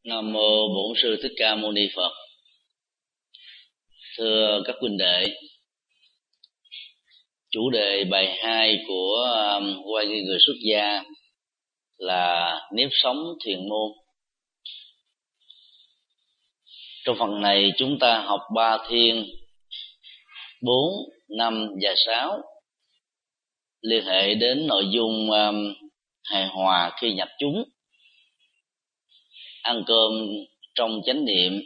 Nam mô Bổn Sư Thích Ca Mâu Ni Phật. Thưa các huynh đệ, chủ đề bài 2 của Oai nghi người xuất gia là nếp sống thiền môn. Trong phần này chúng ta học 3 thiên 4, 5 và 6 liên hệ đến nội dung hài hòa khi nhập chúng, ăn cơm trong chánh niệm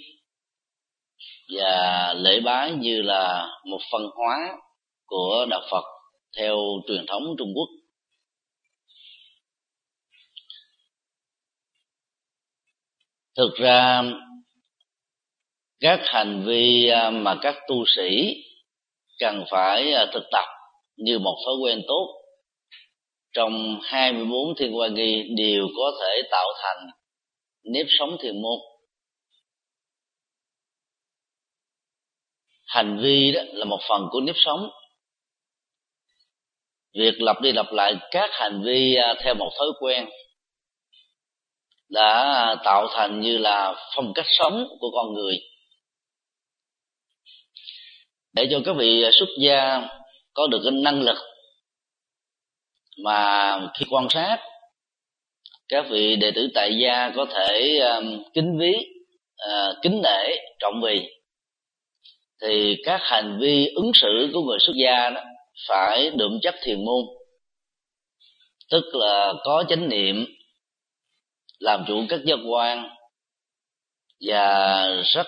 và lễ bái như là một văn hóa của đạo Phật theo truyền thống Trung Quốc. Thực ra các hành vi mà các tu sĩ cần phải thực tập như một thói quen tốt trong 24 thiên oai nghi đều có thể tạo thành nếp sống thiền môn. Hành vi đó là một phần của nếp sống. Việc lặp đi lặp lại các hành vi theo một thói quen đã tạo thành như là phong cách sống của con người. Để cho các vị xuất gia có được cái năng lực mà khi quan sát các vị đệ tử tại gia có thể kính ví, kính nể, trọng vị, thì các hành vi ứng xử của người xuất gia đó phải đượm chất thiền môn, tức là có chánh niệm, làm chủ các giác quan và rất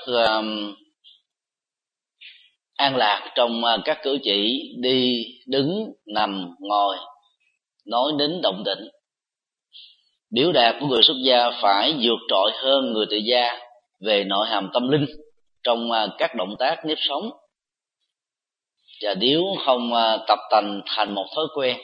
an lạc trong các cử chỉ đi, đứng, nằm, ngồi, nói đến động tĩnh. Biểu đạt của người xuất gia phải vượt trội hơn người tại gia về nội hàm tâm linh trong các động tác nếp sống, và nếu không tập tành thành một thói quen,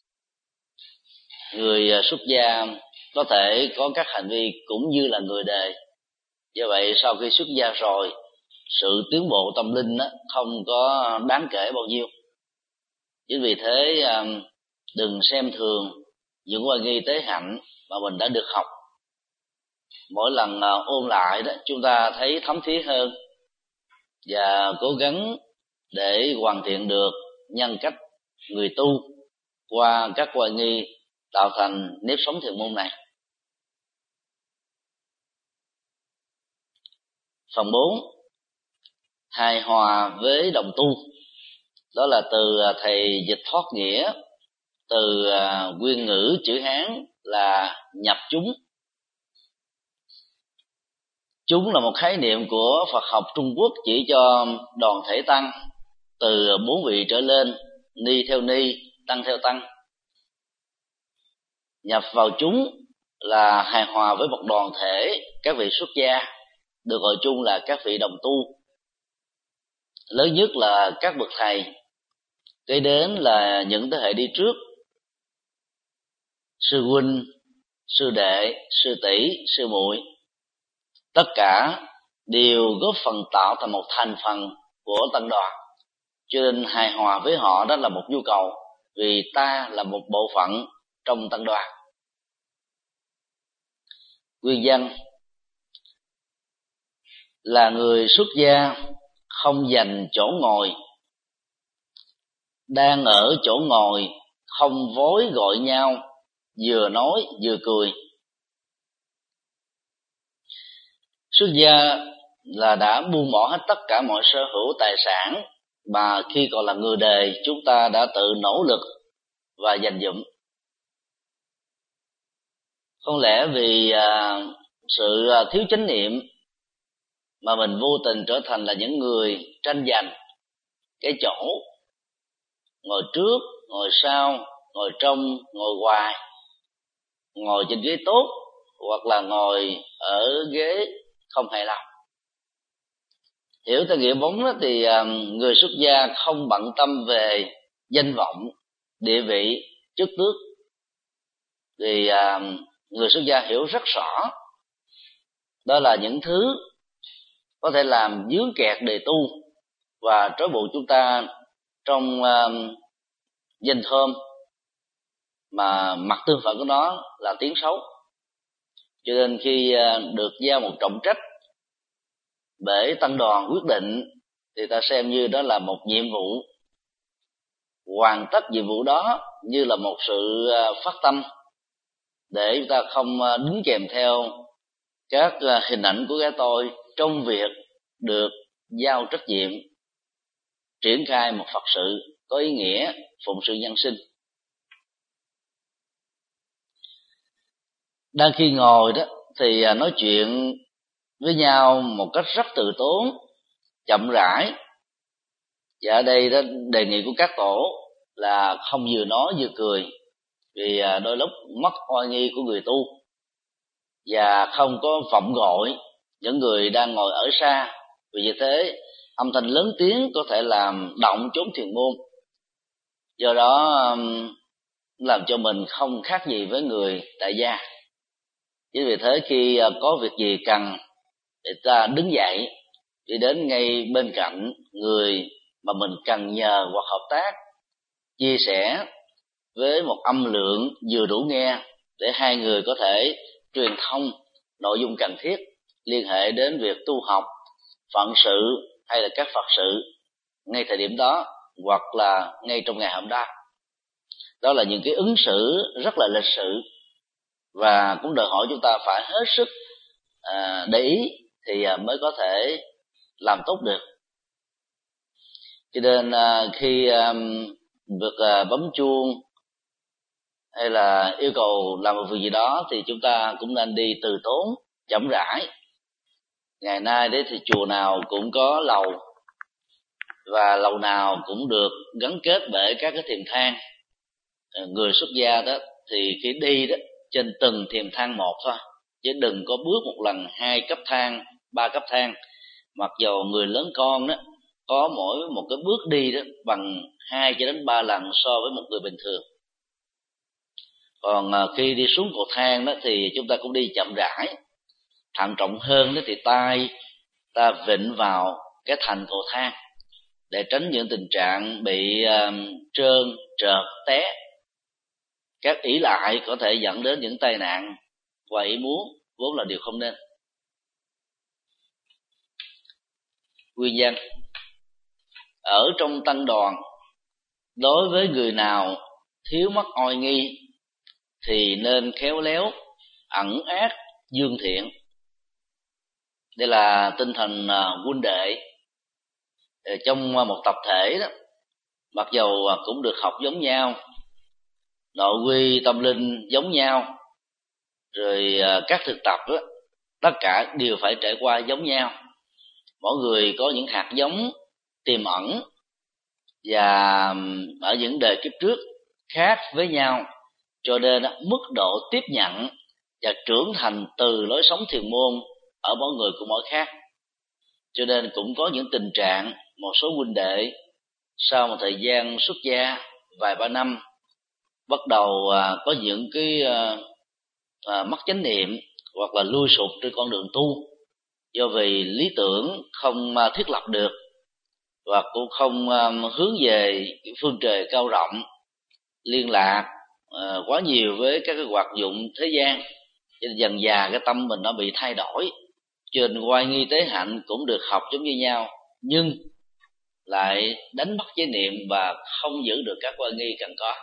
người xuất gia có thể có các hành vi cũng như là người đời. Do vậy sau khi xuất gia rồi, sự tiến bộ tâm linh không có đáng kể bao nhiêu. Chính vì thế đừng xem thường những oai nghi tế hạnh mà mình đã được học. Mỗi lần ôn lại đó, chúng ta thấy thấm thía hơn và cố gắng để hoàn thiện được nhân cách người tu qua các oai nghi tạo thành nếp sống thiền môn này. Phần 4, hài hòa với đồng tu. Đó là từ thầy dịch thoát nghĩa từ nguyên ngữ chữ Hán là nhập chúng. Chúng là một khái niệm của Phật học Trung Quốc chỉ cho đoàn thể tăng từ 4 vị trở lên, ni theo ni, tăng theo tăng. Nhập vào chúng là hài hòa với một đoàn thể các vị xuất gia, được gọi chung là các vị đồng tu. Lớn nhất là các bậc thầy, kế đến là những thế hệ đi trước, sư huynh, sư đệ, sư tỷ, sư muội. Tất cả đều góp phần tạo thành một thành phần của tăng đoàn, cho nên hài hòa với họ đó là một nhu cầu, vì ta là một bộ phận trong tăng đoàn. Nguyên văn là người xuất gia không dành chỗ ngồi, đang ở chỗ ngồi không vối gọi nhau, vừa nói vừa cười. Xuất gia là đã buông bỏ hết tất cả mọi sở hữu tài sản mà khi còn là người đời chúng ta đã tự nỗ lực và dành dụm. Không lẽ vì sự thiếu chánh niệm mà mình vô tình trở thành là những người tranh giành cái chỗ, ngồi trước, ngồi sau, ngồi trong, ngồi hoài, ngồi trên ghế tốt hoặc là ngồi ở ghế không hài lòng. Hiểu theo nghĩa bóng đó thì người xuất gia không bận tâm về danh vọng, địa vị, chức tước, thì người xuất gia hiểu rất rõ đó là những thứ có thể làm vướng kẹt đề tu và trói buộc chúng ta trong danh thơm, mà mặt tương phản của nó là tiếng xấu. Cho nên khi được giao một trọng trách bởi tăng đoàn quyết định thì ta xem như đó là một nhiệm vụ, hoàn tất nhiệm vụ đó như là một sự phát tâm, để chúng ta không đính kèm theo các hình ảnh của cái tôi trong việc được giao trách nhiệm triển khai một Phật sự có ý nghĩa phụng sự nhân sinh. Đang khi ngồi đó thì nói chuyện với nhau một cách rất từ tốn, chậm rãi, và ở đây đó đề nghị của các tổ là không vừa nói vừa cười, vì đôi lúc mất oai nghi của người tu, và không có vọng gọi những người đang ngồi ở xa. Vì như thế âm thanh lớn tiếng có thể làm động chốn thiền môn, do đó làm cho mình không khác gì với người tại gia. Chính vì thế khi có việc gì cần thì ta đứng dậy đi đến ngay bên cạnh người mà mình cần nhờ hoặc hợp tác, chia sẻ với một âm lượng vừa đủ nghe để hai người có thể truyền thông nội dung cần thiết liên hệ đến việc tu học, phận sự hay là các Phật sự ngay thời điểm đó hoặc là ngay trong ngày hôm đó. Đó là những cái ứng xử rất là lịch sự, và cũng đòi hỏi chúng ta phải hết sức để ý thì mới có thể làm tốt được. Cho nên khi việc bấm chuông hay là yêu cầu làm một việc gì đó thì chúng ta cũng nên đi từ tốn, chậm rãi. Ngày nay đấy thì chùa nào cũng có lầu, và lầu nào cũng được gắn kết bởi các cái thềm thang. Người xuất gia đó thì khi đi đó trên từng thềm thang một thôi, chứ đừng có bước một lần 2 cấp thang, 3 cấp thang. Mặc dầu người lớn con đó có mỗi một cái bước đi đó bằng 2 cho đến 3 lần so với một người bình thường. Còn khi đi xuống cầu thang đó thì chúng ta cũng đi chậm rãi, thận trọng hơn đó, thì tay ta vịn vào cái thành cầu thang để tránh những tình trạng bị trơn trượt té. Các ỷ lại có thể dẫn đến những tai nạn ngoài ý muốn, vốn là điều không nên. Nguyên nhân ở trong tăng đoàn, đối với người nào thiếu mất oai nghi thì nên khéo léo ẩn ác dương thiện. Đây là tinh thần huynh đệ trong một tập thể đó. Mặc dầu cũng được học giống nhau, nội quy tâm linh giống nhau, rồi các thực tập đó, tất cả đều phải trải qua giống nhau. Mỗi người có những hạt giống tiềm ẩn và ở những đời kiếp trước khác với nhau, cho nên mức độ tiếp nhận và trưởng thành từ lối sống thiền môn ở mỗi người cũng mỗi khác. Cho nên cũng có những tình trạng một số huynh đệ sau một thời gian xuất gia vài ba năm bắt đầu có những cái mất chánh niệm hoặc là lui sụp trên con đường tu, do vì lý tưởng không thiết lập được, và cũng không hướng về phương trời cao rộng, liên lạc quá nhiều với các cái hoạt dụng thế gian, cho nên dần dà cái tâm mình nó bị thay đổi. Cho nên oai nghi tế hạnh cũng được học giống như nhau, nhưng lại đánh mất chánh niệm và không giữ được các oai nghi cần có.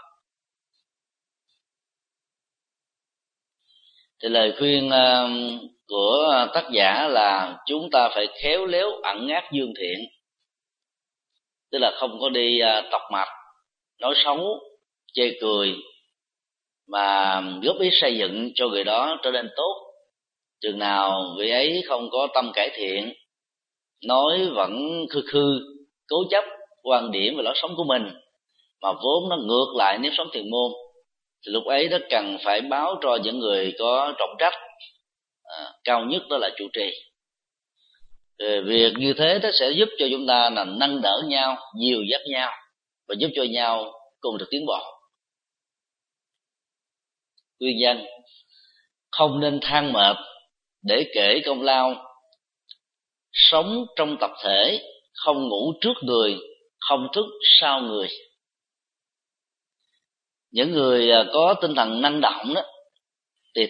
Thì lời khuyên của tác giả là chúng ta phải khéo léo ẩn ác dương thiện, tức là không có đi tọc mạch, nói xấu, chê cười, mà góp ý xây dựng cho người đó trở nên tốt. Chừng nào vị ấy không có tâm cải thiện, nói vẫn khư cố chấp quan điểm về lối sống của mình, mà vốn nó ngược lại nếp sống thiền môn, thì lúc ấy nó cần phải báo cho những người có trọng trách cao nhất, đó là trụ trì. Việc như thế nó sẽ giúp cho chúng ta là nâng đỡ nhau, dìu dắt nhau và giúp cho nhau cùng được tiến bộ. Nguyên nhân không nên than mệt để kể công lao, sống trong tập thể không ngủ trước người, không thức sau người. Những người có tinh thần năng động đó thì thích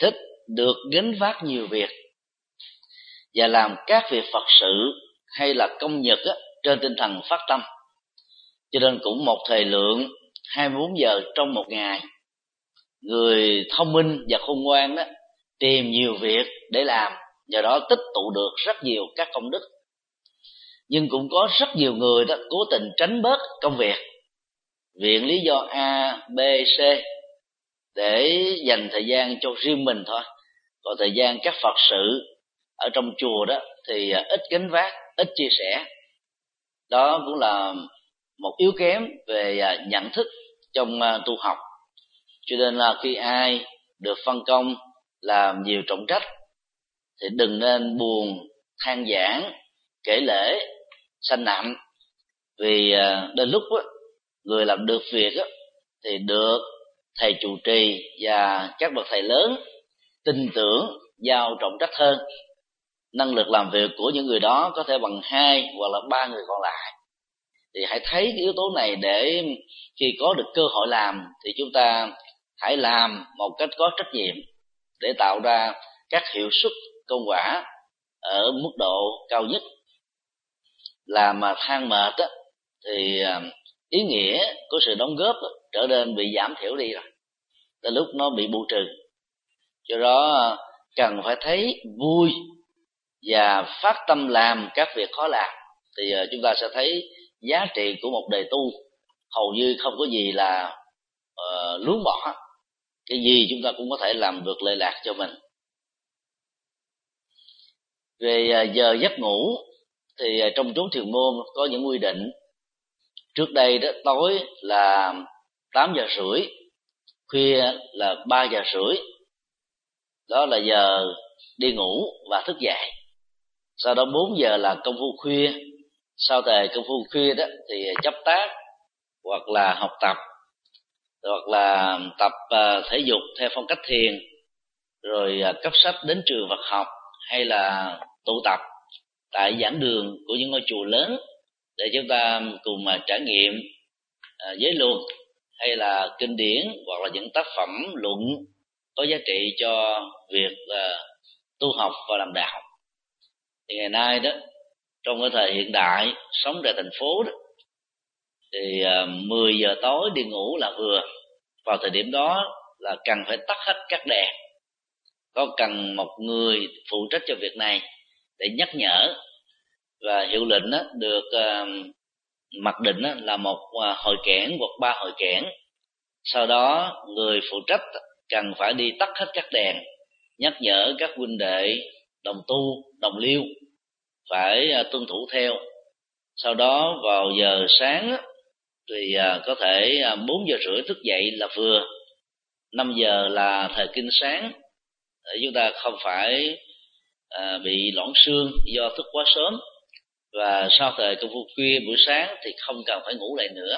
được gánh vác nhiều việc và làm các việc Phật sự hay là công nhật trên tinh thần phát tâm. Cho nên cũng một thời lượng 24 giờ trong một ngày, người thông minh và khôn ngoan đó tìm nhiều việc để làm, do đó tích tụ được rất nhiều các công đức. Nhưng cũng có rất nhiều người đó cố tình tránh bớt công việc, viện lý do A, B, C để dành thời gian cho riêng mình thôi. Còn thời gian các Phật sự ở trong chùa đó thì ít gánh vác, ít chia sẻ. Đó cũng là một yếu kém về nhận thức trong tu học. Cho nên là khi ai được phân công làm nhiều trọng trách thì đừng nên buồn, than vãn, kể lể, sanh nặng. Vì đến lúc người làm được việc thì được thầy trụ trì và các bậc thầy lớn tin tưởng giao trọng trách hơn. Năng lực làm việc của những người đó có thể bằng 2 hoặc là 3 người còn lại. Thì hãy thấy cái yếu tố này để khi có được cơ hội làm thì chúng ta hãy làm một cách có trách nhiệm để tạo ra các hiệu suất công quả ở mức độ cao nhất. Làm mà than mệt thì ý nghĩa của sự đóng góp trở nên bị giảm thiểu đi rồi, đến lúc nó bị bù trừ. Do đó cần phải thấy vui và phát tâm làm các việc khó làm thì chúng ta sẽ thấy giá trị của một đời tu hầu như không có gì là luống bỏ. Cái gì chúng ta cũng có thể làm được lệ lạc cho mình. Về giờ giấc ngủ thì trong chốn thiền môn có những quy định. Trước đây đó, tối là 8 giờ rưỡi, khuya là 3 giờ rưỡi. Đó là giờ đi ngủ và thức dậy. Sau đó 4 giờ là công phu khuya. Sau thời công phu khuya đó thì chấp tác hoặc là học tập, hoặc là tập thể dục theo phong cách thiền, rồi cấp sách đến trường Phật học, hay là tụ tập tại giảng đường của những ngôi chùa lớn để chúng ta cùng trải nghiệm giới luật hay là kinh điển, hoặc là những tác phẩm luận có giá trị cho việc tu học và làm đạo. Thì ngày nay đó, trong cái thời hiện đại sống tại thành phố đó, thì 10 giờ tối đi ngủ là vừa. Vào thời điểm đó là cần phải tắt hết các đèn. Có cần một người phụ trách cho việc này để nhắc nhở, và hiệu lệnh được mặc định là một hồi kẽn hoặc 3 hồi kẽn. Sau đó người phụ trách cần phải đi tắt hết các đèn, nhắc nhở các huynh đệ đồng tu, đồng liêu phải tuân thủ theo. Sau đó vào giờ sáng thì có thể 4 giờ rưỡi thức dậy là vừa. 5 giờ là thời kinh sáng để chúng ta không phải bị loãng xương do thức quá sớm. Và sau thời công phu khuya buổi sáng thì không cần phải ngủ lại nữa.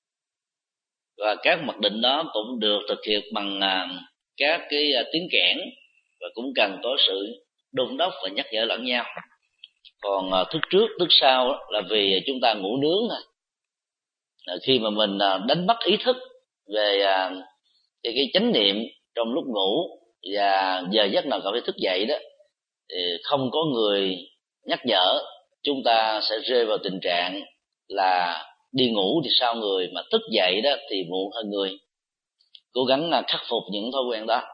Và các mặc định đó cũng được thực hiện bằng các cái tiếng kẽn, và cũng cần có sự đôn đốc và nhắc nhở lẫn nhau. Còn thức trước thức sau là vì chúng ta ngủ nướng thôi. Khi mà mình đánh mất ý thức về cái chánh niệm trong lúc ngủ và giờ giấc nào cần phải thức dậy đó, thì không có người nhắc nhở, chúng ta sẽ rơi vào tình trạng là đi ngủ thì sao người, mà thức dậy đó thì muộn hơn người. Cố gắng khắc phục những thói quen đó.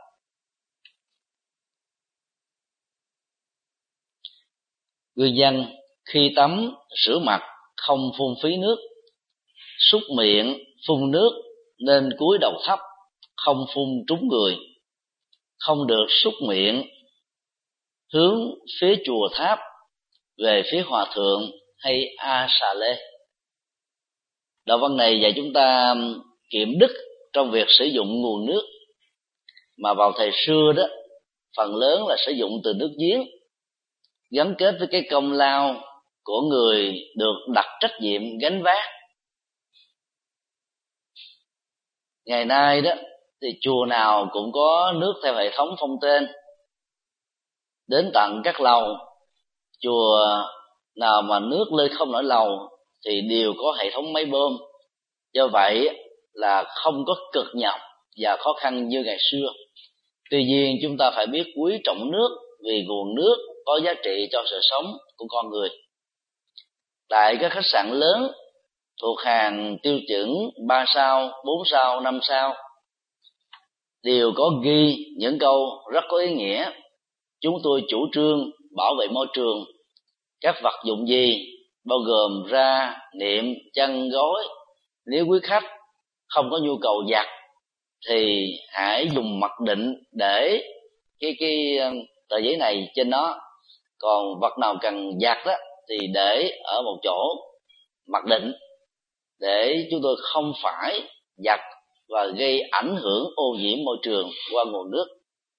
Người dân khi tắm rửa mặt không phun phí nước, súc miệng phun nước nên cúi đầu thấp, không phun trúng người, không được súc miệng hướng phía chùa tháp, về phía hòa thượng hay a xà lê. Đạo văn này dạy chúng ta kiệm đức trong việc sử dụng nguồn nước, mà vào thời xưa đó phần lớn là sử dụng từ nước giếng, gắn kết với cái công lao của người được đặt trách nhiệm gánh vác. Ngày nay đó thì chùa nào cũng có nước theo hệ thống phong tên đến tận các lầu. Chùa nào mà nước lên không nổi lầu thì đều có hệ thống máy bơm. Do vậy là không có cực nhọc và khó khăn như ngày xưa. Tuy nhiên chúng ta phải biết quý trọng nước, vì nguồn nước có giá trị cho sự sống của con người. Tại các khách sạn lớn thuộc hàng tiêu chuẩn 3 sao, 4 sao, 5 sao đều có ghi những câu rất có ý nghĩa. Chúng tôi chủ trương bảo vệ môi trường. Các vật dụng gì bao gồm ra, niệm, chăn gối. Nếu quý khách không có nhu cầu giặt thì hãy dùng mặc định để cái tờ giấy này trên nó. Còn vật nào cần giặt đó thì để ở một chỗ mặc định, để chúng tôi không phải giặt và gây ảnh hưởng ô nhiễm môi trường qua nguồn nước.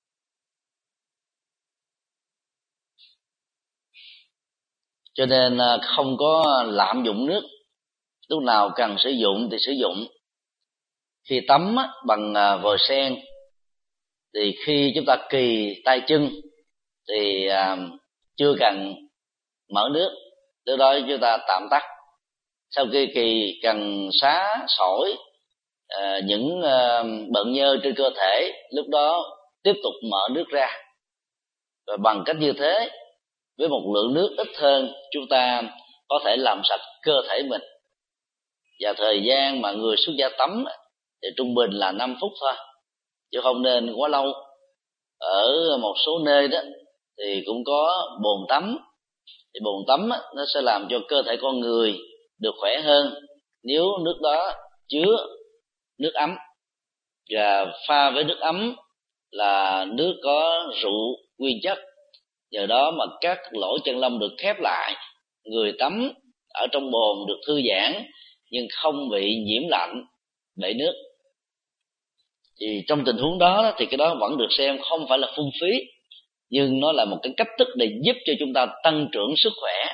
Cho nên không có lạm dụng nước, lúc nào cần sử dụng thì sử dụng. Khi tắm bằng vòi sen thì khi chúng ta kì tay chân thì chưa cần mở nước, từ đó chúng ta tạm tắt. Sau khi kỳ cần xá sỏi những bợn nhơ trên cơ thể, lúc đó tiếp tục mở nước ra. Và bằng cách như thế, với một lượng nước ít hơn, chúng ta có thể làm sạch cơ thể mình. Và thời gian mà người xuất gia tắm thì trung bình là 5 phút thôi, chứ không nên quá lâu. Ở một số nơi đó thì cũng có bồn tắm, thì bồn tắm nó sẽ làm cho cơ thể con người được khỏe hơn nếu nước đó chứa nước ấm, và pha với nước ấm là nước có rượu nguyên chất. Nhờ đó mà các lỗ chân lông được khép lại, người tắm ở trong bồn được thư giãn nhưng không bị nhiễm lạnh, bể nước. Thì trong tình huống đó thì cái đó vẫn được xem không phải là phung phí, nhưng nó là một cái cách thức để giúp cho chúng ta tăng trưởng sức khỏe.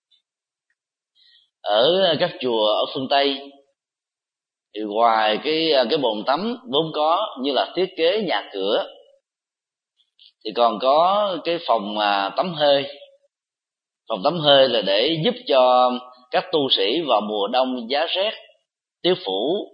Ở các chùa ở phương Tây thì ngoài cái bồn tắm vốn có như là thiết kế nhà cửa, thì còn có cái phòng tắm hơi. Phòng tắm hơi là để giúp cho các tu sĩ vào mùa đông giá rét, tiêu phủ,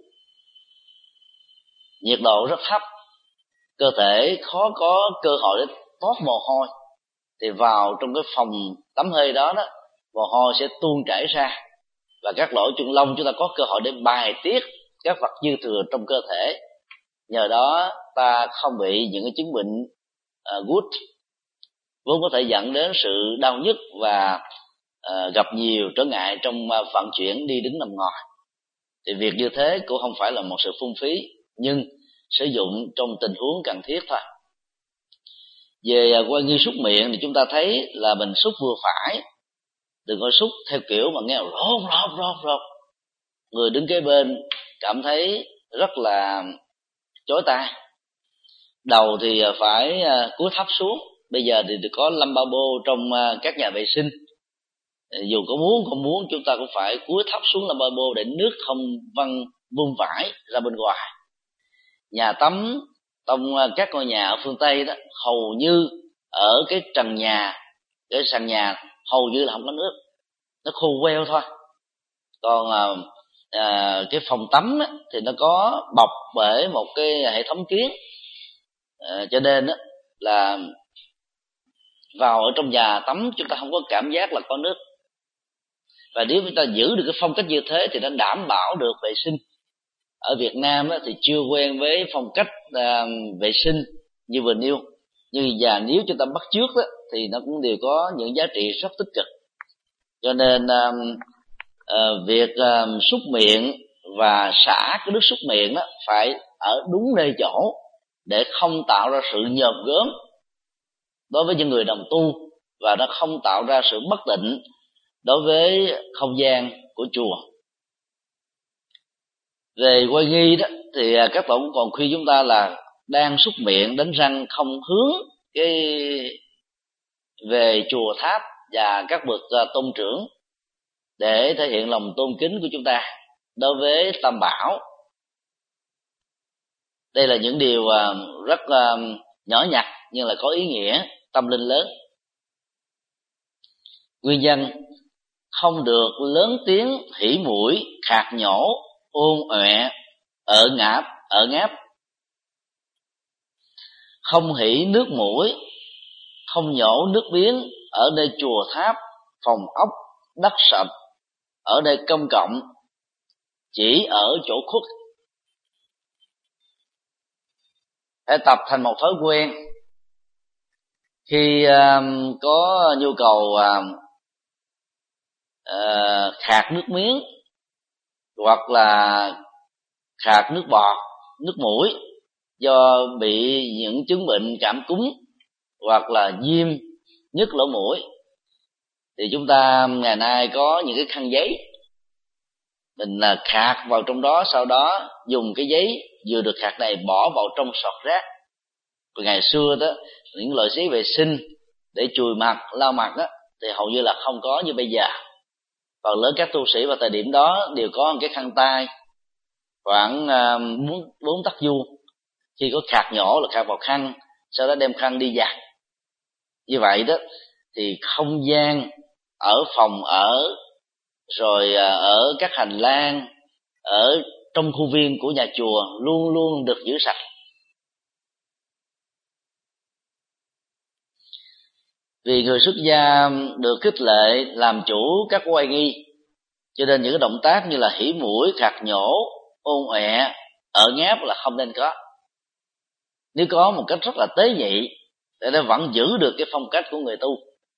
nhiệt độ rất thấp, cơ thể khó có cơ hội để toát mồ hôi, thì vào trong cái phòng tắm hơi đó mồ hôi sẽ tuôn chảy ra, và các lỗ chân lông chúng ta có cơ hội để bài tiết các vật dư thừa trong cơ thể. Nhờ đó ta không bị những cái chứng bệnh gút vốn có thể dẫn đến sự đau nhức và gặp nhiều trở ngại trong vận chuyển đi đứng nằm ngồi. Thì việc như thế cũng không phải là một sự phung phí, nhưng sử dụng trong tình huống cần thiết thôi. Về quan nghi súc miệng thì chúng ta thấy là mình súc vừa phải, đừng có súc theo kiểu mà nghe rốt. Người đứng kế bên cảm thấy rất là chói tai. Đầu thì phải cúi thấp xuống. Bây giờ thì có lavabo trong các nhà vệ sinh, dù có muốn không muốn chúng ta cũng phải cúi thấp xuống lavabo để nước không văng vung vãi ra bên ngoài. Nhà tắm trong các ngôi nhà ở phương Tây đó, hầu như ở cái trần nhà, cái sàn nhà hầu như là không có nước, nó khô queo thôi. Còn cái phòng tắm thì nó có bọc bởi một cái hệ thống kiến, cho nên là vào ở trong nhà tắm chúng ta không có cảm giác là có nước. Và nếu chúng ta giữ được cái phong cách như thế thì nó đảm bảo được vệ sinh. Ở Việt Nam thì chưa quen với phong cách vệ sinh như vừa nêu, nhưng nếu chúng ta bắt chước thì nó cũng đều có những giá trị rất tích cực. Cho nên việc súc miệng và xả cái nước súc miệng phải ở đúng nơi chỗ, để không tạo ra sự nhòm gớm đối với những người đồng tu, và nó không tạo ra sự bất tịnh đối với không gian của chùa. Về quay nghi đó thì các tổ còn khuyên chúng ta là đang súc miệng đánh răng không hướng về chùa tháp và các bậc tôn trưởng, để thể hiện lòng tôn kính của chúng ta đối với Tam Bảo. Đây là những điều rất nhỏ nhặt nhưng là có ý nghĩa tâm linh lớn. Nguyên nhân: không được lớn tiếng hỉ mũi, khạc nhổ, ôn ọe, ở ngáp, không hỉ nước mũi, không nhổ nước miếng ở nơi chùa tháp, phòng ốc, đất sập, ở nơi công cộng, chỉ ở chỗ khuất. Hãy tập thành một thói quen. Khi có nhu cầu khạc nước miếng hoặc là khạc nước bọt, nước mũi do bị những chứng bệnh cảm cúm hoặc là viêm nhức lỗ mũi, thì chúng ta ngày nay có những cái khăn giấy, mình khạc vào trong đó, sau đó dùng cái giấy vừa được khạc này bỏ vào trong sọt rác. Còn ngày xưa đó, những loại giấy vệ sinh để chùi mặt, lau mặt đó, thì hầu như là không có như bây giờ. Phần lớn các tu sĩ vào thời điểm đó đều có một cái khăn tay khoảng 4 tấc vuông, khi có khạc nhỏ là khạc vào khăn, sau đó đem khăn đi giặt. Như vậy đó thì không gian ở phòng ở, rồi ở các hành lang, ở trong khu viên của nhà chùa luôn luôn được giữ sạch. Vì người xuất gia được khích lệ làm chủ các oai nghi, cho nên những cái động tác như là hỉ mũi, khạc nhổ, ôn ọe, ở ngáp là không nên có. Nếu có một cách rất là tế nhị, để nó vẫn giữ được cái phong cách của người tu.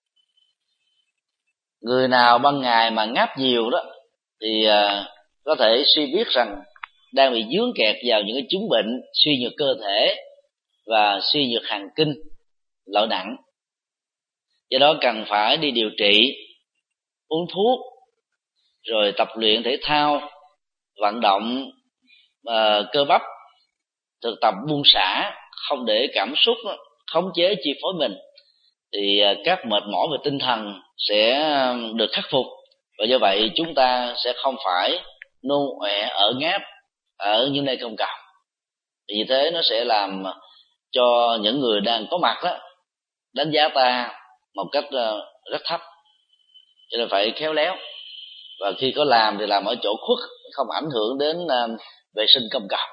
Người nào ban ngày mà ngáp nhiều đó thì có thể suy biết rằng đang bị vướng kẹt vào những cái chứng bệnh suy nhược cơ thể và suy nhược thần kinh loại nặng. Do đó cần phải đi điều trị, uống thuốc, rồi tập luyện thể thao, vận động cơ bắp, thực tập buông xả, không để cảm xúc khống chế chi phối mình, thì các mệt mỏi về tinh thần sẽ được khắc phục, và do vậy chúng ta sẽ không phải nôn ọe ở ngáp ở những nơi công cộng. Vì thế nó sẽ làm cho những người đang có mặt đó đánh giá ta một cách rất thấp, cho nên phải khéo léo, và khi có làm thì làm ở chỗ khuất, không ảnh hưởng đến vệ sinh công cộng.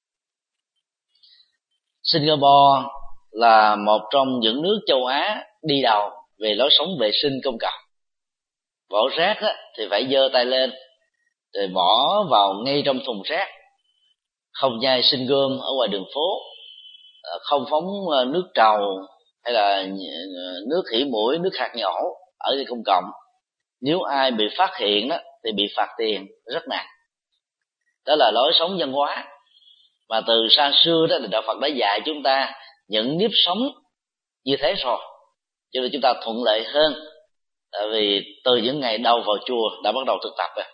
Singapore là một trong những nước châu Á đi đầu về lối sống vệ sinh công cộng. Bỏ rác thì phải giơ tay lên rồi bỏ vào ngay trong thùng rác, không nhai sinh gom ở ngoài đường phố, không phóng nước trầu hay là nước hỉ mũi, nước hạt nhổ ở nơi công cộng. Nếu ai bị phát hiện đó thì bị phạt tiền rất nặng. Đó là lối sống văn hóa mà từ xa xưa đó thì đạo Phật đã dạy chúng ta những nếp sống như thế rồi, cho nên chúng ta thuận lợi hơn. Tại vì từ những ngày đầu vào chùa đã bắt đầu thực tập rồi.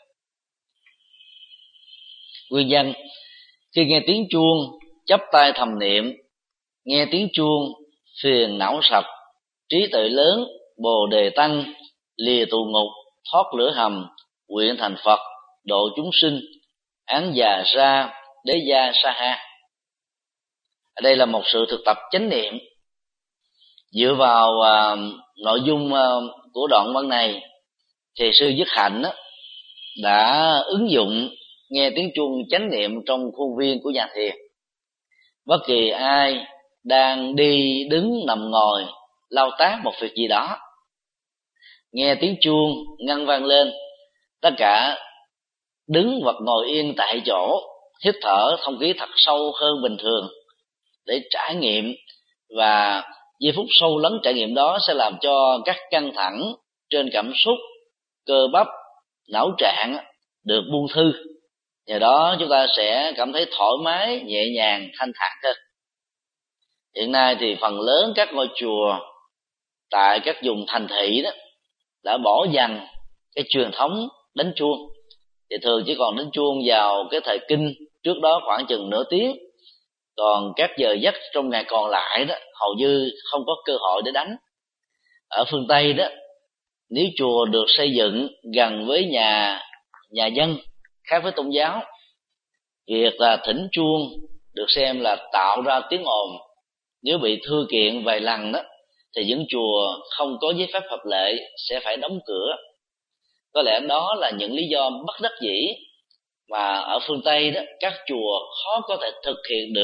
Nguyên nhân khi nghe tiếng chuông chắp tay thầm niệm, nghe tiếng chuông phiền não sạch, trí tuệ lớn, bồ đề tăng, lìa tù ngục, thoát lửa hầm, nguyện thành Phật, độ chúng sinh, án già ra, đế gia sa ha. Ở đây là một sự thực tập chánh niệm. Dựa vào nội dung của đoạn văn này thì sư Dứt Hạnh đã ứng dụng nghe tiếng chuông chánh niệm trong khuôn viên của nhà thiền. Bất kỳ ai đang đi đứng nằm ngồi lau tác một việc gì đó, nghe tiếng chuông ngân vang lên, tất cả đứng hoặc ngồi yên tại chỗ, hít thở không khí thật sâu hơn bình thường để trải nghiệm, và giây phút sâu lắng trải nghiệm đó sẽ làm cho các căng thẳng trên cảm xúc, cơ bắp, não trạng được buông thư. Nhờ đó chúng ta sẽ cảm thấy thoải mái, nhẹ nhàng, thanh thản hơn. Hiện nay thì phần lớn các ngôi chùa tại các vùng thành thị đó đã bỏ dần cái truyền thống đánh chuông, thì thường chỉ còn đánh chuông vào cái thời kinh, trước đó khoảng chừng nửa tiếng. Còn các giờ giấc trong ngày còn lại đó hầu như không có cơ hội để đánh. Ở phương Tây đó, nếu chùa được xây dựng gần với nhà dân khác với tôn giáo, việc là thỉnh chuông được xem là tạo ra tiếng ồn. Nếu bị thư kiện vài lần đó thì những chùa không có giấy phép hợp lệ sẽ phải đóng cửa. Có lẽ đó là những lý do bất đắc dĩ mà ở phương Tây đó các chùa khó có thể thực hiện được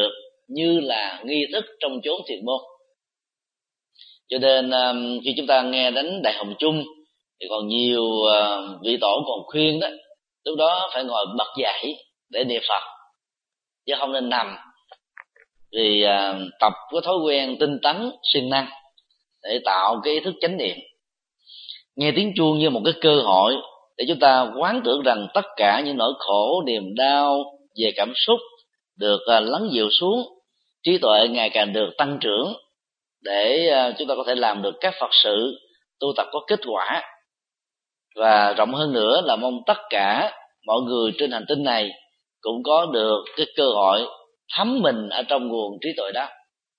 như là nghi thức trong chốn thiền môn. Cho nên khi chúng ta nghe đến Đại Hồng Chung thì còn nhiều vị tổ còn khuyên đó, lúc đó phải ngồi bật dậy để niệm Phật, chứ không nên nằm, vì tập có thói quen tinh tấn siêng năng để tạo cái ý thức chánh niệm. Nghe tiếng chuông như một cái cơ hội để chúng ta quán tưởng rằng tất cả những nỗi khổ niềm đau về cảm xúc được lắng dịu xuống, trí tuệ ngày càng được tăng trưởng, để chúng ta có thể làm được các Phật sự tu tập có kết quả. Và rộng hơn nữa là mong tất cả mọi người trên hành tinh này cũng có được cái cơ hội thấm mình ở trong nguồn trí tuệ đó.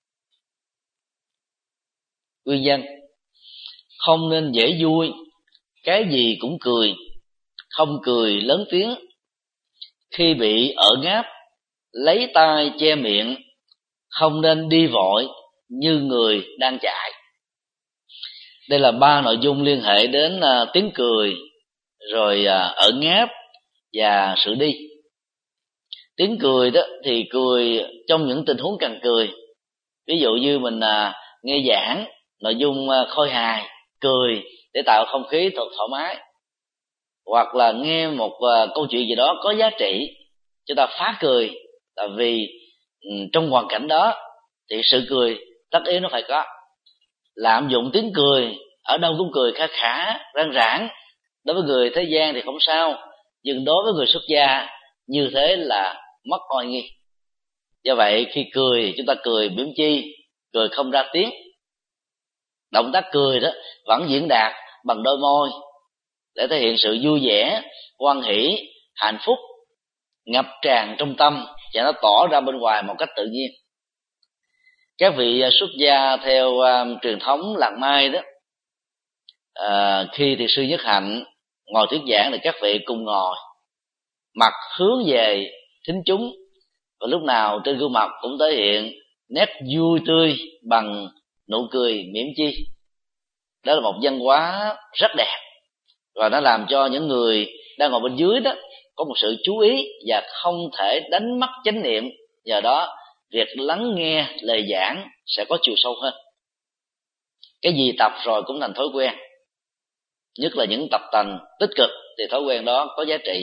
Nguyên nhân: không nên dễ vui, cái gì cũng cười, không cười lớn tiếng. Khi bị ở ngáp, lấy tay che miệng, không nên đi vội như người đang chạy. Đây là 3 nội dung liên hệ đến tiếng cười, rồi ở ngáp và sự đi. Tiếng cười đó thì cười trong những tình huống cần cười, ví dụ như mình nghe giảng nội dung khôi hài, cười để tạo không khí thật thoải mái, hoặc là nghe một câu chuyện gì đó có giá trị, chúng ta phá cười, là vì trong hoàn cảnh đó thì sự cười tất yếu nó phải có. Lạm dụng tiếng cười ở đâu cũng cười kha khả răng rãng, đối với người thế gian thì không sao, nhưng đối với người xuất gia như thế là mất oai nghi. Do vậy khi cười, chúng ta cười biếm chi, cười không ra tiếng. Động tác cười đó vẫn diễn đạt bằng đôi môi để thể hiện sự vui vẻ, hoan hỷ, hạnh phúc ngập tràn trong tâm, và nó tỏ ra bên ngoài một cách tự nhiên. Các vị xuất gia theo truyền thống làng Mai đó, khi thì sư Nhất Hạnh ngồi thuyết giảng thì các vị cùng ngồi, mặt hướng về thính chúng, và lúc nào trên gương mặt cũng thể hiện nét vui tươi bằng nụ cười mỉm chi. Đó là một văn hóa rất đẹp, và nó làm cho những người đang ngồi bên dưới đó có một sự chú ý và không thể đánh mất chánh niệm. Nhờ đó việc lắng nghe lời giảng sẽ có chiều sâu hơn. Cái gì tập rồi cũng thành thói quen, nhất là những tập tành tích cực thì thói quen đó có giá trị.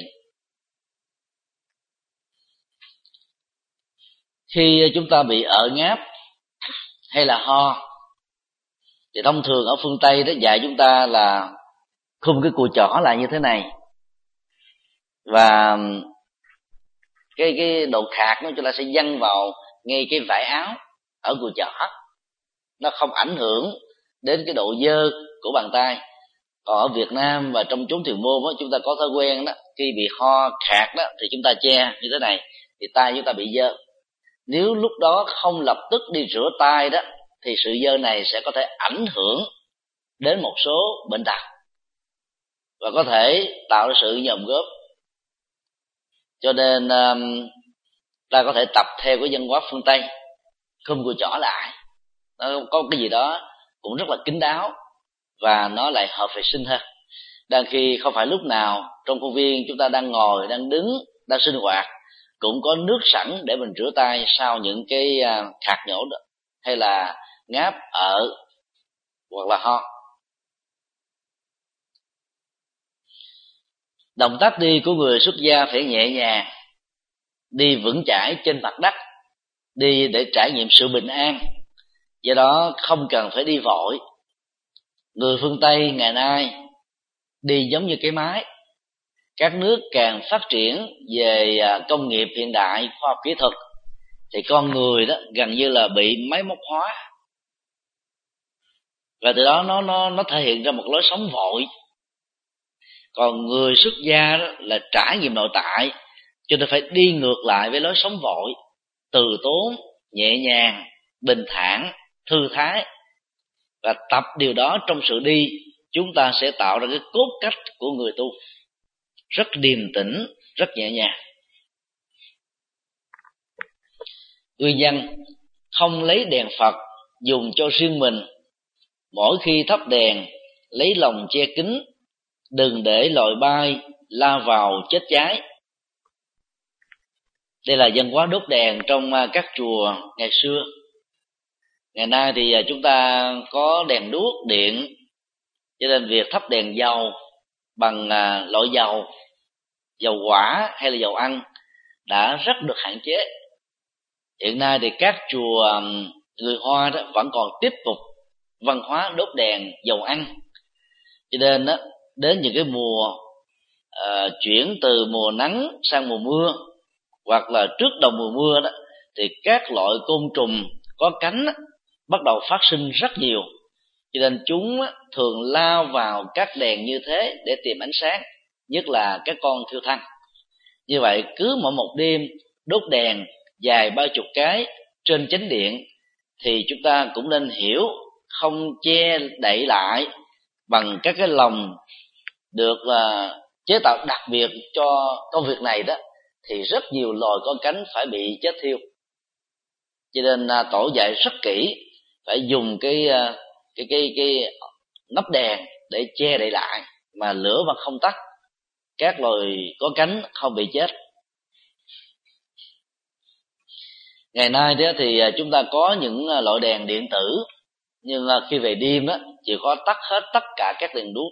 Khi chúng ta bị ợ ngáp hay là ho thì thông thường ở phương Tây đó dạy chúng ta là khum cái cùi chỏ lại như thế này, và cái độ khạc nó chúng ta sẽ văng vào ngay cái vải áo ở cùi chỏ, nó không ảnh hưởng đến cái độ dơ của bàn tay. Còn ở Việt Nam và trong chốn thiền môn đó, chúng ta có thói quen đó, khi bị ho khạc đó thì chúng ta che như thế này thì tay chúng ta bị dơ. Nếu lúc đó không lập tức đi rửa tay đó thì sự dơ này sẽ có thể ảnh hưởng đến một số bệnh tật và có thể tạo ra sự nhòm gớm. Cho nên ta có thể tập theo cái văn hóa phương Tây, khum cùi chỏ lại, nó có cái gì đó cũng rất là kín đáo và nó lại hợp vệ sinh hơn. Đang khi không phải lúc nào trong công viên chúng ta đang ngồi, đang đứng, đang sinh hoạt cũng có nước sẵn để mình rửa tay sau những cái khạc nhổ đó, hay là ngáp ở hoặc là ho. Động tác đi của người xuất gia phải nhẹ nhàng, đi vững chãi trên mặt đất, đi để trải nghiệm sự bình an, do đó không cần phải đi vội. Người phương Tây ngày nay đi giống như cái máy. Các nước càng phát triển về công nghiệp hiện đại, khoa học kỹ thuật, thì con người đó gần như là bị máy móc hóa, và từ đó nó thể hiện ra một lối sống vội. Còn người xuất gia đó là trải nghiệm nội tại, cho nên phải đi ngược lại với lối sống vội, từ tốn, nhẹ nhàng, bình thản, thư thái. Và tập điều đó trong sự đi, chúng ta sẽ tạo ra cái cốt cách của người tu, rất điềm tĩnh, rất nhẹ nhàng. Nguyên nhân: không lấy đèn Phật dùng cho riêng mình. Mỗi khi thắp đèn, lấy lòng che kính, đừng để lòi bay la vào chết cháy. Đây là văn hóa đốt đèn trong các chùa ngày xưa. Ngày nay thì chúng ta có đèn đuốc điện, cho nên việc thắp đèn dầu bằng loại dầu hỏa hay là dầu ăn đã rất được hạn chế. Hiện nay thì các chùa người Hoa đó vẫn còn tiếp tục văn hóa đốt đèn dầu ăn, cho nên đó, đến những cái mùa chuyển từ mùa nắng sang mùa mưa, hoặc là trước đầu mùa mưa đó, thì các loại côn trùng có cánh bắt đầu phát sinh rất nhiều, cho nên chúng thường lao vào các đèn như thế để tìm ánh sáng, nhất là các con thiêu thân. Như vậy cứ mỗi một đêm đốt đèn dài 30 cái trên chánh điện, thì chúng ta cũng nên hiểu không che đậy lại bằng các cái lồng được chế tạo đặc biệt cho công việc này đó, thì rất nhiều loài có cánh phải bị chết thiêu. Cho nên tổ dạy rất kỹ phải dùng cái nắp đèn để che đậy lại, mà lửa mà không tắt, các loài có cánh không bị chết. Ngày nay đó thì chúng ta có những loại đèn điện tử, nhưng khi về đêm á chỉ có tắt hết tất cả các đèn đuốc.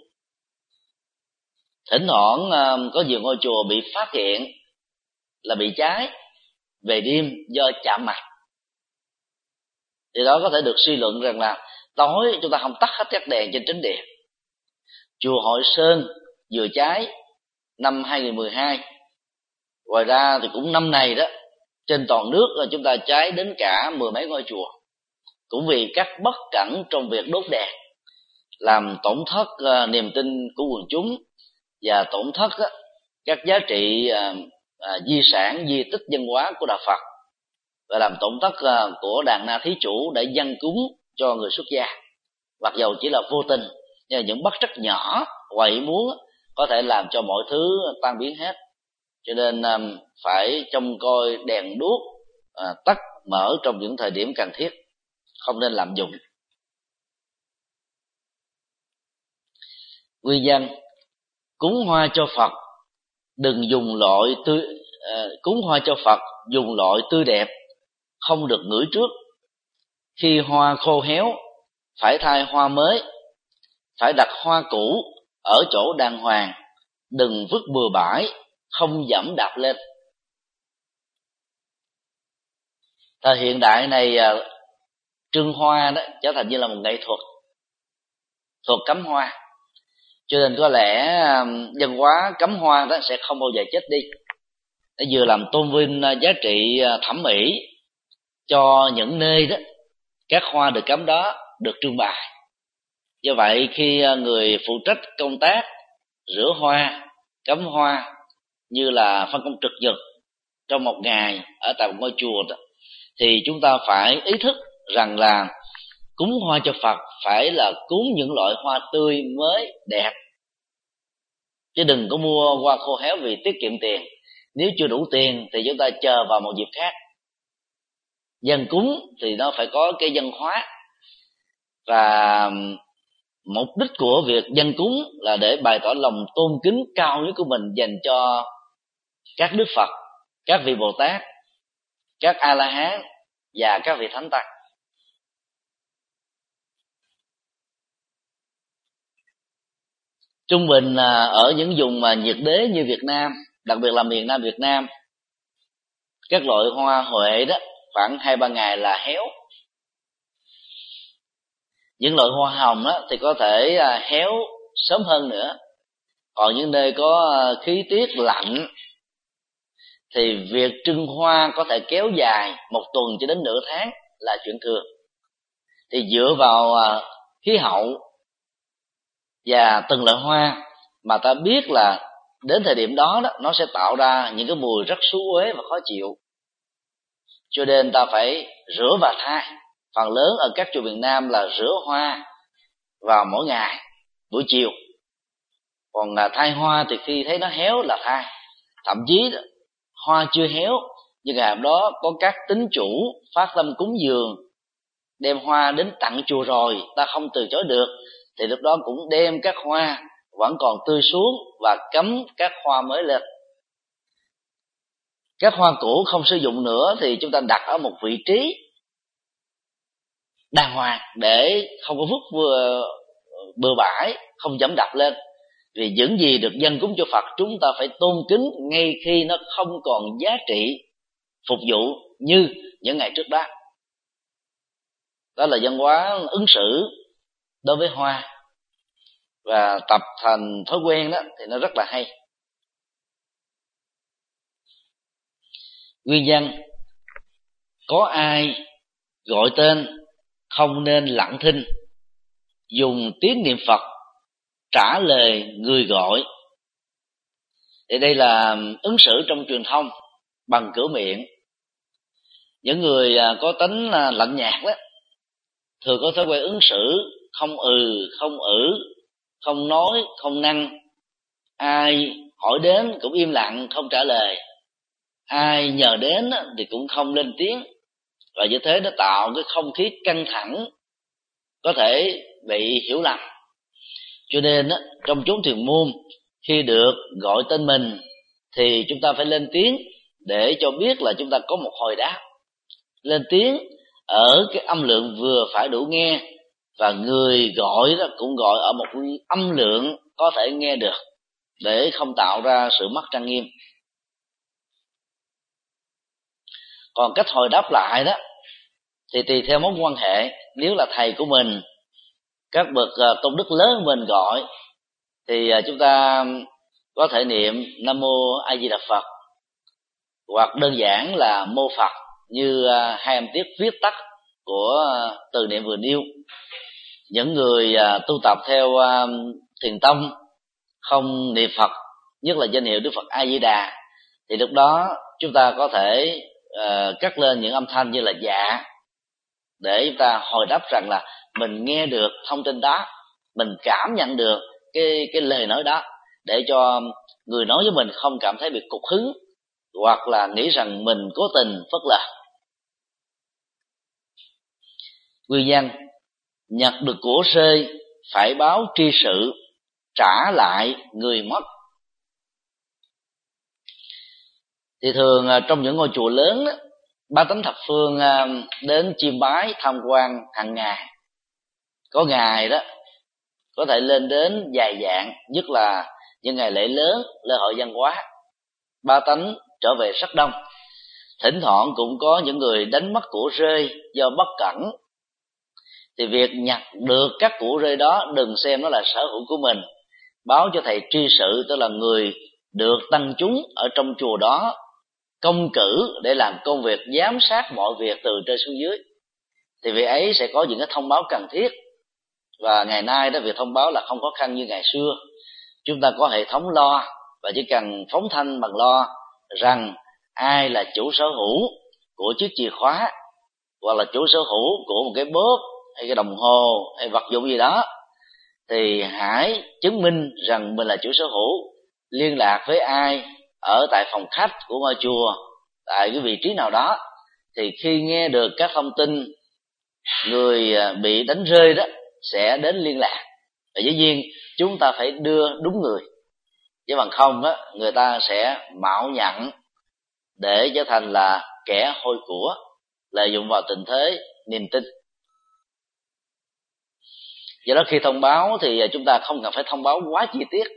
Thỉnh thoảng có nhiều ngôi chùa bị phát hiện là bị cháy về đêm do chạm mặt, thì đó có thể được suy luận rằng là tối chúng ta không tắt hết các đèn trên chánh điện. Chùa Hội Sơn vừa cháy năm 2012, ngoài ra thì cũng năm này đó, trên toàn nước là chúng ta cháy đến cả 10 mấy ngôi chùa, cũng vì các bất cẩn trong việc đốt đèn, làm tổn thất niềm tin của quần chúng và tổn thất các giá trị di sản di tích văn hóa của đạo Phật, và làm tổn thất của đàn na thí chủ để dâng cúng cho người xuất gia. Mặc dầu chỉ là vô tình, nhưng những bất trắc nhỏ ngoài ý muốn có thể làm cho mọi thứ tan biến hết. Cho nên phải trông coi đèn đuốc tắt mở trong những thời điểm cần thiết, không nên lạm dụng. Nguyên văn: cúng hoa cho Phật đừng dùng loại tươi, cúng hoa cho Phật dùng loại tươi đẹp, không được ngửi trước. Khi hoa khô héo phải thay hoa mới, phải đặt hoa cũ ở chỗ đàng hoàng, đừng vứt bừa bãi, không dẫm đạp lên. Thời hiện đại này trưng hoa đó trở thành như là một nghệ thuật cắm hoa, cho nên có lẽ văn hóa cắm hoa đó sẽ không bao giờ chết đi. Nó vừa làm tôn vinh giá trị thẩm mỹ cho những nơi đó các hoa được cắm đó được trưng bày. Do vậy khi người phụ trách công tác rửa hoa, cắm hoa như là phân công trực nhật trong một ngày ở tại một ngôi chùa đó, thì chúng ta phải ý thức rằng là cúng hoa cho Phật phải là cúng những loại hoa tươi mới đẹp, chứ đừng có mua hoa khô héo vì tiết kiệm tiền. Nếu chưa đủ tiền thì chúng ta chờ vào một dịp khác. Dân cúng thì nó phải có cái văn hóa, và mục đích của việc dân cúng là để bày tỏ lòng tôn kính cao nhất của mình dành cho các đức Phật, các vị Bồ Tát, các A La Hán và các vị Thánh Tăng. Trung bình ở những vùng nhiệt đới như Việt Nam, đặc biệt là miền Nam Việt Nam, các loại hoa huệ đó khoảng 2-3 ngày là héo. Những loại hoa hồng đó thì có thể héo sớm hơn nữa. Còn những nơi có khí tiết lạnh thì việc trưng hoa có thể kéo dài 1 tuần cho đến nửa tháng là chuyện thường. Thì dựa vào khí hậu và từng loại hoa mà ta biết là đến thời điểm đó nó sẽ tạo ra những cái mùi rất xú uế và khó chịu, cho nên ta phải rửa và thay. Phần lớn ở các chùa miền Nam là rửa hoa vào mỗi ngày buổi chiều, còn thay hoa thì khi thấy nó héo là thay. Thậm chí hoa chưa héo nhưng ngày hôm đó có các tín chủ phát tâm cúng dường đem hoa đến tặng chùa rồi, ta không từ chối được, thì lúc đó cũng đem các hoa vẫn còn tươi xuống và cắm các hoa mới lên. Các hoa cũ không sử dụng nữa thì chúng ta đặt ở một vị trí đàng hoàng để không có vứt bừa bãi, không dẫm đạp lên. Vì những gì được dâng cúng cho Phật chúng ta phải tôn kính ngay khi nó không còn giá trị phục vụ như những ngày trước đó. Đó là văn hóa ứng xử đối với hoa, và tập thành thói quen đó thì nó rất là hay. Nguyên nhân có ai gọi tên không nên lặng thinh, dùng tiếng niệm Phật trả lời người gọi. Thì đây là ứng xử trong truyền thông bằng cửa miệng. Những người có tính lạnh nhạt đó thường có thói quen ứng xử không không không nói, không năng. Ai hỏi đến cũng im lặng không trả lời, ai nhờ đến thì cũng không lên tiếng, và như thế nó tạo cái không khí căng thẳng, có thể bị hiểu lầm. Cho nên trong chốn thiền môn, khi được gọi tên mình thì chúng ta phải lên tiếng để cho biết là chúng ta có một hồi đáp. Lên tiếng ở cái âm lượng vừa phải đủ nghe, và người gọi đó cũng gọi ở một âm lượng có thể nghe được, để không tạo ra sự mất trang nghiêm. Còn cách hồi đáp lại đó thì tùy theo mối quan hệ. Nếu là thầy của mình, các bậc tôn đức lớn mình gọi, thì chúng ta có thể niệm Nam Mô A Di Đà Phật, hoặc đơn giản là Mô Phật như hai âm tiết viết tắt của từ niệm vừa nêu. Những người tu tập theo thiền tông không niệm Phật, nhất là danh hiệu Đức Phật A Di Đà, thì lúc đó chúng ta có thể cắt lên những âm thanh như là dạ, để chúng ta hồi đáp rằng là mình nghe được thông tin đó, mình cảm nhận được cái lời nói đó, để cho người nói với mình không cảm thấy bị cục hứng, hoặc là nghĩ rằng mình cố tình phớt lờ. Nguyên nhân nhặt được của rơi phải báo tri sự, trả lại người mất. Thì thường trong những ngôi chùa lớn đó, Bá Tánh thập phương đến chiêm bái tham quan hàng ngày. Có ngày đó có thể lên đến vài vạn, nhất là những ngày lễ lớn, lễ hội văn hóa, Bá Tánh trở về rất đông. Thỉnh thoảng cũng có những người đánh mất của rơi do bất cẩn. Thì việc nhặt được các của rơi đó đừng xem nó là sở hữu của mình, báo cho thầy tri sự, tức là người được tăng chúng ở trong chùa đó công cử để làm công việc giám sát mọi việc từ trên xuống dưới. Thì việc ấy sẽ có những cái thông báo cần thiết. Và ngày nay đó, việc thông báo là không khó khăn như ngày xưa. Chúng ta có hệ thống loa, và chỉ cần phóng thanh bằng loa rằng ai là chủ sở hữu của chiếc chìa khóa, hoặc là chủ sở hữu của một cái bóp hay cái đồng hồ hay vật dụng gì đó, thì hãy chứng minh rằng mình là chủ sở hữu, liên lạc với ai ở tại phòng khách của ngôi chùa, tại cái vị trí nào đó. Thì khi nghe được các thông tin người bị đánh rơi đó sẽ đến liên lạc. Và dĩ nhiên chúng ta phải đưa đúng người, chứ bằng không á, người ta sẽ mạo nhận để trở thành là kẻ hôi của, lợi dụng vào tình thế niềm tin. Do đó khi thông báo thì chúng ta không cần phải thông báo quá chi tiết,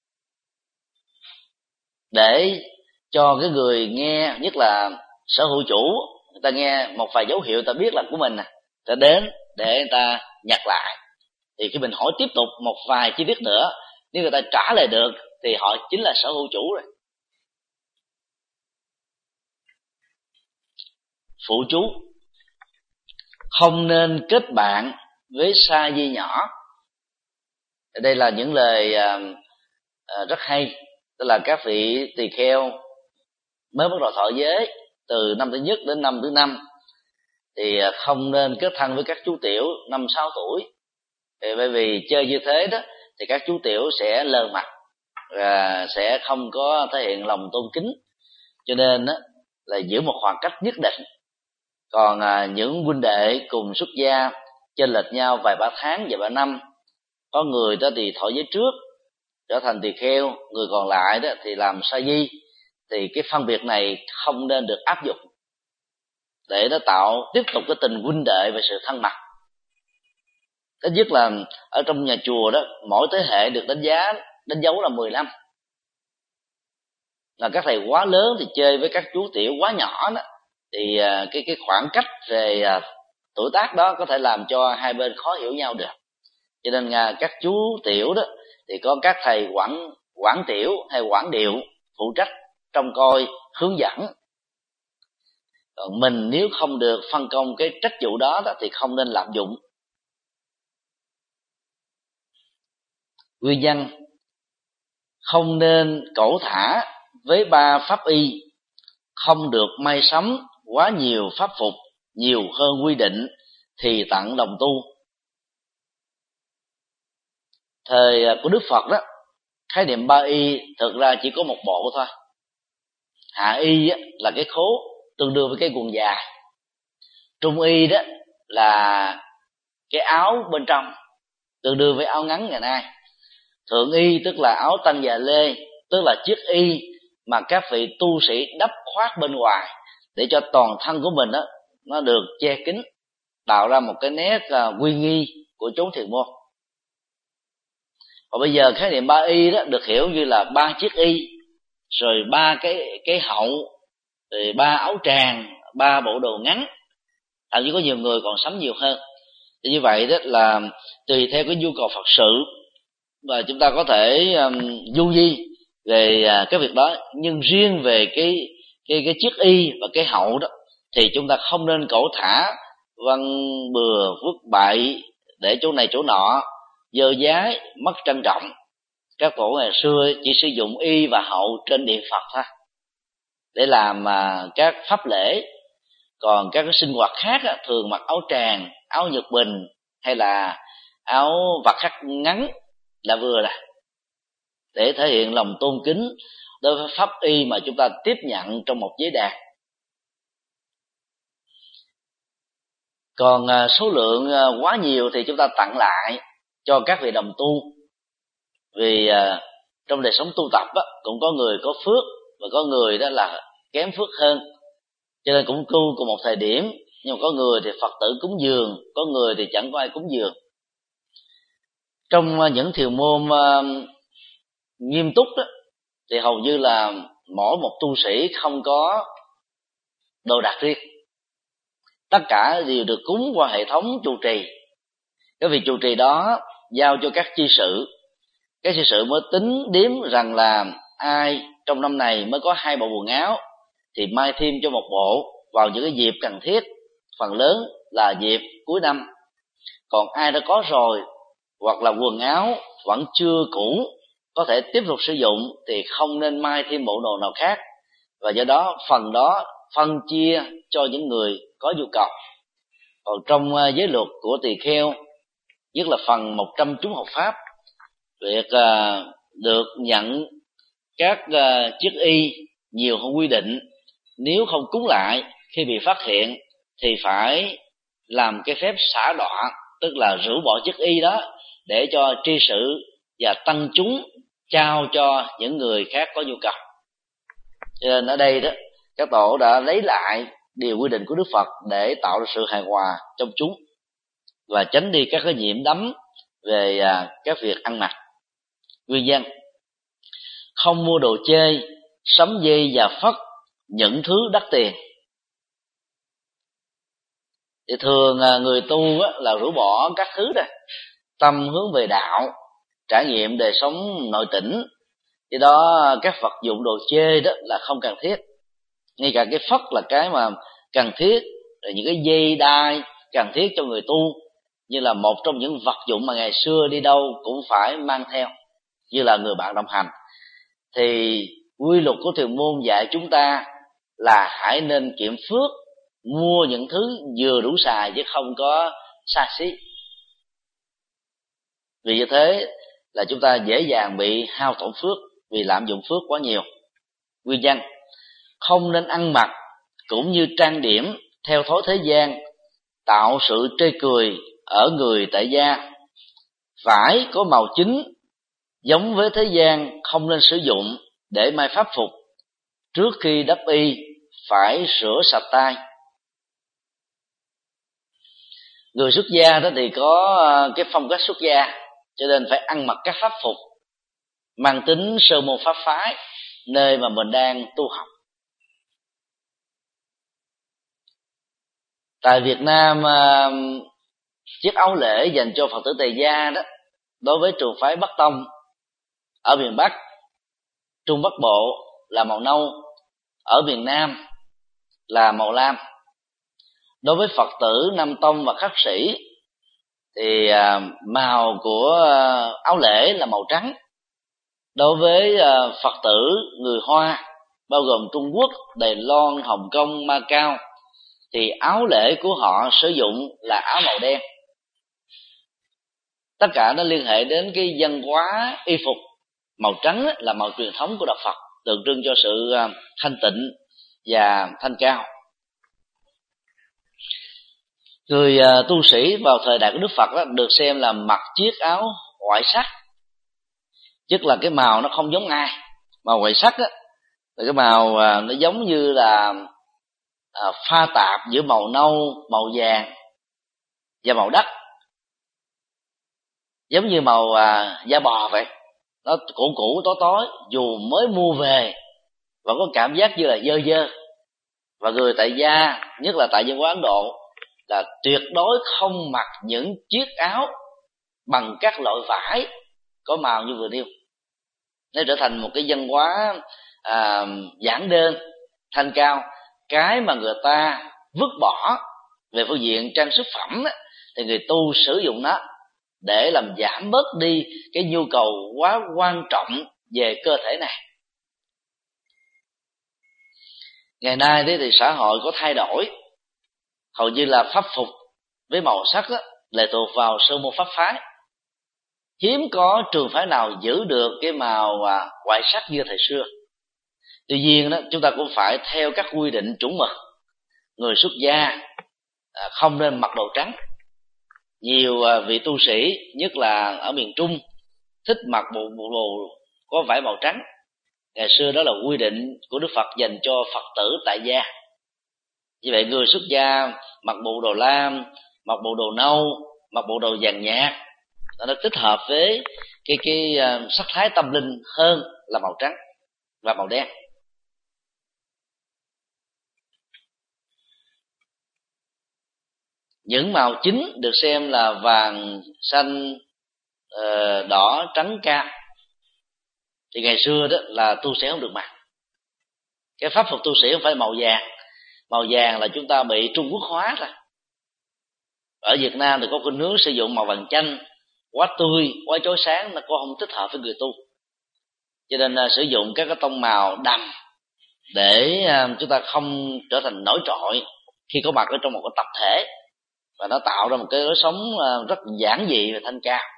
để cho cái người nghe, nhất là sở hữu chủ, người ta nghe một vài dấu hiệu ta biết là của mình, ta đến để người ta nhặt lại. Thì khi mình hỏi tiếp tục một vài chi tiết nữa, nếu người ta trả lời được thì họ chính là sở hữu chủ rồi. Phụ chú: không nên kết bạn với sa di nhỏ. Đây là những lời rất hay. Tức là các vị tỳ kheo mới bắt đầu thọ giới từ năm thứ nhất đến năm thứ năm thì không nên kết thân với các chú tiểu 5-6 tuổi. Bởi vì chơi như thế đó thì các chú tiểu sẽ lờ mặt và sẽ không có thể hiện lòng tôn kính, cho nên đó là giữ một khoảng cách nhất định. Còn những huynh đệ cùng xuất gia chênh lệch nhau vài ba tháng, vài ba năm, có người đó thì thọ giới trước trở thành tỳ kheo, người còn lại đó thì làm sa di, thì cái phân biệt này không nên được áp dụng, để nó tiếp tục cái tình huynh đệ và sự thân mật. Thứ nhất là ở trong nhà chùa đó, mỗi thế hệ được đánh dấu là 10 năm. Là các thầy quá lớn thì chơi với các chú tiểu quá nhỏ đó, thì cái khoảng cách về tuổi tác đó có thể làm cho hai bên khó hiểu nhau được. Cho nên các chú tiểu đó thì có các thầy quản tiểu hay quản điệu phụ trách trông coi, hướng dẫn. Còn mình nếu không được phân công cái trách vụ đó thì không nên lạm dụng. Nguyên nhân không nên cẩu thả với 3 pháp y, không được may sắm quá nhiều pháp phục, nhiều hơn quy định thì tặng đồng tu. Thời của Đức Phật đó, khái niệm 3 y thực ra chỉ có một bộ thôi. Hạ y là cái khố tương đương với cái quần dài, trung y đó là cái áo bên trong tương đương với áo ngắn ngày nay, thượng y tức là áo tanh và lê, tức là chiếc y mà các vị tu sĩ đắp khoác bên ngoài để cho toàn thân của mình đó nó được che kín, tạo ra một cái nét uy nghi của chốn thiền môn. Và bây giờ khái niệm 3 y đó được hiểu như là 3 chiếc y, rồi 3 cái hậu, rồi 3 áo tràng, 3 bộ đồ ngắn, thậm chí có nhiều người còn sắm nhiều hơn. Thì như vậy đó là tùy theo cái nhu cầu Phật sự và chúng ta có thể du di về cái việc đó. Nhưng riêng về cái chiếc y và cái hậu đó thì chúng ta không nên cẩu thả, văn bừa vứt bậy để chỗ này chỗ nọ, dơ dái, mất trân trọng. Các tổ ngày xưa chỉ sử dụng y và hậu trên điện Phật thôi để làm các pháp lễ, còn các cái sinh hoạt khác thường mặc áo tràng, áo nhật bình hay là áo vạt khắc ngắn là vừa rồi, để thể hiện lòng tôn kính đối với pháp y mà chúng ta tiếp nhận trong một giới đàn. Còn số lượng quá nhiều thì chúng ta tặng lại cho các vị đồng tu, vì trong đời sống tu tập cũng có người có phước và có người đó là kém phước hơn, cho nên cũng tu cùng một thời điểm, nhưng mà có người thì Phật tử cúng dường, có người thì chẳng có ai cúng dường. Trong những thiền môn nghiêm túc đó thì hầu như là mỗi một tu sĩ không có đồ đạc riêng, tất cả đều được cúng qua hệ thống trụ trì. Cái việc trụ trì đó giao cho các chi sự, các chi sự mới tính đếm rằng là ai trong năm này mới có 2 bộ quần áo thì mai thêm cho một bộ vào những cái dịp cần thiết, phần lớn là dịp cuối năm. Còn ai đã có rồi hoặc là quần áo vẫn chưa cũ, có thể tiếp tục sử dụng thì không nên mai thêm bộ đồ nào khác, và do đó phần đó phân chia cho những người có nhu cầu. Còn trong giới luật của tỳ kheo, nhất là phần 100 chúng học pháp, việc được nhận các chiếc y nhiều hơn quy định, nếu không cúng lại khi bị phát hiện thì phải làm cái phép xả đọa, tức là rũ bỏ chiếc y đó để cho tri sự và tăng chúng trao cho những người khác có nhu cầu. Cho nên ở đây đó, các tổ đã lấy lại điều quy định của Đức Phật để tạo ra sự hài hòa trong chúng và tránh đi các cái nhiễm đắm về các việc ăn mặc. Nguyên nhân không mua đồ chơi, sắm dây và phất những thứ đắt tiền. Thì thường người tu là rũ bỏ các thứ đó, tâm hướng về đạo, trải nghiệm đời sống nội tỉnh. Vì đó các vật dụng đồ chơi đó là không cần thiết. Ngay cả cái phất là cái mà cần thiết, rồi những cái dây đai cần thiết cho người tu, như là một trong những vật dụng mà ngày xưa đi đâu cũng phải mang theo, như là người bạn đồng hành. Thì quy luật của thiền môn dạy chúng ta là hãy nên kiệm phước, mua những thứ vừa đủ xài chứ không có xa xí. Vì như thế là chúng ta dễ dàng bị hao tổn phước vì lạm dụng phước quá nhiều. Nguyên nhân không nên ăn mặc cũng như trang điểm theo thói thế gian, tạo sự trê cười ở người tại gia. Vải có màu chính giống với thế gian không nên sử dụng để may pháp phục. trước khi đắp y phải rửa sạch tay. Người xuất gia đó thì có cái phong cách xuất gia, cho nên phải ăn mặc các pháp phục mang tính sơ môn pháp phái nơi mà mình đang tu học. Tại Việt Nam, chiếc áo lễ dành cho Phật tử tại gia đó, đối với trường phái Bắc Tông ở miền Bắc, Trung Bắc Bộ là màu nâu, ở miền Nam là màu lam. Đối với Phật tử Nam Tông và khất sĩ thì màu của áo lễ là màu trắng. Đối với Phật tử người Hoa bao gồm Trung Quốc, Đài Loan, Hồng Kông, Macau thì áo lễ của họ sử dụng là áo màu đen. Tất cả nó liên hệ đến cái văn hóa y phục. Màu trắng là màu truyền thống của đạo Phật, tượng trưng cho sự thanh tịnh và thanh cao. Người tu sĩ vào thời đại của Đức Phật đó, được xem là mặc chiếc áo ngoại sắc, tức là cái màu nó không giống ai. Màu ngoại sắc đó, là cái màu nó giống như là pha tạp giữa màu nâu, màu vàng và màu đất, giống như màu da bò vậy. Nó cũ cũ tối tối, dù mới mua về và có cảm giác như là dơ dơ. Và người tại gia, nhất là tại dân quốc Ấn Độ, là tuyệt đối không mặc những chiếc áo bằng các loại vải có màu như vừa nêu. Nó trở thành một cái văn hóa giản đơn, thanh cao. Cái mà người ta vứt bỏ về phương diện trang sức phẩm đó, thì người tu sử dụng nó để làm giảm bớt đi cái nhu cầu quá quan trọng về cơ thể này. Ngày nay thì xã hội có thay đổi, hầu như là pháp phục với màu sắc đó, lệ thuộc vào sơ môn pháp phái. Hiếm có trường phái nào giữ được cái màu ngoại sắc như thời xưa. Tuy nhiên đó, chúng ta cũng phải theo các quy định chuẩn mực. Người xuất gia không nên mặc đồ trắng. Nhiều vị tu sĩ, nhất là ở miền Trung, thích mặc bộ đồ có vải màu trắng. Ngày xưa đó là quy định của Đức Phật dành cho Phật tử tại gia. Như vậy người xuất gia mặc bộ đồ lam, mặc bộ đồ nâu, mặc bộ đồ vàng nhạt, nó thích hợp với cái sắc thái tâm linh hơn là màu trắng và màu đen. Những màu chính được xem là vàng, xanh, đỏ, trắng, cam thì ngày xưa đó là tu sĩ không được mặc. Cái pháp phục tu sĩ không phải màu vàng. Màu vàng là chúng ta bị Trung Quốc hóa rồi. Ở Việt Nam thì có khuynh hướng sử dụng màu vàng chanh, quá tươi, quá chói sáng, nó cũng không thích hợp với người tu. Cho nên sử dụng các cái tông màu đậm để chúng ta không trở thành nổi trội khi có mặt ở trong một cái tập thể, và nó tạo ra một cái lối sống rất giản dị và thanh cao.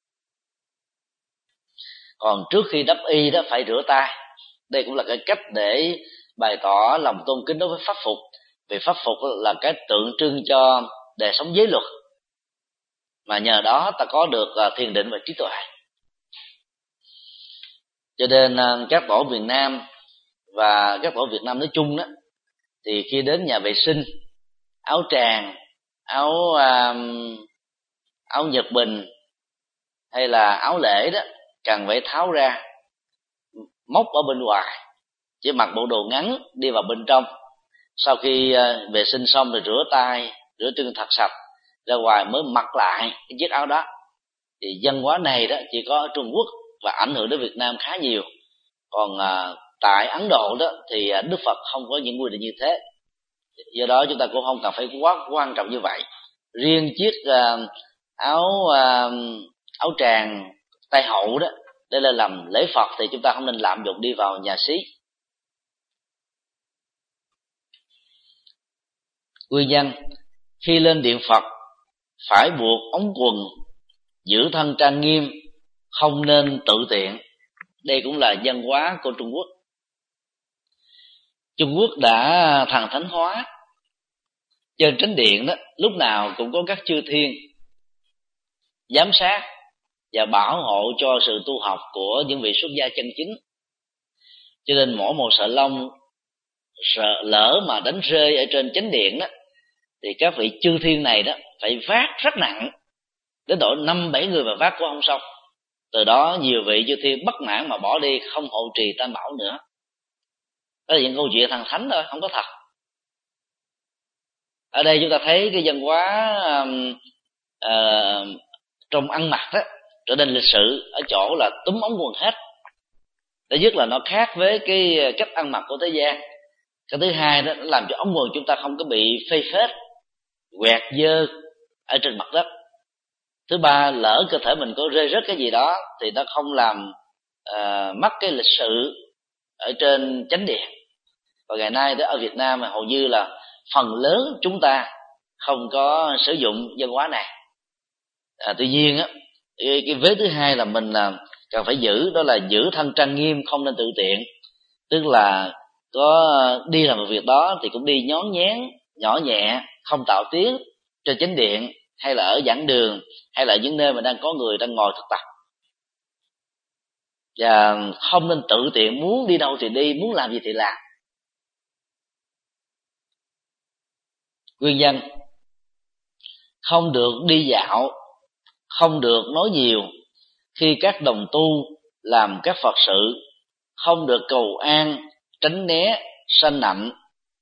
Còn trước khi đắp y đó phải rửa tay. Đây cũng là cái cách để bày tỏ lòng tôn kính đối với pháp phục, vì pháp phục là cái tượng trưng cho đời sống giới luật, mà nhờ đó ta có được thiền định và trí tuệ. Cho nên các tổ miền Nam và các tổ Việt Nam nói chung đó, thì khi đến nhà vệ sinh, áo tràng, áo nhật bình hay là áo lễ đó cần phải tháo ra, móc ở bên ngoài, chỉ mặc bộ đồ ngắn đi vào bên trong. Sau khi vệ sinh xong thì rửa tay, rửa chân thật sạch, ra ngoài mới mặc lại cái chiếc áo đó. Thì văn hóa này đó chỉ có ở Trung Quốc và ảnh hưởng đến Việt Nam khá nhiều. Còn tại Ấn Độ đó thì Đức Phật không có những quy định như thế. Do đó chúng ta cũng không cần phải quá quan trọng như vậy. Riêng chiếc áo tràng tay hậu đó, đây là làm lễ Phật, thì chúng ta không nên lạm dụng đi vào nhà xí. Nguyên nhân khi lên điện Phật phải buộc ống quần, giữ thân trang nghiêm, không nên tự tiện. Đây cũng là văn hóa của Trung Quốc. Trung Quốc đã thần thánh hóa. Trên chánh điện đó lúc nào cũng có các chư thiên giám sát và bảo hộ cho sự tu học của những vị xuất gia chân chính. Cho nên mỗi một sợi lông sợ lỡ mà đánh rơi ở trên chánh điện đó, thì các vị chư thiên này đó phải vác rất nặng, đến độ 5-7 người mà vác cũng không xong. Từ đó nhiều vị chư thiên bất mãn mà bỏ đi, không hộ trì tam bảo nữa. Đó là những câu chuyện thần thánh thôi, không có thật. Ở đây chúng ta thấy cái văn hóa trong ăn mặc đó trở nên lịch sự ở chỗ là túm ống quần hết. Thứ nhất là nó khác với cái cách ăn mặc của thế gian. Cái thứ hai đó, nó làm cho ống quần chúng ta không có bị phê phết, quẹt dơ ở trên mặt đất. Thứ ba, lỡ cơ thể mình có rơi rớt cái gì đó thì nó không làm mất cái lịch sự ở trên chánh điện. Và ngày nay đó ở Việt Nam hầu như là phần lớn chúng ta không có sử dụng văn hóa này. Tuy nhiên á, cái vế thứ hai là mình cần phải giữ, đó là giữ thân trang nghiêm, không nên tự tiện. Tức là có đi làm một việc đó thì cũng đi nhón nhén, nhỏ nhẹ, không tạo tiếng trên chánh điện, hay là ở giảng đường, hay là những nơi mà đang có người đang ngồi thực tập. Và không nên tự tiện, muốn đi đâu thì đi, muốn làm gì thì làm. Nguyên nhân: không được đi dạo, không được nói nhiều khi các đồng tu làm các Phật sự, không được cầu an, tránh né, sanh nạnh.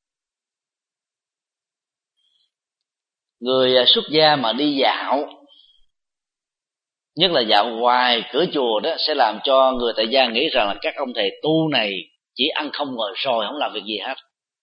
Người xuất gia mà đi dạo, nhất là dạo ngoài cửa chùa đó, sẽ làm cho người tại gia nghĩ rằng là các ông thầy tu này chỉ ăn không ngồi sồi, không làm việc gì hết.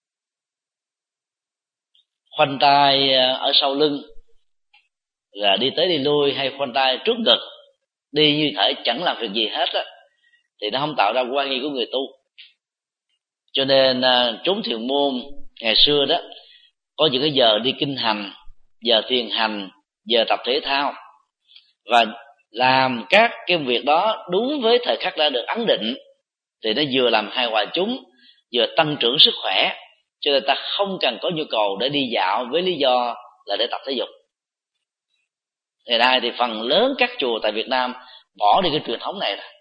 Khoanh tay ở sau lưng, là đi tới đi lui, hay khoanh tay trước ngực, đi như thể chẳng làm việc gì hết á, thì nó không tạo ra quan nghi của người tu. Cho nên chốn thiền môn ngày xưa đó có những cái giờ đi kinh hành, giờ thiền hành, giờ tập thể thao, và làm các cái việc đó đúng với thời khắc đã được ấn định, thì nó vừa làm hài hòa chúng, vừa tăng trưởng sức khỏe. Cho nên ta không cần có nhu cầu để đi dạo với lý do là để tập thể dục. Ngày nay thì phần lớn các chùa tại Việt Nam bỏ đi cái truyền thống này rồi.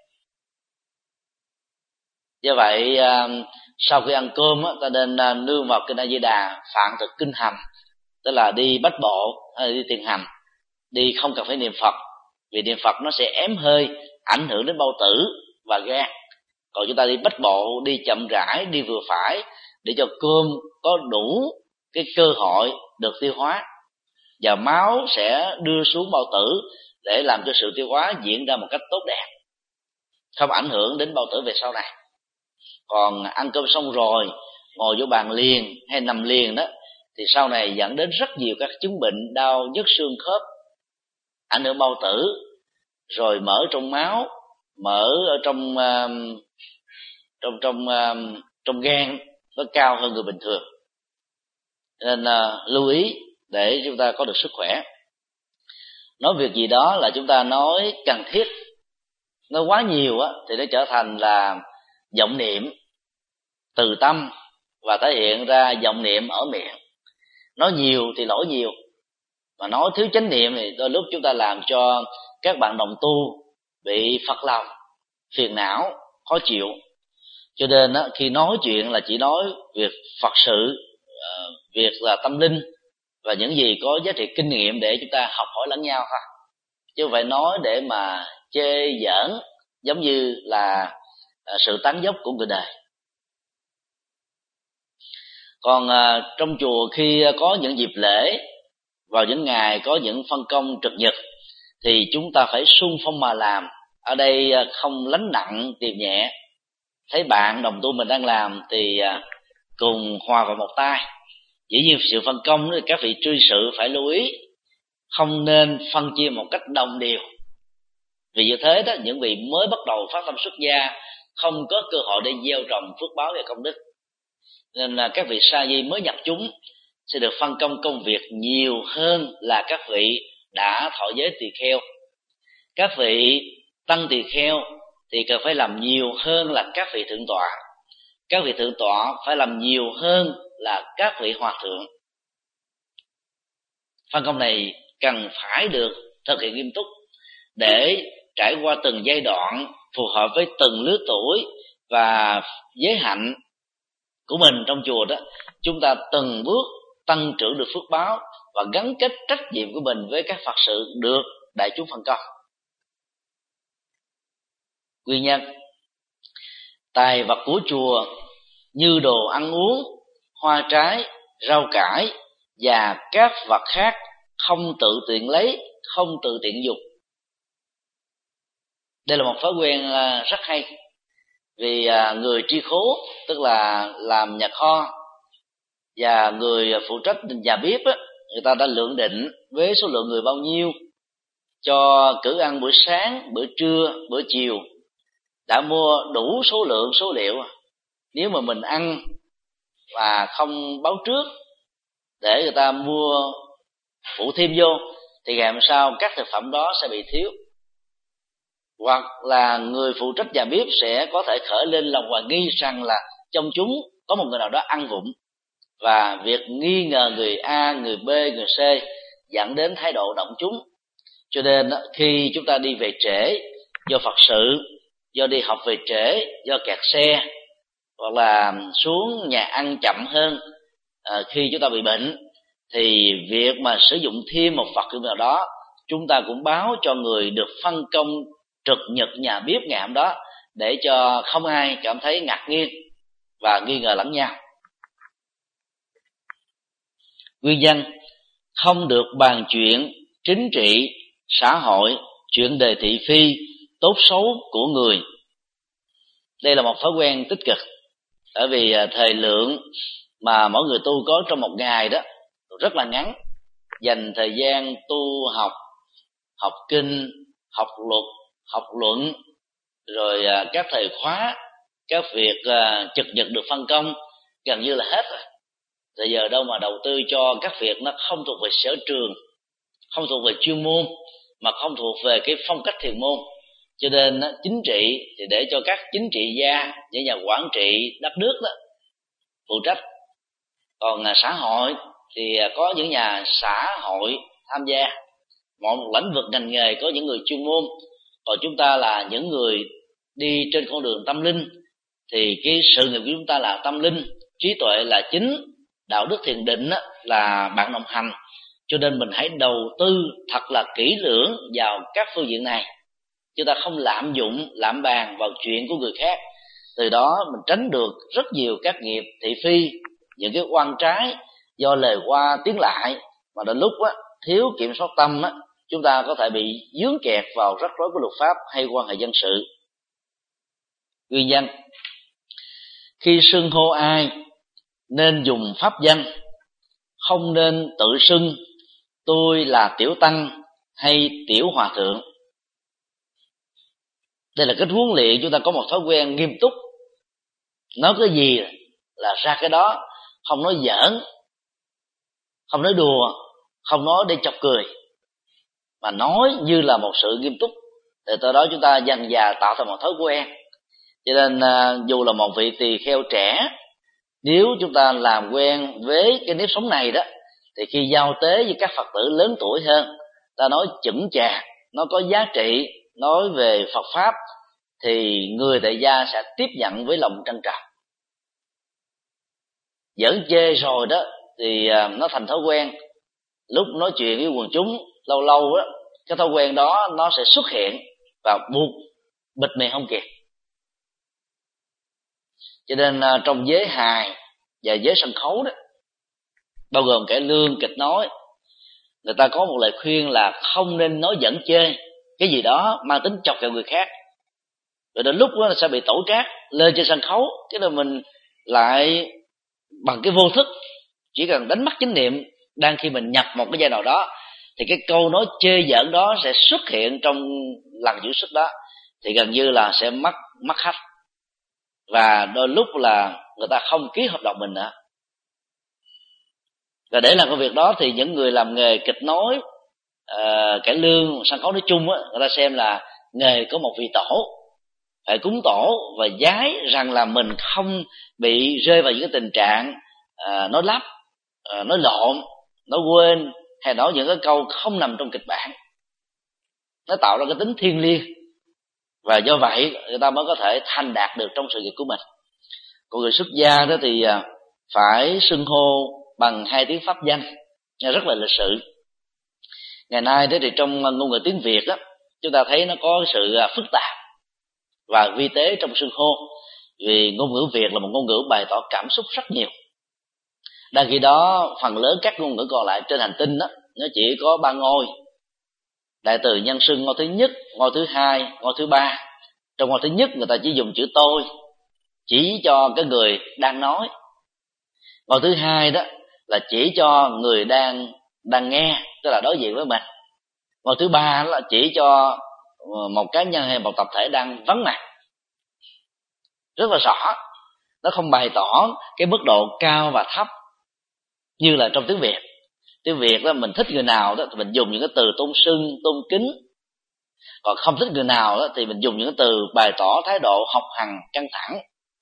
Do vậy sau khi ăn cơm ta nên nương vào kinh A Di Đà, phạn thực kinh hành, tức là đi bách bộ hay đi thiền hành, đi không cần phải niệm Phật, vì niệm Phật nó sẽ ém hơi, ảnh hưởng đến bao tử và gan. Còn chúng ta đi bách bộ, đi chậm rãi, đi vừa phải, để cho cơm có đủ cái cơ hội được tiêu hóa, và máu sẽ đưa xuống bao tử để làm cho sự tiêu hóa diễn ra một cách tốt đẹp, không ảnh hưởng đến bao tử về sau này. Còn ăn cơm xong rồi ngồi vô bàn liền hay nằm liền đó, thì sau này dẫn đến rất nhiều các chứng bệnh đau nhức xương khớp, ảnh hưởng bao tử, rồi mỡ trong máu, mỡ ở trong gan nó cao hơn người bình thường. Nên lưu ý để chúng ta có được sức khỏe. Nói việc gì đó là chúng ta nói cần thiết, nói quá nhiều thì nó trở thành là vọng niệm từ tâm và thể hiện ra vọng niệm ở miệng. Nói nhiều thì lỗi nhiều, mà nói thiếu chánh niệm thì đôi lúc chúng ta làm cho các bạn đồng tu bị phật lòng, phiền não, khó chịu. Cho nên khi nói chuyện là chỉ nói việc Phật sự, việc là tâm linh và những gì có giá trị kinh nghiệm để chúng ta học hỏi lẫn nhau thôi, chứ không phải nói để mà chê giỡn, giống như là sự tán dốc của người đời. Còn trong chùa khi có những dịp lễ, vào những ngày có những phân công trực nhật, thì chúng ta phải xung phong mà làm. Ở đây không lánh nặng tiền nhẹ, thấy bạn đồng tu mình đang làm thì cùng hòa vào một tay. Dĩ nhiên sự phân công thì các vị trư sự phải lưu ý, không nên phân chia một cách đồng đều. Vì như thế đó, những vị mới bắt đầu phát tâm xuất gia không có cơ hội để gieo trồng phước báo và công đức. Nên là các vị sa di mới nhập chúng sẽ được phân công công việc nhiều hơn là các vị đã thọ giới tỳ kheo. Các vị tăng tỳ kheo thì cần phải làm nhiều hơn là các vị thượng tọa. Các vị thượng tọa phải làm nhiều hơn là các vị hòa thượng. Phân công này cần phải được thực hiện nghiêm túc để trải qua từng giai đoạn phù hợp với từng lứa tuổi và giới hạnh của mình trong chùa đó, chúng ta từng bước tăng trưởng được phước báo và gắn kết trách nhiệm của mình với các Phật sự được đại chúng phân công. Nguyên nhân: tài vật của chùa như đồ ăn uống, hoa trái, rau cải và các vật khác không tự tiện lấy, không tự tiện dùng. Đây là một thói quen rất hay, vì người tri khố, tức là làm nhà kho, và người phụ trách nhà bếp á, người ta đã lượng định với số lượng người bao nhiêu cho cử ăn buổi sáng, bữa trưa, bữa chiều, đã mua đủ số lượng số liệu. Nếu mà mình ăn và không báo trước để người ta mua phụ thêm vô thì ngày hôm sau các thực phẩm đó sẽ bị thiếu, hoặc là người phụ trách nhà bếp sẽ có thể khởi lên lòng hoài nghi rằng là trong chúng có một người nào đó ăn vụng, và việc nghi ngờ người A, người B, người C dẫn đến thái độ động chúng. Cho nên khi chúng ta đi về trễ do Phật sự, do đi học về trễ, do kẹt xe, hoặc là xuống nhà ăn chậm hơn khi chúng ta bị bệnh, thì việc mà sử dụng thêm một vật dụng nào đó, chúng ta cũng báo cho người được phân công trực nhật nhà bếp ngày hôm đó, để cho không ai cảm thấy ngạc nhiên và nghi ngờ lẫn nhau. Nguyên nhân: không được bàn chuyện chính trị, xã hội, chuyện đề thị phi, tốt xấu của người. Đây là một thói quen tích cực, bởi vì thời lượng mà mỗi người tu có trong một ngày đó rất là ngắn. Dành thời gian tu học, học kinh, học luật, học luận, rồi các thời khóa, các việc trực nhật được phân công gần như là hết rồi. Bây giờ đâu mà đầu tư cho các việc nó không thuộc về sở trường, không thuộc về chuyên môn, mà không thuộc về cái phong cách thiền môn. Cho nên chính trị thì để cho các chính trị gia, những nhà quản trị đất nước đó phụ trách. Còn xã hội thì có những nhà xã hội tham gia. Mọi một lĩnh vực ngành nghề có những người chuyên môn. Còn chúng ta là những người đi trên con đường tâm linh, thì cái sự nghiệp của chúng ta là tâm linh, trí tuệ là chính, đạo đức thiền định là bạn đồng hành. Cho nên mình hãy đầu tư thật là kỹ lưỡng vào các phương diện này. Chúng ta không lạm dụng, lạm bàn vào chuyện của người khác. Từ đó mình tránh được rất nhiều các nghiệp thị phi, những cái oan trái do lời qua tiếng lại, mà đến lúc thiếu kiểm soát tâm chúng ta có thể bị vướng kẹt vào rắc rối của luật pháp hay quan hệ dân sự. Nguyên nhân: khi xưng hô ai nên dùng pháp danh, không nên tự xưng tôi là tiểu tăng hay tiểu hòa thượng. Đây là cái huấn luyện chúng ta có một thói quen nghiêm túc, nói cái gì là ra cái đó, không nói giỡn, không nói đùa, không nói để chọc cười, mà nói như là một sự nghiêm túc. Từ từ đó chúng ta dần dà tạo thành một thói quen. Cho nên dù là một vị tỳ kheo trẻ, nếu chúng ta làm quen với cái nếp sống này đó, thì khi giao tế với các Phật tử lớn tuổi hơn, ta nói chững chạc, nó có giá trị, nói về Phật Pháp, thì người tại gia sẽ tiếp nhận với lòng trân trọng. Giỡn chê rồi đó thì nó thành thói quen. Lúc nói chuyện với quần chúng lâu lâu đó, cái thói quen đó nó sẽ xuất hiện và buộc bịt miệng không kịp. Cho nên trong giới hài và giới sân khấu đó, bao gồm cải lương, kịch nói, người ta có một lời khuyên là không nên nói giỡn chê cái gì đó mang tính chọc ghẹo người khác, rồi đến lúc đó sẽ bị tổ trác lên trên sân khấu. Chứ là mình lại bằng cái vô thức, chỉ cần đánh mất chánh niệm đang khi mình nhập một cái giai đoạn đó, thì cái câu nói chê giỡn đó sẽ xuất hiện trong lần diễn xuất đó, thì gần như là sẽ mất khách, và đôi lúc là người ta không ký hợp đồng mình nữa. Và để làm công việc đó thì những người làm nghề kịch nói, cải lương, sân khấu nói chung người ta xem là nghề có một vị tổ, phải cúng tổ và giái rằng là mình không bị rơi vào những cái tình trạng nói lắp, nói lộn, nói quên, hay nói những cái câu không nằm trong kịch bản. Nó tạo ra cái tính thiêng liêng, và do vậy người ta mới có thể thành đạt được trong sự nghiệp của mình. Còn người xuất gia đó thì phải xưng hô bằng 2 tiếng pháp danh, rất là lịch sự. Ngày nay đó thì trong ngôn ngữ tiếng Việt đó, chúng ta thấy nó có sự phức tạp và vi tế trong xưng hô, vì ngôn ngữ Việt là một ngôn ngữ bày tỏ cảm xúc rất nhiều. Đang khi đó phần lớn các ngôn ngữ còn lại trên hành tinh đó, nó chỉ có 3 ngôi: đại từ nhân xưng ngôi thứ nhất, ngôi thứ hai, ngôi thứ ba. Trong ngôi thứ nhất người ta chỉ dùng chữ tôi chỉ cho cái người đang nói. Ngôi thứ hai đó là chỉ cho người đang nghe, tức là đối diện với mình. Ngôi thứ ba là chỉ cho một cá nhân hay một tập thể đang vắng mặt. Rất là rõ, nó không bày tỏ cái mức độ cao và thấp như là trong tiếng Việt. Tiếng Việt đó, mình thích người nào đó thì mình dùng những cái từ tôn xưng, tôn kính. Còn không thích người nào đó thì mình dùng những cái từ bày tỏ thái độ học hành căng thẳng.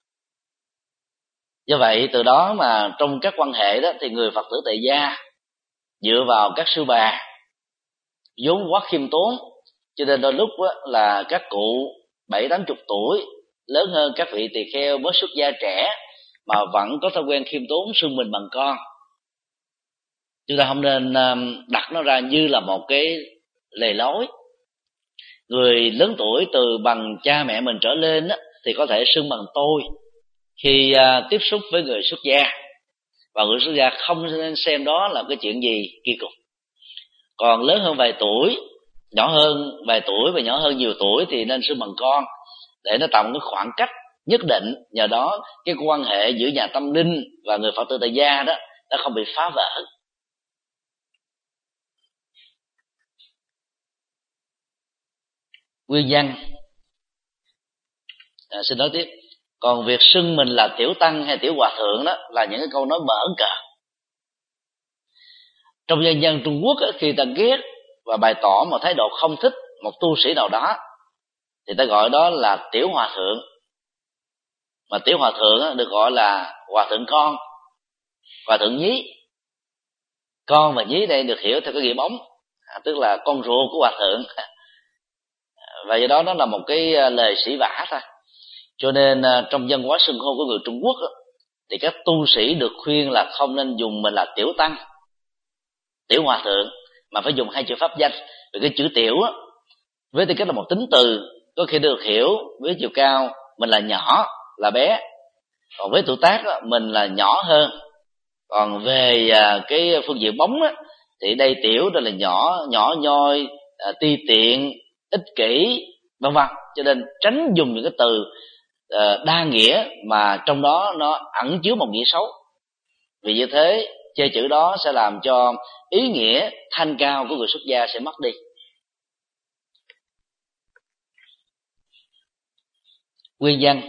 Do vậy từ đó mà trong các quan hệ đó thì người Phật tử tại gia dựa vào các sư bà vốn quá khiêm tốn, cho nên đôi lúc là các cụ 70-80 tuổi lớn hơn các vị tỳ kheo mới xuất gia trẻ mà vẫn có thói quen khiêm tốn xưng mình bằng con. Chúng ta không nên đặt nó ra như là một cái lề lối. Người lớn tuổi từ bằng cha mẹ mình trở lên thì có thể xưng bằng tôi khi tiếp xúc với người xuất gia, và người xuất gia không nên xem đó là cái chuyện gì kỳ cục. Còn lớn hơn vài tuổi, nhỏ hơn vài tuổi và nhỏ hơn nhiều tuổi thì nên xưng bằng con, để nó tạo một cái khoảng cách nhất định. Nhờ đó cái quan hệ giữa nhà tâm linh và người Phật tử tại gia đó nó không bị phá vỡ. Nguyên văn xin nói tiếp. Còn việc xưng mình là tiểu tăng hay tiểu hòa thượng đó là những cái câu nói mở cờ. Trong dân gian Trung Quốc khi ta ghét và bày tỏ một thái độ không thích một tu sĩ nào đó thì ta gọi đó là tiểu hòa thượng. Mà tiểu hòa thượng được gọi là hòa thượng con, hòa thượng nhí. Con và nhí đây được hiểu theo cái nghĩa bóng, tức là con ruột của hòa thượng. Và do đó nó là một cái lời sỉ vả thôi. Cho nên trong văn hóa xưng hô của người Trung Quốc thì các tu sĩ được khuyên là không nên dùng mình là tiểu tăng, tiểu hòa thượng, mà phải dùng 2 chữ pháp danh. Vì cái chữ tiểu với tư cách là một tính từ có khi được hiểu với chiều cao mình là nhỏ, là bé, còn với tuổi tác mình là nhỏ hơn. Còn về cái phương diện bóng thì đây tiểu đó là nhỏ nhoi, ti tiện, ích kỷ, vân vân. Cho nên tránh dùng những cái từ đa nghĩa mà trong đó nó ẩn chứa một nghĩa xấu, vì như thế chê chữ đó sẽ làm cho ý nghĩa thanh cao của người xuất gia sẽ mất đi. Nguyên văn: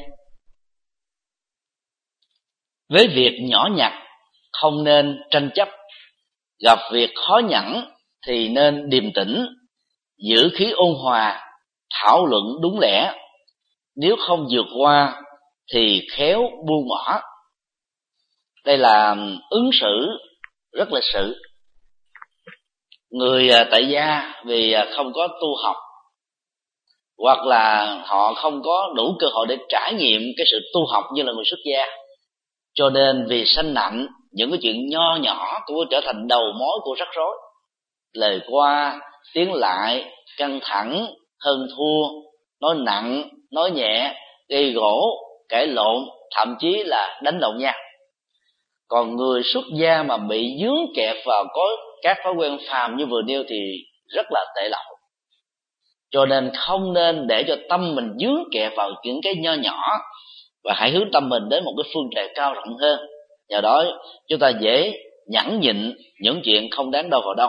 với việc nhỏ nhặt không nên tranh chấp, gặp việc khó nhẫn thì nên điềm tĩnh, giữ khí ôn hòa, thảo luận đúng lẽ. Nếu không vượt qua thì khéo buông bỏ. Đây là ứng xử rất lịch sự. Người tại gia vì không có tu học hoặc là họ không có đủ cơ hội để trải nghiệm cái sự tu học như là người xuất gia, cho nên vì sanh nặng những cái chuyện nho nhỏ cũng trở thành đầu mối của rắc rối. Lời qua tiếng lại, căng thẳng, hơn thua, nói nặng nói nhẹ, gây gổ, cãi lộn, thậm chí là đánh lộn nhau. Còn người xuất gia mà bị dướng kẹp vào có các thói quen phàm như vừa nêu thì rất là tệ lậu. Cho nên không nên để cho tâm mình dướng kẹp vào những cái nho nhỏ, và hãy hướng tâm mình đến một cái phương trời cao rộng hơn. Nhờ đó chúng ta dễ nhẫn nhịn những chuyện không đáng đâu vào đâu.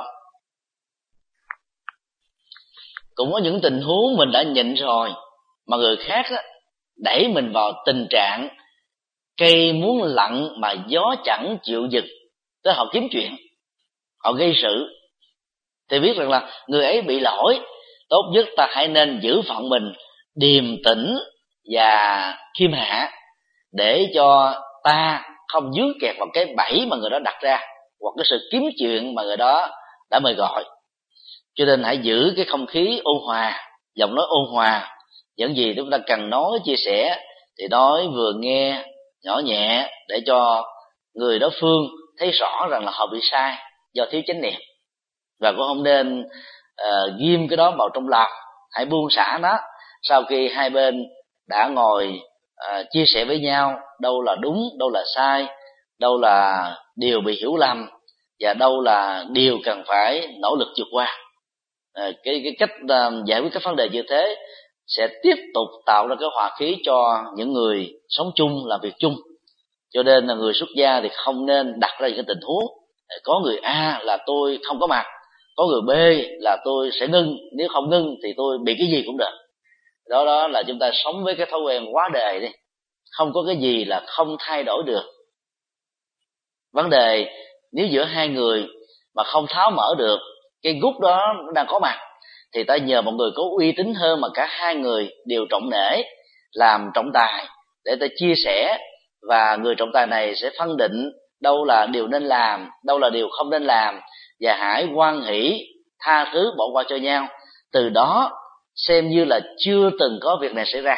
Cũng có những tình huống mình đã nhịn rồi mà người khác đẩy mình vào tình trạng cây muốn lặng mà gió chẳng chịu dừng, tức là họ kiếm chuyện, họ gây sự, thì biết rằng là người ấy bị lỗi. Tốt nhất ta hãy nên giữ phận mình điềm tĩnh và khiêm hạ, để cho ta không dướng kẹt vào cái bẫy mà người đó đặt ra, hoặc cái sự kiếm chuyện mà người đó đã mời gọi. Cho nên hãy giữ cái không khí ôn hòa, giọng nói ôn hòa. Những gì chúng ta cần nói chia sẻ thì nói vừa nghe nhỏ nhẹ để cho người đối phương thấy rõ rằng là họ bị sai do thiếu chánh niệm, và cũng không nên ghim cái đó vào trong lòng. Hãy buông xả nó sau khi hai bên đã ngồi chia sẻ với nhau đâu là đúng, đâu là sai, đâu là điều bị hiểu lầm, và đâu là điều cần phải nỗ lực vượt qua. Cái cách giải quyết các vấn đề như thế sẽ tiếp tục tạo ra cái hòa khí cho những người sống chung, làm việc chung. Cho nên là người xuất gia thì không nên đặt ra những cái tình huống có người A là tôi không có mặt, có người B là tôi sẽ ngưng, nếu không ngưng thì tôi bị cái gì cũng được. Đó là chúng ta sống với cái thói quen quá đề đi. Không có cái gì là không thay đổi được. Vấn đề nếu giữa hai người mà không tháo mở được cái gút đó nó đang có mặt, thì ta nhờ một người có uy tín hơn mà cả hai người đều trọng nể, làm trọng tài để ta chia sẻ, và người trọng tài này sẽ phân định đâu là điều nên làm, đâu là điều không nên làm, và hãy hoan hỷ tha thứ bỏ qua cho nhau. Từ đó xem như là chưa từng có việc này xảy ra.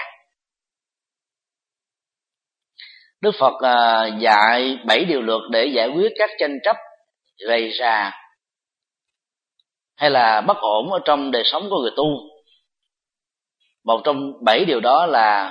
Đức Phật dạy 7 điều luật để giải quyết các tranh chấp rầy rà hay là bất ổn ở trong đời sống của người tu. Một trong 7 điều đó là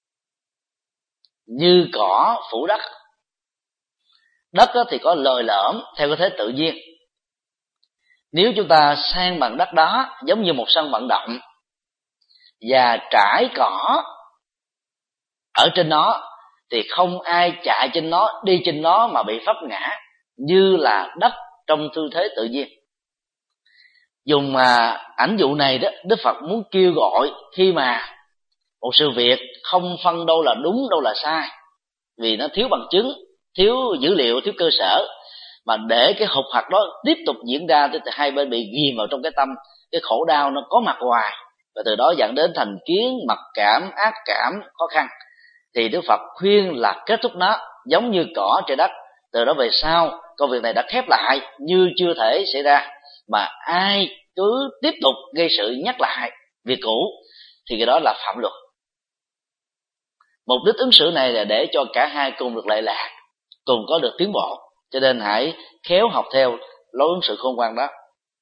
như cỏ phủ đất. Đất thì có lồi lõm theo cái thế tự nhiên. Nếu chúng ta san bằng đất đó giống như một sân vận động và trải cỏ ở trên nó, thì không ai chạy trên nó, đi trên nó mà bị vấp ngã, như là đất trong tư thế tự nhiên. Dùng ảnh dụ này đó, Đức Phật muốn kêu gọi khi mà một sự việc không phân đâu là đúng đâu là sai, vì nó thiếu bằng chứng, thiếu dữ liệu, thiếu cơ sở, mà để cái hụt hặc đó tiếp tục diễn ra, thì hai bên bị ghim vào trong cái tâm, cái khổ đau nó có mặt hoài, và từ đó dẫn đến thành kiến, mặc cảm, ác cảm, khó khăn. Thì Đức Phật khuyên là kết thúc nó giống như cỏ trên đất. Từ đó về sau công việc này đã khép lại như chưa thể xảy ra, mà ai cứ tiếp tục gây sự nhắc lại việc cũ thì cái đó là phạm luật. Mục đích ứng xử này là để cho cả hai cùng được lệ lạc, cùng có được tiến bộ. Cho nên hãy khéo học theo lối ứng xử khôn ngoan đó.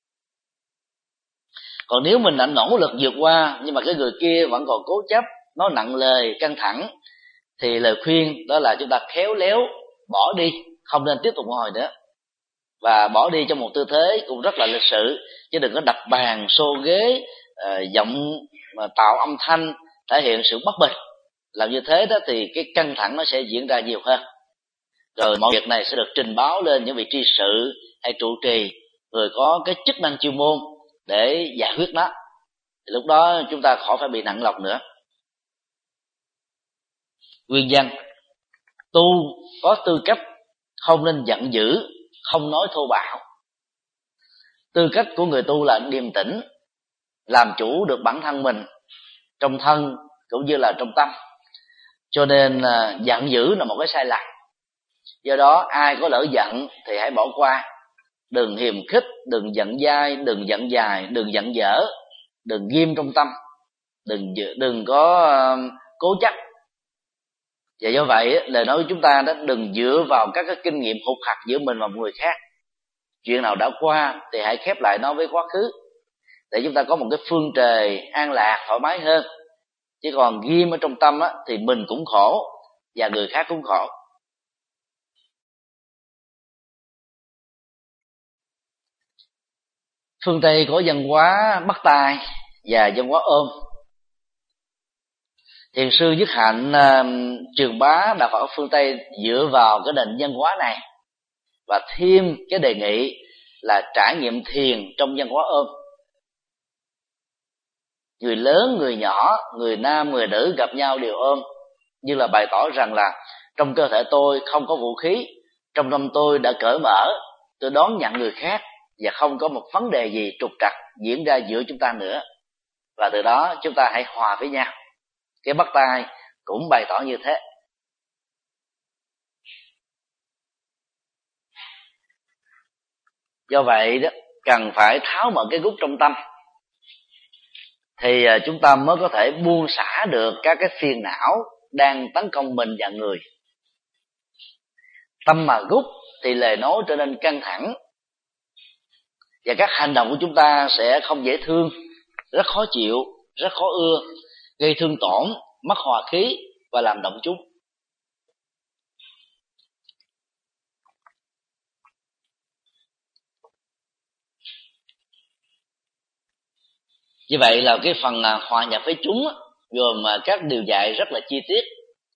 Còn nếu mình đã nỗ lực vượt qua nhưng mà cái người kia vẫn còn cố chấp, nói nặng lời, căng thẳng, thì lời khuyên đó là chúng ta khéo léo bỏ đi, không nên tiếp tục ngồi nữa, và bỏ đi trong một tư thế cũng rất là lịch sự, chứ đừng có đập bàn, xô ghế, giọng mà tạo âm thanh thể hiện sự bất bình. Làm như thế đó thì cái căng thẳng nó sẽ diễn ra nhiều hơn. Rồi mọi việc này sẽ được trình báo lên những vị tri sự hay trụ trì, người có cái chức năng chuyên môn để giải quyết nó. Thì lúc đó chúng ta khỏi phải bị nặng lòng nữa. Nguyên văn: tu có tư cách không nên giận dữ, không nói thô bạo. Tư cách của người tu là điềm tĩnh, làm chủ được bản thân mình trong thân cũng như là trong tâm. Cho nên giận dữ là một cái sai lầm. Do đó ai có lỡ giận thì hãy bỏ qua, đừng hiềm khích, đừng giận dai, đừng giận dài, đừng giận dở, đừng ghim trong tâm, đừng có cố chấp. Và do vậy lời nói của chúng ta đó, đừng dựa vào các cái kinh nghiệm hụt hặc giữa mình và một người khác. Chuyện nào đã qua thì hãy khép lại nó với quá khứ, để chúng ta có một cái phương trời an lạc, thoải mái hơn. Chứ còn ghim ở trong tâm á, thì mình cũng khổ và người khác cũng khổ. Phương Tây có văn hóa bắt tay và văn hóa ôm. Thiền sư Nhất Hạnh truyền bá đạo Phật ở phương Tây dựa vào cái nền văn hóa này, và thêm cái đề nghị là trải nghiệm thiền trong văn hóa ôm. Người lớn, người nhỏ, người nam, người nữ gặp nhau đều ôm, như là bày tỏ rằng là trong cơ thể tôi không có vũ khí, trong tâm tôi đã cởi mở, tôi đón nhận người khác, và không có một vấn đề gì trục trặc diễn ra giữa chúng ta nữa. Và từ đó chúng ta hãy hòa với nhau. Cái bắt tay cũng bày tỏ như thế. Do vậy đó, cần phải tháo mở cái gút trong tâm, thì chúng ta mới có thể buông xả được các cái phiền não đang tấn công mình và người. Tâm mà gút thì lời nói trở nên căng thẳng, và các hành động của chúng ta sẽ không dễ thương, rất khó chịu, rất khó ưa, gây thương tổn, mất hòa khí và làm động chúng. Như vậy là cái phần hòa nhập với chúng gồm các điều dạy rất là chi tiết,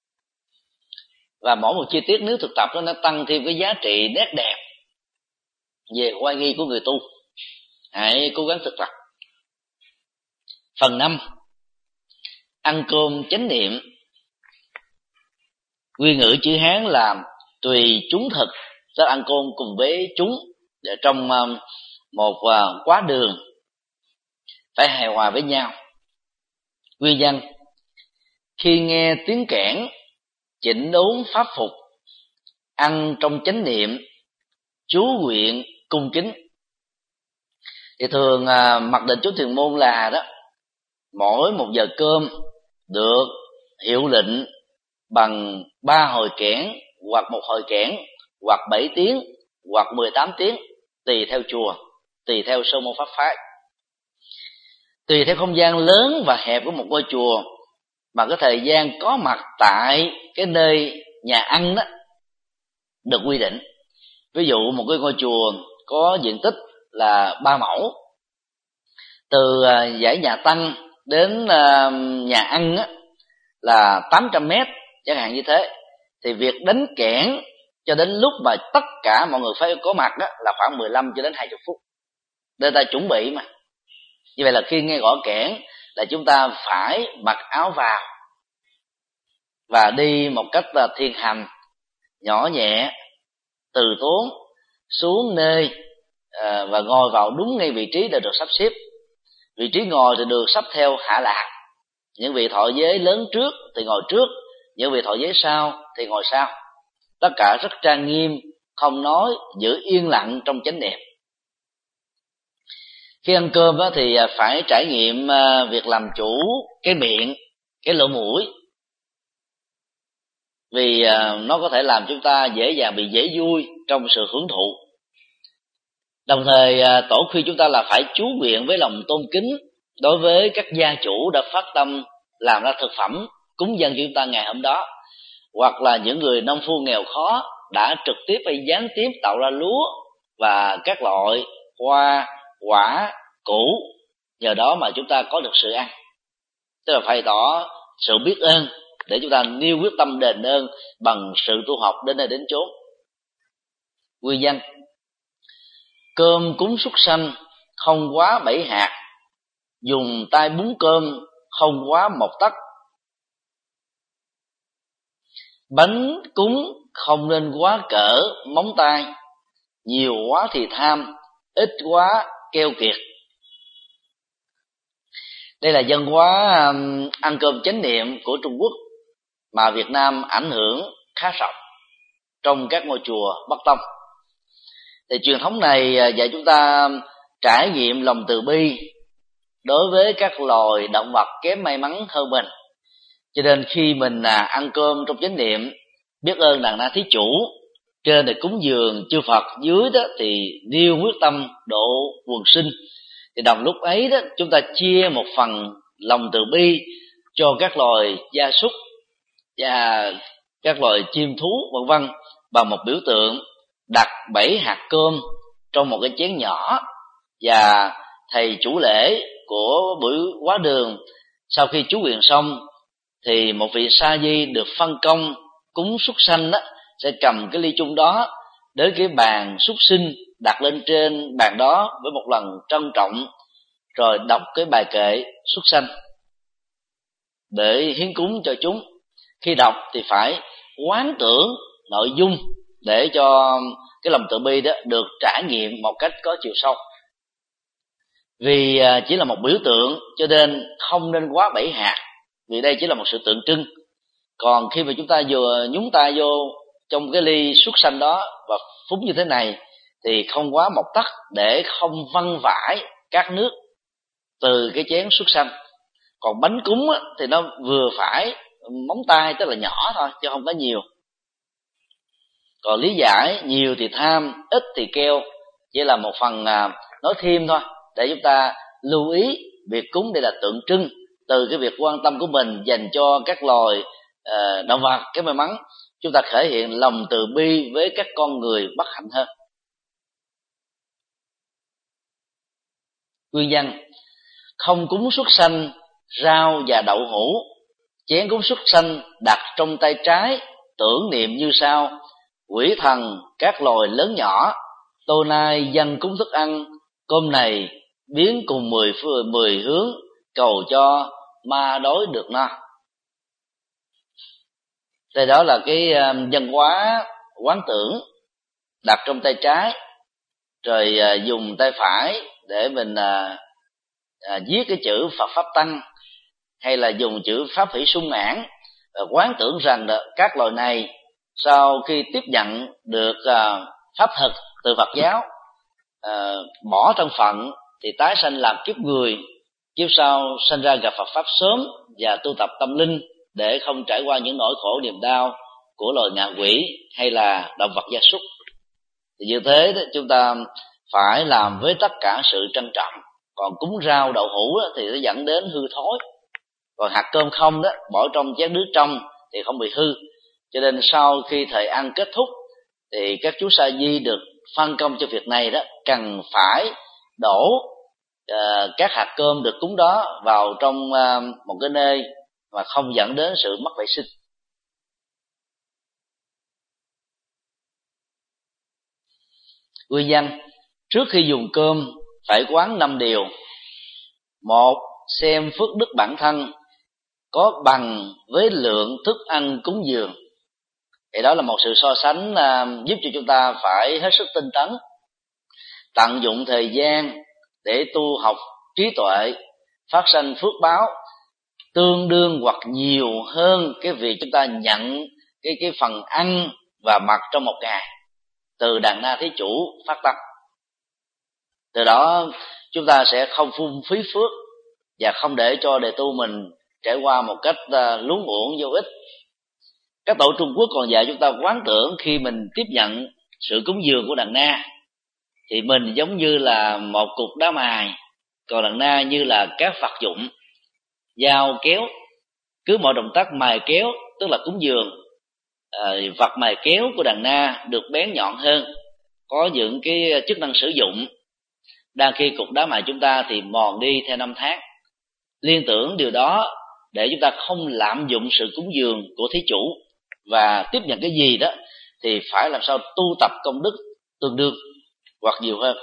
và mỗi một chi tiết nếu thực tập nó tăng thêm cái giá trị nét đẹp về oai nghi của người tu. Hãy cố gắng thực tập. Phần 5, ăn cơm chánh niệm. Nguyên ngữ chữ Hán là tùy chúng thực, tức ăn cơm cùng với chúng để trong một quá đường, phải hài hòa với nhau. Nguyên văn: khi nghe tiếng kẽn, chỉnh đốn pháp phục, ăn trong chánh niệm, chú nguyện cung kính. Thì thường mặc định chú thiền môn là đó, mỗi một giờ cơm được hiệu lệnh bằng 3 hồi kẽn, hoặc 1 hồi kẽn, hoặc 7 tiếng, hoặc 18 tiếng, tùy theo chùa, tùy theo sơ môn pháp phái, tùy theo không gian lớn và hẹp của một ngôi chùa mà cái thời gian có mặt tại cái nơi nhà ăn đó được quy định. Ví dụ một cái ngôi chùa có diện tích là 3 mẫu, từ dãy nhà tăng đến nhà ăn là 800 mét chẳng hạn như thế, thì việc đánh kẽn cho đến lúc mà tất cả mọi người phải có mặt là khoảng 15 cho đến 20 phút để ta chuẩn bị mà. Như vậy là khi nghe gõ kẽn là chúng ta phải mặc áo vào và đi một cách thiền hành nhỏ nhẹ, từ tốn xuống nơi và ngồi vào đúng ngay vị trí đã được sắp xếp. Vị trí ngồi thì được sắp theo hạ lạc, những vị thọ giới lớn trước thì ngồi trước, những vị thọ giới sau thì ngồi sau. Tất cả rất trang nghiêm, không nói, giữ yên lặng trong chánh niệm. Khi ăn cơm thì phải trải nghiệm việc làm chủ cái miệng, cái lỗ mũi, vì nó có thể làm chúng ta dễ dàng bị dễ vui trong sự hưởng thụ. Đồng thời tổ khuyên chúng ta là phải chú nguyện với lòng tôn kính đối với các gia chủ đã phát tâm làm ra thực phẩm cúng dâng cho chúng ta ngày hôm đó, hoặc là những người nông phu nghèo khó đã trực tiếp hay gián tiếp tạo ra lúa và các loại hoa, quả, củ, nhờ đó mà chúng ta có được sự ăn. Tức là phải tỏ sự biết ơn để chúng ta nêu quyết tâm đền ơn bằng sự tu học đến nơi đến chốn. Nguyên văn: cơm cúng súc sanh không quá 7 hạt, dùng tay búng cơm không quá 1 tấc. Bánh cúng không nên quá cỡ móng tay, nhiều quá thì tham, ít quá keo kiệt. Đây là văn hóa ăn cơm chánh niệm của Trung Quốc mà Việt Nam ảnh hưởng khá rộng trong các ngôi chùa Bắc Tông. Thì truyền thống này dạy chúng ta trải nghiệm lòng từ bi đối với các loài động vật kém may mắn hơn mình. Cho nên khi mình ăn cơm trong chánh niệm, biết ơn đàn na thí chủ, trên thì cúng dường chư Phật, dưới đó thì nêu quyết tâm độ quần sinh, thì đồng lúc ấy đó chúng ta chia một phần lòng từ bi cho các loài gia súc và các loài chim thú vân vân bằng một biểu tượng đặt 7 hạt cơm trong một cái chén nhỏ, và thầy chủ lễ của buổi hóa đường sau khi chú nguyện xong thì một vị sa di được phân công cúng súc sanh đó sẽ cầm cái ly chung đó đến cái bàn súc sinh, đặt lên trên bàn đó với một lần trân trọng, rồi đọc cái bài kệ súc sanh để hiến cúng cho chúng. Khi đọc thì phải quán tưởng nội dung để cho cái lòng từ bi đó được trải nghiệm một cách có chiều sâu. Vì chỉ là một biểu tượng cho nên không nên quá 7 hạt, vì đây chỉ là một sự tượng trưng. Còn khi mà chúng ta vừa nhúng tay vô trong cái ly súc sanh đó và phúng như thế này thì không quá 1 tấc để không văng vãi các nước từ cái chén súc sanh. Còn bánh cúng thì nó vừa phải móng tay, tức là nhỏ thôi chứ không có nhiều. Còn lý giải nhiều thì tham, ít thì keo chỉ là một phần nói thêm thôi, để chúng ta lưu ý việc cúng đây là tượng trưng từ cái việc quan tâm của mình dành cho các loài động vật cái may mắn. Chúng ta thể hiện lòng từ bi với các con người bất hạnh hơn. Nguyên văn: không cúng xuất sanh rau và đậu hũ, chén cúng xuất sanh đặt trong tay trái, tưởng niệm như sau: quỷ thần các loài lớn nhỏ, tô nay dâng cúng thức ăn, cơm này biến cùng mười hướng, cầu cho ma đói được no. Thì đó là cái văn hóa quán tưởng, đặt trong tay trái rồi dùng tay phải để mình viết cái chữ Phật pháp tăng, hay là dùng chữ pháp hỷ sung mãn, quán tưởng rằng các loài này sau khi tiếp nhận được pháp thực từ Phật giáo, bỏ thân phận thì tái sanh làm kiếp người, kiếp sau sanh ra gặp Phật pháp sớm và tu tập tâm linh để không trải qua những nỗi khổ niềm đau của loài ngạ quỷ hay là động vật gia súc. Thì như thế đó, chúng ta phải làm với tất cả sự trân trọng. Còn cúng rau đậu hũ đó, thì nó dẫn đến hư thối. Còn hạt cơm không đó, bỏ trong chén nước trong thì không bị hư. Cho nên sau khi thời ăn kết thúc thì các chú sa di được phân công cho việc này đó, cần phải đổ các hạt cơm được cúng đó vào trong một cái nơi mà không dẫn đến sự mất vệ sinh. Nguyên văn: trước khi dùng cơm phải quán 5 điều. 1. Xem phước đức bản thân có bằng với lượng thức ăn cúng dường. Thì đó là một sự so sánh giúp cho chúng ta phải hết sức tinh tấn, tận dụng thời gian để tu học trí tuệ, phát sanh phước báo tương đương hoặc nhiều hơn cái việc chúng ta nhận cái phần ăn và mặc trong một ngày từ đàn na thí chủ phát tâm. Từ đó chúng ta sẽ không phung phí phước và không để cho đề tu mình trải qua một cách luống uổng vô ích. Các tổ Trung Quốc còn dạy chúng ta quán tưởng khi mình tiếp nhận sự cúng dường của đàn na thì mình giống như là một cục đá mài, còn đàn na như là các vật dụng, dao kéo. Cứ mọi động tác mài kéo tức là cúng dường, vật mài kéo của đàn na được bén nhọn hơn, có những cái chức năng sử dụng, đang khi cục đá mài chúng ta thì mòn đi theo năm tháng. Liên tưởng điều đó để chúng ta không lạm dụng sự cúng dường của thí chủ, và tiếp nhận cái gì đó thì phải làm sao tu tập công đức tương đương hoặc nhiều hơn.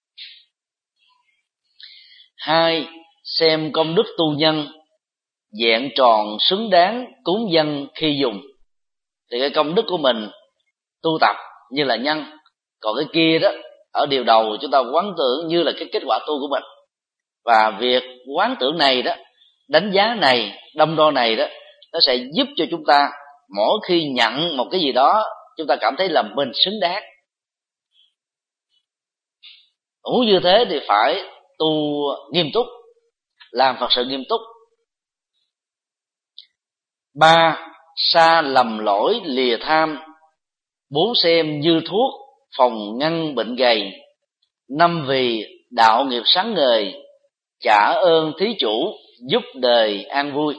2. Xem công đức tu nhân vẹn tròn xứng đáng cúng dâng khi dùng. Thì cái công đức của mình tu tập như là nhân, còn cái kia đó ở điều đầu chúng ta quán tưởng như là cái kết quả tu của mình. Và việc quán tưởng này đó, đánh giá này, đong đo này đó, nó sẽ giúp cho chúng ta mỗi khi nhận một cái gì đó chúng ta cảm thấy là mình xứng đáng. Muốn như thế thì phải tu nghiêm túc, làm Phật sự nghiêm túc. 3. Xa lầm lỗi lìa tham. 4. Xem như thuốc phòng ngăn bệnh gầy. 5. Vì đạo nghiệp sáng ngời, trả ơn thí chủ giúp đời an vui.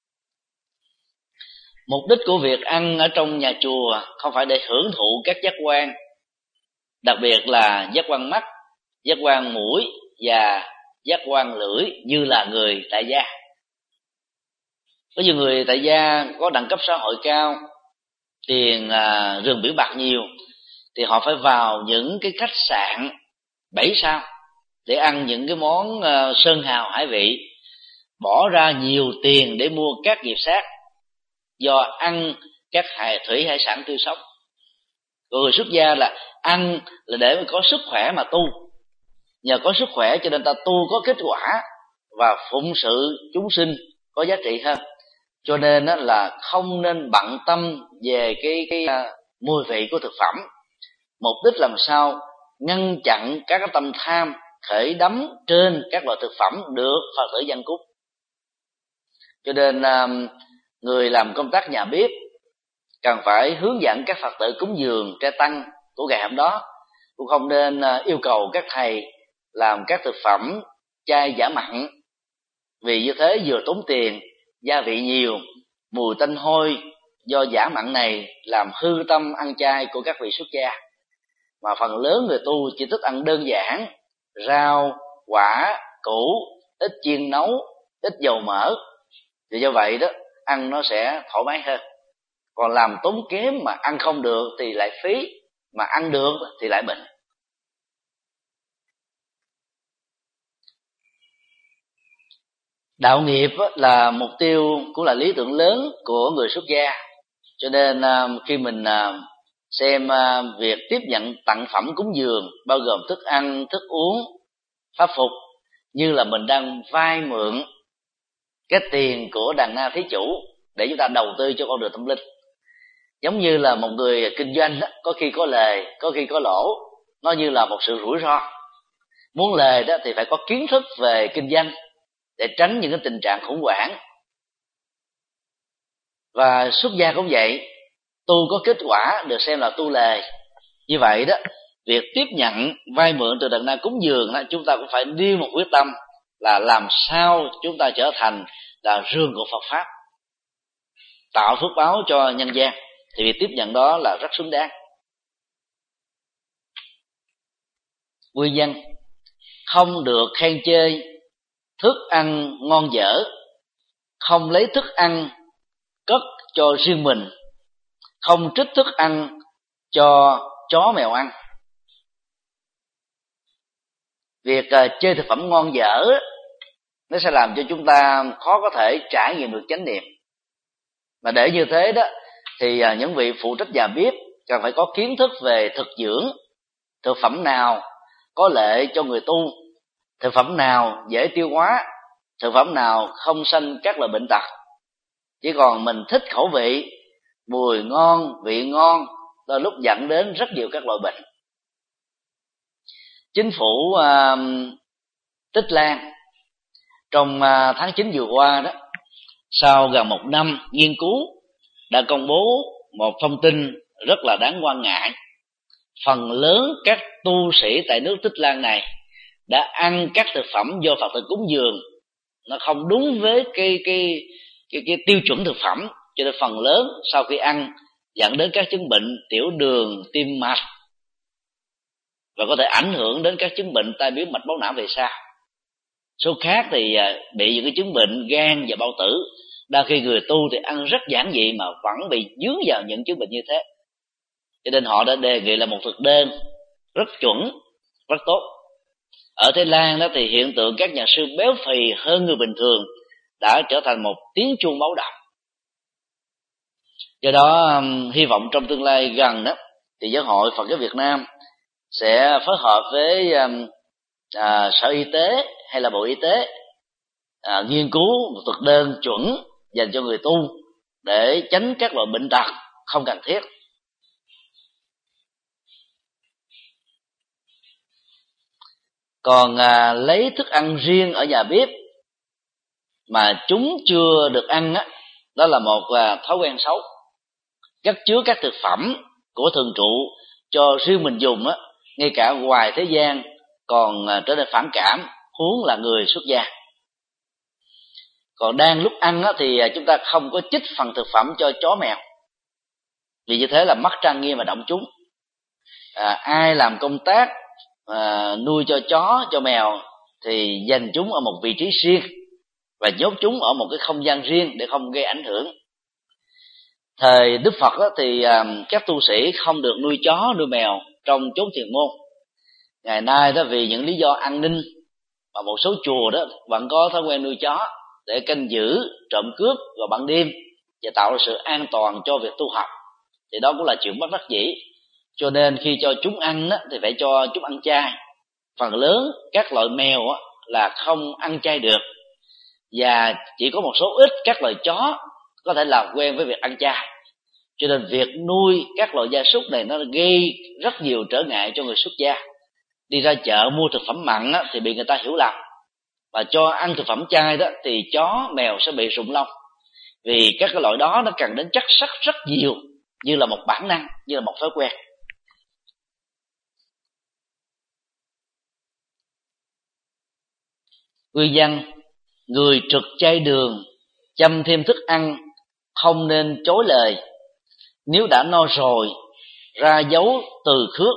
Mục đích của việc ăn ở trong nhà chùa không phải để hưởng thụ các giác quan, đặc biệt là giác quan mắt, giác quan mũi và giác quan lưỡi như là người tại gia. Có nhiều người tại gia có đẳng cấp xã hội cao, tiền rừng biển bạc nhiều, thì họ phải vào những cái khách sạn 7 sao để ăn những cái món sơn hào hải vị, bỏ ra nhiều tiền để mua các nghiệp sát do ăn các thủy hải sản tươi sống. Còn người xuất gia là ăn là để có sức khỏe mà tu, nhờ có sức khỏe cho nên ta tu có kết quả và phụng sự chúng sinh có giá trị hơn. Cho nên là không nên bận tâm về cái mùi vị của thực phẩm. Mục đích làm sao ngăn chặn các cái tâm tham khởi đắm trên các loại thực phẩm được Phật tử dân cúng. Cho nên người làm công tác nhà bếp cần phải hướng dẫn các Phật tử cúng dường trai tăng của ngày hôm đó, cũng không nên yêu cầu các thầy làm các thực phẩm chay giả mặn, vì như thế vừa tốn tiền, gia vị nhiều, mùi tanh hôi do giả mặn này làm hư tâm ăn chay của các vị xuất gia. Mà phần lớn người tu chỉ thích ăn đơn giản, rau, quả, củ, ít chiên nấu, ít dầu mỡ, thì do vậy đó ăn nó sẽ thoải mái hơn. Còn làm tốn kém mà ăn không được thì lại phí, mà ăn được thì lại bệnh. Đạo nghiệp là mục tiêu, cũng là lý tưởng lớn của người xuất gia. Cho nên khi mình xem việc tiếp nhận tặng phẩm cúng dường, bao gồm thức ăn, thức uống, pháp phục, như là mình đang vay mượn cái tiền của đàn na thí chủ để chúng ta đầu tư cho con đường tâm linh. Giống như là một người kinh doanh đó, có khi có lời, có khi có lỗ, nó như là một sự rủi ro. Muốn lời đó thì phải có kiến thức về kinh doanh để tránh những cái tình trạng khủng hoảng. Và xuất gia cũng vậy, tu có kết quả được xem là tu lời. Như vậy đó, việc tiếp nhận vay mượn từ đàn na cúng dường đó, chúng ta cũng phải nêu một quyết tâm là làm sao chúng ta trở thành là rương của Phật pháp, tạo phước báo cho nhân gian, thì việc tiếp nhận đó là rất xứng đáng. Nguyên nhân không được khen chê thức ăn ngon dở, không lấy thức ăn cất cho riêng mình, không trích thức ăn cho chó mèo ăn. Việc chơi thực phẩm ngon dở nó sẽ làm cho chúng ta khó có thể trải nghiệm được chánh niệm. Mà để như thế đó thì những vị phụ trách nhà bếp cần phải có kiến thức về thực dưỡng, thực phẩm nào có lợi cho người tu, thực phẩm nào dễ tiêu hóa, thực phẩm nào không sanh các loại bệnh tật. Chỉ còn mình thích khẩu vị, mùi ngon, vị ngon, đôi lúc dẫn đến rất nhiều các loại bệnh. Chính phủ Tích Lan trong tháng 9 vừa qua đó, sau gần một năm nghiên cứu, đã công bố một thông tin rất là đáng quan ngại. Phần lớn các tu sĩ tại nước Tích Lan này đã ăn các thực phẩm do Phật tử cúng dường nó không đúng với cái tiêu chuẩn thực phẩm, cho nên phần lớn sau khi ăn dẫn đến các chứng bệnh tiểu đường, tim mạch, và có thể ảnh hưởng đến các chứng bệnh tai biến mạch máu não về sau. Số khác thì bị những cái chứng bệnh gan và bao tử. Đa khi người tu thì ăn rất giản dị mà vẫn bị dướng vào những chứng bệnh như thế. Cho nên họ đã đề nghị là một thực đơn rất chuẩn, rất tốt. Ở Thái Lan đó thì hiện tượng các nhà sư béo phì hơn người bình thường đã trở thành một tiếng chuông báo động. Do đó hy vọng trong tương lai gần đó thì Giáo hội Phật giáo Việt Nam sẽ phối hợp với Sở Y tế hay là Bộ Y tế nghiên cứu một thực đơn chuẩn dành cho người tu để tránh các loại bệnh tật không cần thiết. Còn lấy thức ăn riêng ở nhà bếp mà chúng chưa được ăn á, đó là một thói quen xấu. Cất chứa các thực phẩm của thường trụ cho riêng mình dùng á, ngay cả ngoài thế gian còn trở nên phản cảm, huống là người xuất gia. Còn đang lúc ăn á, thì chúng ta không có trích phần thực phẩm cho chó mèo, vì như thế là mất trang nghiêm và động chúng. Ai làm công tác nuôi cho chó, cho mèo thì dành chúng ở một vị trí riêng và nhốt chúng ở một cái không gian riêng để không gây ảnh hưởng. Thời Đức Phật đó, thì các tu sĩ không được nuôi chó, nuôi mèo trong chốn thiền môn. Ngày nay đó vì những lý do an ninh mà một số chùa đó vẫn có thói quen nuôi chó để canh giữ, trộm cướp vào ban đêm và tạo ra sự an toàn cho việc tu học, thì đó cũng là chuyện bất đắc dĩ. Cho nên khi cho chúng ăn đó, thì phải cho chúng ăn chay. Phần lớn các loại mèo đó, là không ăn chay được, và chỉ có một số ít các loài chó có thể làm quen với việc ăn chay. Cho nên việc nuôi các loại gia súc này nó gây rất nhiều trở ngại cho người xuất gia. Đi ra chợ mua thực phẩm mặn á, thì bị người ta hiểu lầm, và cho ăn thực phẩm chay đó thì chó mèo sẽ bị rụng lông, vì các cái loại đó nó cần đến chất sắt rất nhiều như là một bản năng, như là một thói quen. Nguyên văn: người trực chay đường chăm thêm thức ăn không nên chối lời, nếu đã no rồi ra dấu từ khước.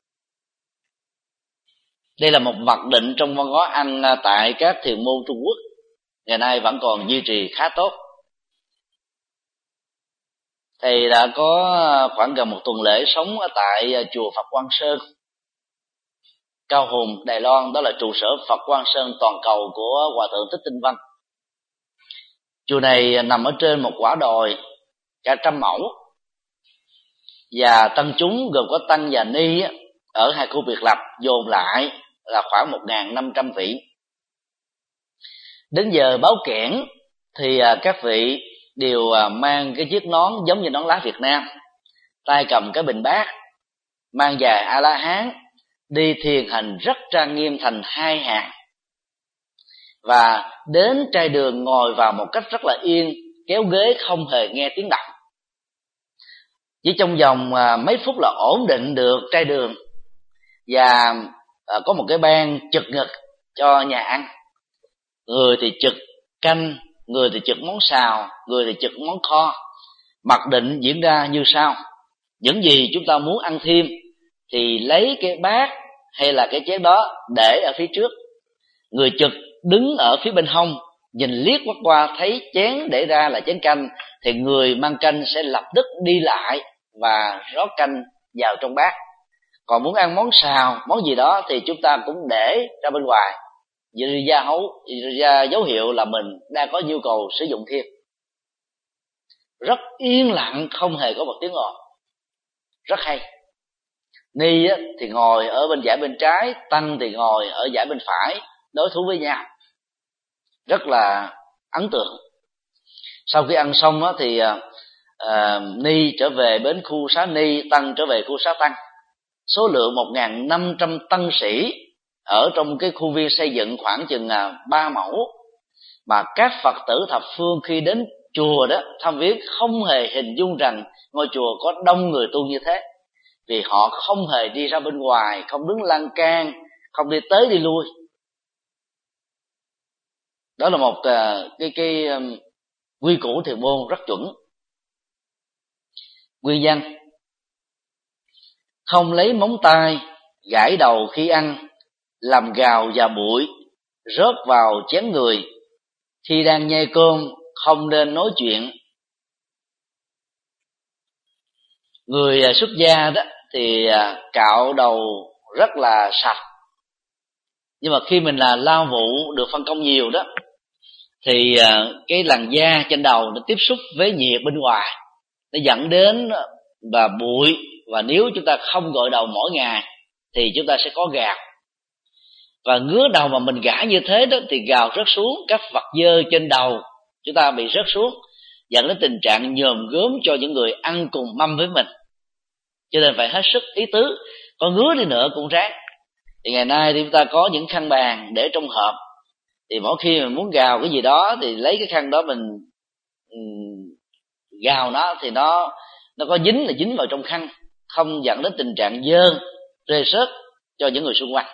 Đây là một mặc định trong văn hóa ăn tại các thiền môn Trung Quốc, ngày nay vẫn còn duy trì khá tốt. Thầy đã có khoảng gần một tuần lễ sống ở tại chùa Phật Quang Sơn, Cao Hùng, Đài Loan. Đó là trụ sở Phật Quang Sơn toàn cầu của Hòa thượng Thích Tinh Văn. Chùa này nằm ở trên một quả đồi cả 100 mẫu, và tăng chúng gồm có tăng và ni ở hai khu biệt lập dồn lại là khoảng 1.500 vị. Đến giờ báo kẽn thì các vị đều mang cái chiếc nón giống như nón lá Việt Nam, tay cầm cái bình bát, mang giày A La Hán, đi thiền hành rất trang nghiêm thành hai hàng, và đến trai đường ngồi vào một cách rất là yên, kéo ghế không hề nghe tiếng động. Chỉ trong vòng mấy phút là ổn định được trai đường, và có một cái ban trực ngực cho nhà ăn. Người thì trực canh, người thì trực món xào, người thì trực món kho. Mặc định diễn ra như sau: những gì chúng ta muốn ăn thêm thì lấy cái bát hay là cái chén đó để ở phía trước. Người trực đứng ở phía bên hông, nhìn liếc qua thấy chén để ra là chén canh, thì người mang canh sẽ lập tức đi lại và rót canh vào trong bát. Còn muốn ăn món xào, món gì đó thì chúng ta cũng để ra bên ngoài, ra dấu hiệu là mình đang có nhu cầu sử dụng thêm. Rất yên lặng, không hề có một tiếng ồn, rất hay. Ni thì ngồi ở bên dãy bên trái, tăng thì ngồi ở dãy bên phải, đối thủ với nhau, rất là ấn tượng. Sau khi ăn xong thì ni trở về bến khu xá ni, tăng trở về khu xá tăng. Số lượng 1.500 tăng sĩ ở trong cái khu viên xây dựng khoảng chừng 3 mẫu, mà các Phật tử thập phương khi đến chùa đó thăm viếng không hề hình dung rằng ngôi chùa có đông người tu như thế, vì họ không hề đi ra bên ngoài, không đứng lan can, không đi tới đi lui. Đó là một cái quy củ thiền môn rất chuẩn. Nguyên văn: không lấy móng tay gãi đầu khi ăn, làm gào và bụi rớt vào chén người. Khi đang nhai cơm không nên nói chuyện. Người xuất gia đó thì cạo đầu rất là sạch, nhưng mà khi mình là lao vụ được phân công nhiều đó thì cái làn da trên đầu nó tiếp xúc với nhiệt bên ngoài, nó dẫn đến và bụi, và nếu chúng ta không gội đầu mỗi ngày thì chúng ta sẽ có gào. Và ngứa đầu mà mình gãi như thế đó thì gào rớt xuống, các vật dơ trên đầu chúng ta bị rớt xuống, dẫn đến tình trạng nhòm gớm cho những người ăn cùng mâm với mình. Cho nên phải hết sức ý tứ, có ngứa đi nữa cũng ráng. Thì ngày nay thì chúng ta có những khăn bàn để trong hộp, thì mỗi khi mình muốn gào cái gì đó thì lấy cái khăn đó mình gào nó, thì nó có dính là dính vào trong khăn, không dẫn đến tình trạng dơ rơi rớt cho những người xung quanh.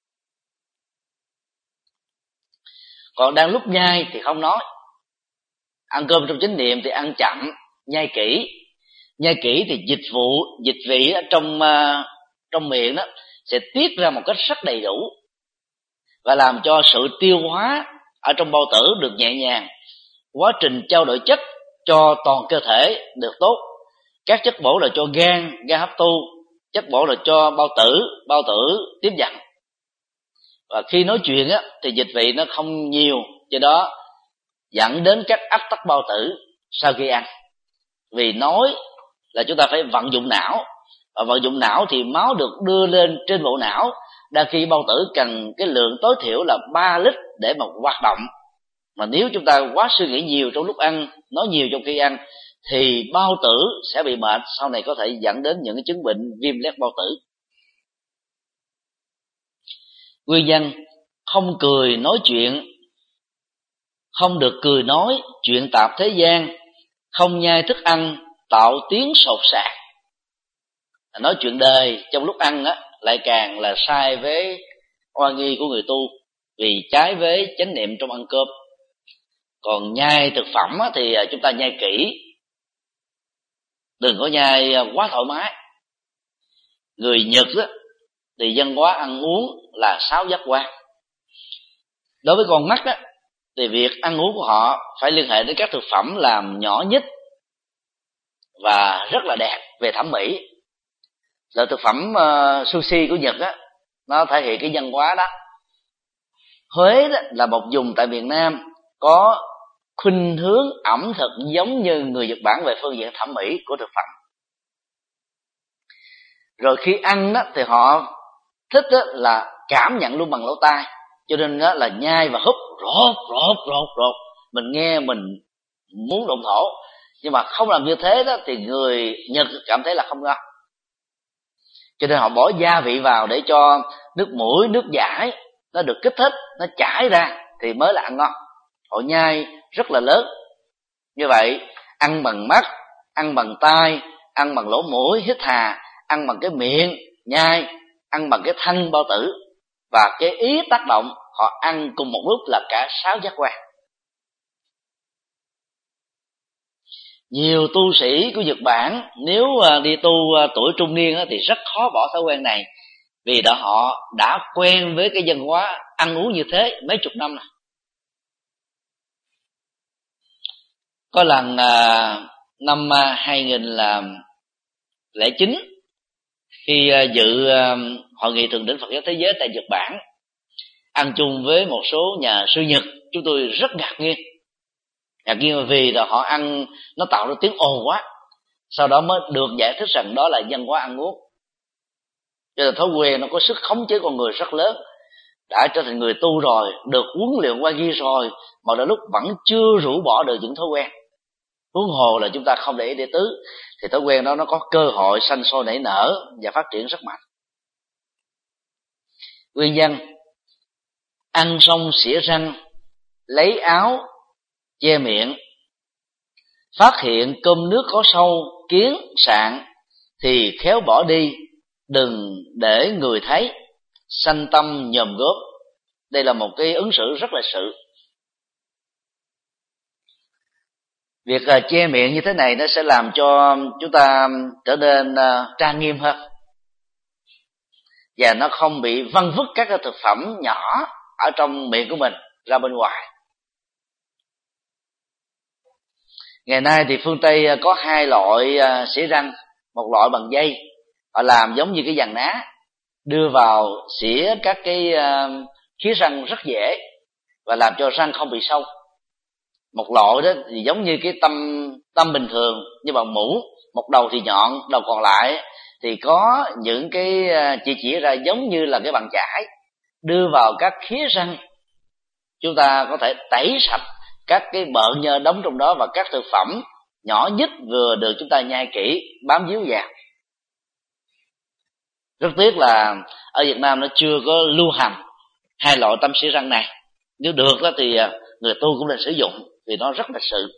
Còn đang lúc nhai thì không nói. Ăn cơm trong chánh niệm thì ăn chậm, nhai kỹ. Nhai kỹ thì dịch vị ở trong miệng đó sẽ tiết ra một cách rất đầy đủ, và làm cho sự tiêu hóa ở trong bao tử được nhẹ nhàng. Quá trình trao đổi chất cho toàn cơ thể được tốt. Các chất bổ là cho gan hấp thu, chất bổ là cho bao tử tiếp nhận. Và khi nói chuyện thì dịch vị nó không nhiều, do đó dẫn đến các ách tắc bao tử sau khi ăn. Vì nói là chúng ta phải vận dụng não, và vận dụng não thì máu được đưa lên trên bộ não, đa khi bao tử cần cái lượng tối thiểu là 3 lít để mà hoạt động. Mà nếu chúng ta quá suy nghĩ nhiều trong lúc ăn, nói nhiều trong khi ăn, thì bao tử sẽ bị bệnh, sau này có thể dẫn đến những cái chứng bệnh viêm loét bao tử. Nguyên văn: không cười nói chuyện, không được cười nói chuyện tạp thế gian, không nhai thức ăn tạo tiếng sột soạt, nói chuyện đời trong lúc ăn á, lại càng là sai với oai nghi của người tu, vì trái với chánh niệm trong ăn cơm. Còn nhai thực phẩm á, thì chúng ta nhai kỹ, đừng có nhai quá thoải mái. Người Nhật á, thì văn hóa ăn uống là 6 giác quan. Đối với con mắt á, thì việc ăn uống của họ phải liên hệ đến các thực phẩm làm nhỏ nhất và rất là đẹp về thẩm mỹ. Loại thực phẩm sushi của Nhật á, nó thể hiện cái văn hóa đó. Huế đó là một vùng tại miền Nam có khuynh hướng ẩm thực giống như người Nhật Bản về phương diện thẩm mỹ của thực phẩm. Rồi khi ăn đó thì họ thích đó là cảm nhận luôn bằng lỗ tai, cho nên đó là nhai và húp rột. Mình nghe mình muốn động thổ, nhưng mà không làm như thế đó thì người Nhật cảm thấy là không ngon, cho nên họ bỏ gia vị vào để cho nước mũi, nước dãi nó được kích thích, nó chảy ra thì mới là ăn ngon. Họ nhai rất là lớn. Như vậy ăn bằng mắt, ăn bằng tai, ăn bằng lỗ mũi hít hà, ăn bằng cái miệng nhai, ăn bằng cái thanh bao tử, và cái ý tác động, họ ăn cùng một lúc là cả 6 giác quan. Nhiều tu sĩ của Nhật Bản nếu đi tu tuổi trung niên thì rất khó bỏ thói quen này, vì họ đã quen với cái văn hóa ăn uống như thế mấy chục năm rồi. Có lần năm 2009, khi dự hội nghị thượng đỉnh Phật giáo thế giới tại Nhật Bản, ăn chung với một số nhà sư Nhật, chúng tôi rất ngạc nhiên vì họ ăn nó tạo ra tiếng ồn quá. Sau đó mới được giải thích rằng đó là văn hóa ăn uống. Cho nên thói quen nó có sức khống chế con người rất lớn. Đã trở thành người tu rồi, được huấn luyện qua ghi rồi, mà đến lúc vẫn chưa rũ bỏ được những thói quen. Huống hồ là chúng ta không để ý để tứ, thì thói quen đó nó có cơ hội sanh sôi nảy nở và phát triển rất mạnh. Nguyên nhân: ăn xong xỉa răng, lấy áo che miệng, phát hiện cơm nước có sâu, kiến, sạn thì khéo bỏ đi, đừng để người thấy, sanh tâm nhòm gớm. Đây là một cái ứng xử rất là sự. Việc che miệng như thế này nó sẽ làm cho chúng ta trở nên trang nghiêm hơn, và nó không bị văng vứt các cái thực phẩm nhỏ ở trong miệng của mình ra bên ngoài. Ngày nay thì phương Tây có 2 loại xỉa răng. Một loại bằng dây, họ làm giống như cái dàn ná, đưa vào xỉa các cái khía răng rất dễ và làm cho răng không bị sâu. Một loại đó thì giống như cái tâm bình thường, như bằng mũ, một đầu thì nhọn, đầu còn lại thì có những cái chỉ ra giống như là cái bàn chải, đưa vào các khía răng. Chúng ta có thể tẩy sạch các cái bợn nhơ đóng trong đó, và các thực phẩm nhỏ nhất vừa được chúng ta nhai kỹ bám víu vào. Rất tiếc là ở Việt Nam nó chưa có lưu hành 2 loại tăm xỉa răng này. Nếu được đó thì người tu cũng nên sử dụng, vì nó rất là sự.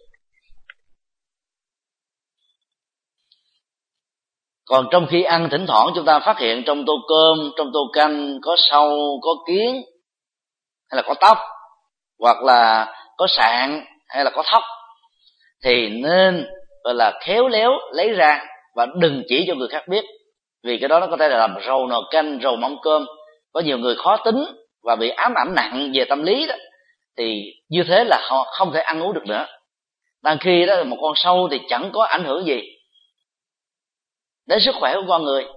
Còn trong khi ăn, thỉnh thoảng chúng ta phát hiện trong tô cơm, trong tô canh có sâu, có kiến, hay là có tóc, hoặc là có sạn, hay là có thóc, thì nên gọi là khéo léo lấy ra và đừng chỉ cho người khác biết, vì cái đó nó có thể là làm rầu nồi canh, rầu mắm cơm. Có nhiều người khó tính và bị ám ảnh nặng về tâm lý đó, thì như thế là họ không thể ăn uống được nữa. Đang khi đó một con sâu thì chẳng có ảnh hưởng gì đến sức khỏe của con người,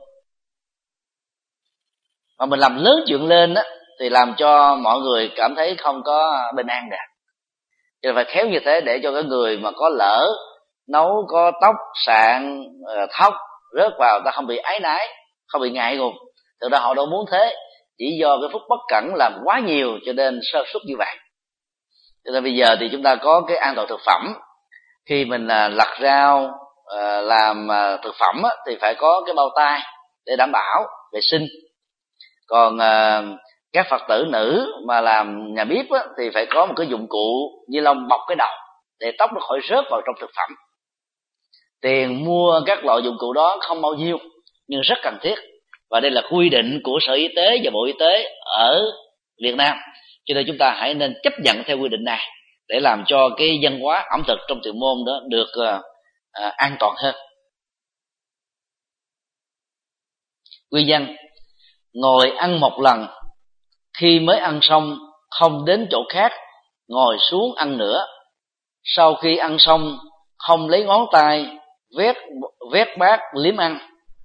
mà mình làm lớn chuyện lên đó thì làm cho mọi người cảm thấy không có bình an được. Cho nên phải khéo như thế để cho cái người mà có lỡ nấu có tóc, sạn, thóc rớt vào, ta không bị áy náy, không bị ngại ngùng. Thực ra họ đâu muốn thế, chỉ do cái phút bất cẩn làm quá nhiều cho nên sơ suất như vậy. Cho nên bây giờ thì chúng ta có cái an toàn thực phẩm. Khi mình lặt rau, làm thực phẩm thì phải có cái bao tay để đảm bảo vệ sinh. Còn các Phật tử nữ mà làm nhà bếp thì phải có một cái dụng cụ ni lông bọc cái đầu để tóc nó khỏi rớt vào trong thực phẩm. tiền mua các loại dụng cụ đó không bao nhiêu nhưng rất cần thiết, và đây là quy định của Sở Y tế và Bộ Y tế ở Việt Nam, cho nên chúng ta hãy nên chấp nhận theo quy định này để làm cho cái văn hóa ẩm thực trong thiền môn đó được an toàn hơn. Nguyên nhân: ngồi ăn một lần, khi mới ăn xong không đến chỗ khác ngồi xuống ăn nữa, sau khi ăn xong không lấy ngón tay vét bát liếm ăn.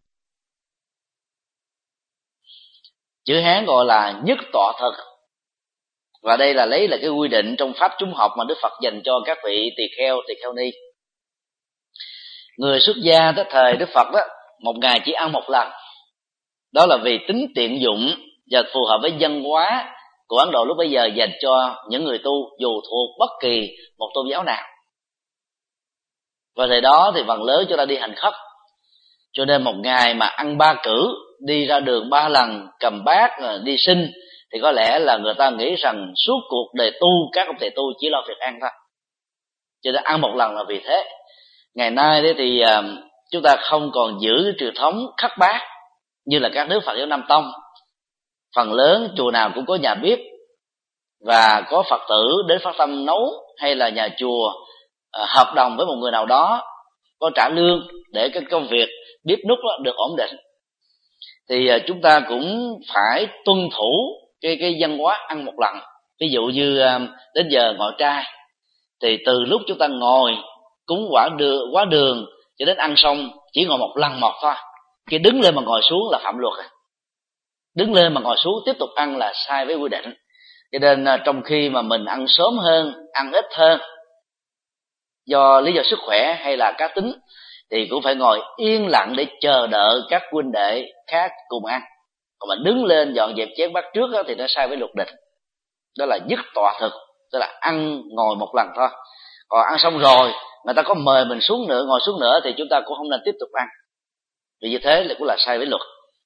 Chữ Hán gọi là nhất tọa thực, và đây là lấy là cái quy định trong pháp chúng học mà Đức Phật dành cho các vị tỳ kheo ni. Người xuất gia tới thời Đức Phật đó, một ngày chỉ ăn một lần, đó là vì tính tiện dụng và phù hợp với văn hóa của Ấn Độ lúc bấy giờ dành cho những người tu dù thuộc bất kỳ một tôn giáo nào. Và thời đó thì phần lớn chúng ta đi hành khất, cho nên một ngày mà ăn 3 cữ, đi ra đường 3 lần, cầm bát đi sinh, thì có lẽ là người ta nghĩ rằng suốt cuộc đời tu các ông thầy tu chỉ lo việc ăn thôi, cho nên ăn một lần là vì thế. Ngày nay đấy thì chúng ta không còn giữ cái truyền thống khất bát như là các nước Phật giáo Nam Tông. Phần lớn chùa nào cũng có nhà bếp và có Phật tử đến phát tâm nấu, hay là nhà chùa hợp đồng với một người nào đó có trả lương để cái công việc bếp núc đó được ổn định. Thì chúng ta cũng phải tuân thủ cái văn hóa ăn một lần. Ví dụ như đến giờ ngọ trai thì từ lúc chúng ta ngồi cúng quả đường cho đến ăn xong chỉ ngồi một lần một thôi. Khi đứng lên mà ngồi xuống là phạm luật, đứng lên mà ngồi xuống tiếp tục ăn là sai với quy định. Cho nên trong khi mà mình ăn sớm hơn, ăn ít hơn do lý do sức khỏe hay là cá tính, thì cũng phải ngồi yên lặng để chờ đợi các huynh đệ khác cùng ăn. Còn mình đứng lên dọn dẹp chén bát trước đó, thì nó sai với luật định. Đó là nhất tọa thực, tức là ăn ngồi một lần thôi. Còn ăn xong rồi người ta có mời mình xuống nữa, ngồi xuống nữa, thì chúng ta cũng không nên tiếp tục ăn, vì như thế là cũng là sai với luật.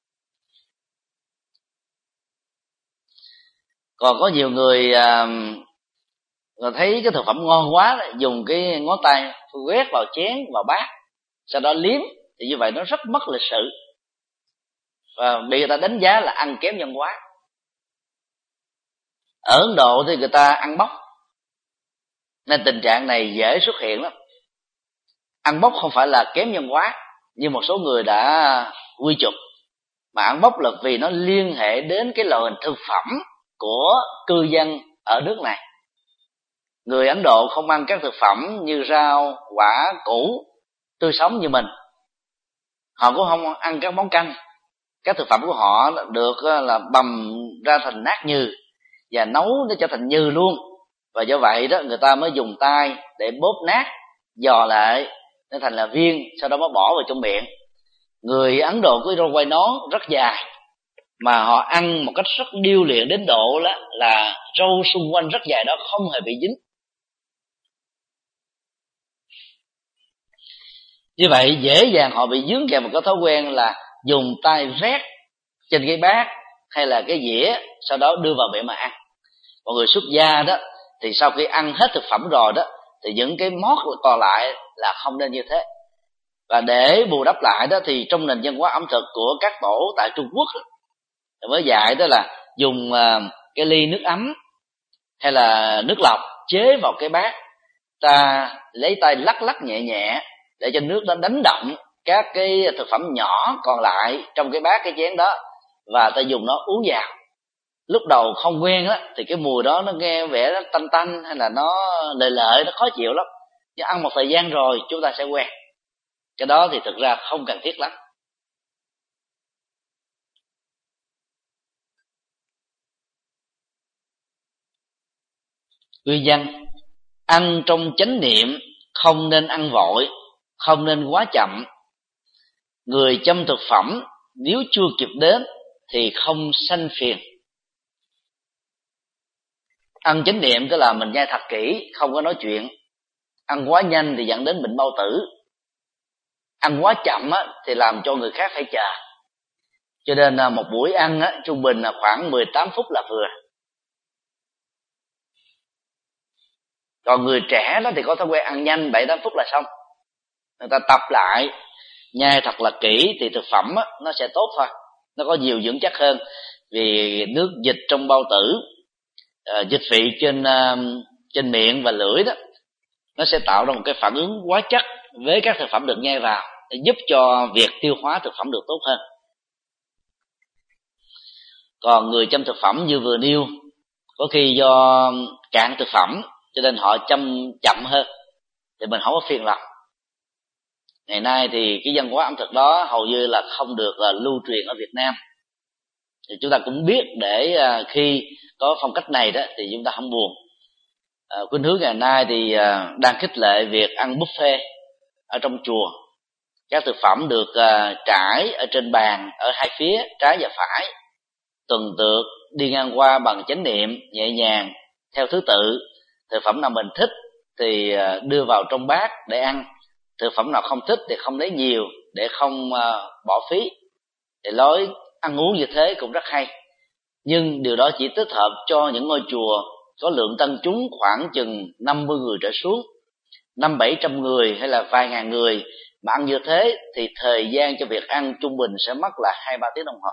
Còn có nhiều người thấy cái thực phẩm ngon quá, dùng cái ngón tay quét vào chén, vào bát, sau đó liếm, thì như vậy nó rất mất lịch sự và bị người ta đánh giá là ăn kém văn hóa. Ở Ấn Độ thì người ta ăn bóc, nên tình trạng này dễ xuất hiện lắm. Ăn bóc không phải là kém văn hóa như một số người đã quy chụp, mà ăn bóc là vì nó liên hệ đến cái loại hình thực phẩm của cư dân ở nước này. Người Ấn Độ không ăn các thực phẩm như rau, quả, củ tươi sống như mình. Họ cũng không ăn các món canh. Các thực phẩm của họ được là bầm ra thành nát nhừ và nấu nó trở thành nhừ luôn, và do vậy đó người ta mới dùng tay để bóp nát, dò lại nó thành là viên, sau đó mới bỏ vào trong miệng. Người Ấn Độ có râu quai nón rất dài, mà họ ăn một cách rất điêu luyện đến độ là râu xung quanh rất dài đó không hề bị dính. Như vậy dễ dàng họ bị dướng kèm một cái thói quen là dùng tay vét trên cái bát hay là cái dĩa, sau đó đưa vào miệng mà ăn. Còn người xuất gia đó thì sau khi ăn hết thực phẩm rồi đó, thì những cái mót còn lại là không nên như thế. Và để bù đắp lại đó, thì trong nền văn hóa ẩm thực của các tổ tại Trung Quốc đó, mới dạy đó là dùng cái ly nước ấm hay là nước lọc chế vào cái bát, ta lấy tay lắc lắc nhẹ nhẹ để cho nước nó đánh động các cái thực phẩm nhỏ còn lại trong cái bát, cái chén đó, và ta dùng nó uống vào. Lúc đầu không quen á thì cái mùi đó nó nghe vẻ nó tanh tanh hay là nó lợi nó khó chịu lắm, nhưng ăn một thời gian rồi chúng ta sẽ quen. Cái đó thì thực ra không cần thiết lắm. Nguyên nhân: ăn trong chánh niệm, không nên ăn vội, không nên quá chậm. Người chăm thực phẩm nếu chưa kịp đến thì không sanh phiền. Ăn chánh niệm tức là mình nhai thật kỹ, không có nói chuyện. Ăn quá nhanh thì dẫn đến bệnh bao tử. Ăn quá chậm thì làm cho người khác phải chờ. Cho nên một buổi ăn trung bình là khoảng 18 phút là vừa. Còn người trẻ đó thì có thói quen ăn nhanh 7-8 phút là xong. người ta tập lại nhai thật là kỹ thì thực phẩm á, nó sẽ tốt thôi, nó có nhiều dưỡng chất hơn. Vì nước dịch trong bao tử, dịch vị trên miệng và lưỡi đó, nó sẽ tạo ra một cái phản ứng hóa chất với các thực phẩm được nhai vào, để giúp cho việc tiêu hóa thực phẩm được tốt hơn. Còn người chăm thực phẩm như vừa nêu, có khi do cạn thực phẩm cho nên họ chăm chậm hơn, thì mình không có phiền lòng. Ngày nay thì cái văn hóa ẩm thực đó hầu như là không được lưu truyền ở Việt Nam. Thì chúng ta cũng biết để khi có phong cách này đó thì chúng ta không buồn. Khuynh hướng ngày nay thì đang khích lệ việc ăn buffet ở trong chùa. Các thực phẩm được trải ở trên bàn ở hai phía trái và phải, tuần tự đi ngang qua bằng chánh niệm nhẹ nhàng theo thứ tự. Thực phẩm nào mình thích thì đưa vào trong bát để ăn, thực phẩm nào không thích thì không lấy nhiều để không bỏ phí. Thì lối ăn uống như thế cũng rất hay, nhưng điều đó chỉ thích hợp cho những ngôi chùa có lượng tăng chúng khoảng chừng 50 người trở xuống. 500-700 người hay là vài ngàn người mà ăn như thế thì thời gian cho việc ăn trung bình sẽ mất là 2-3 tiếng đồng hồ.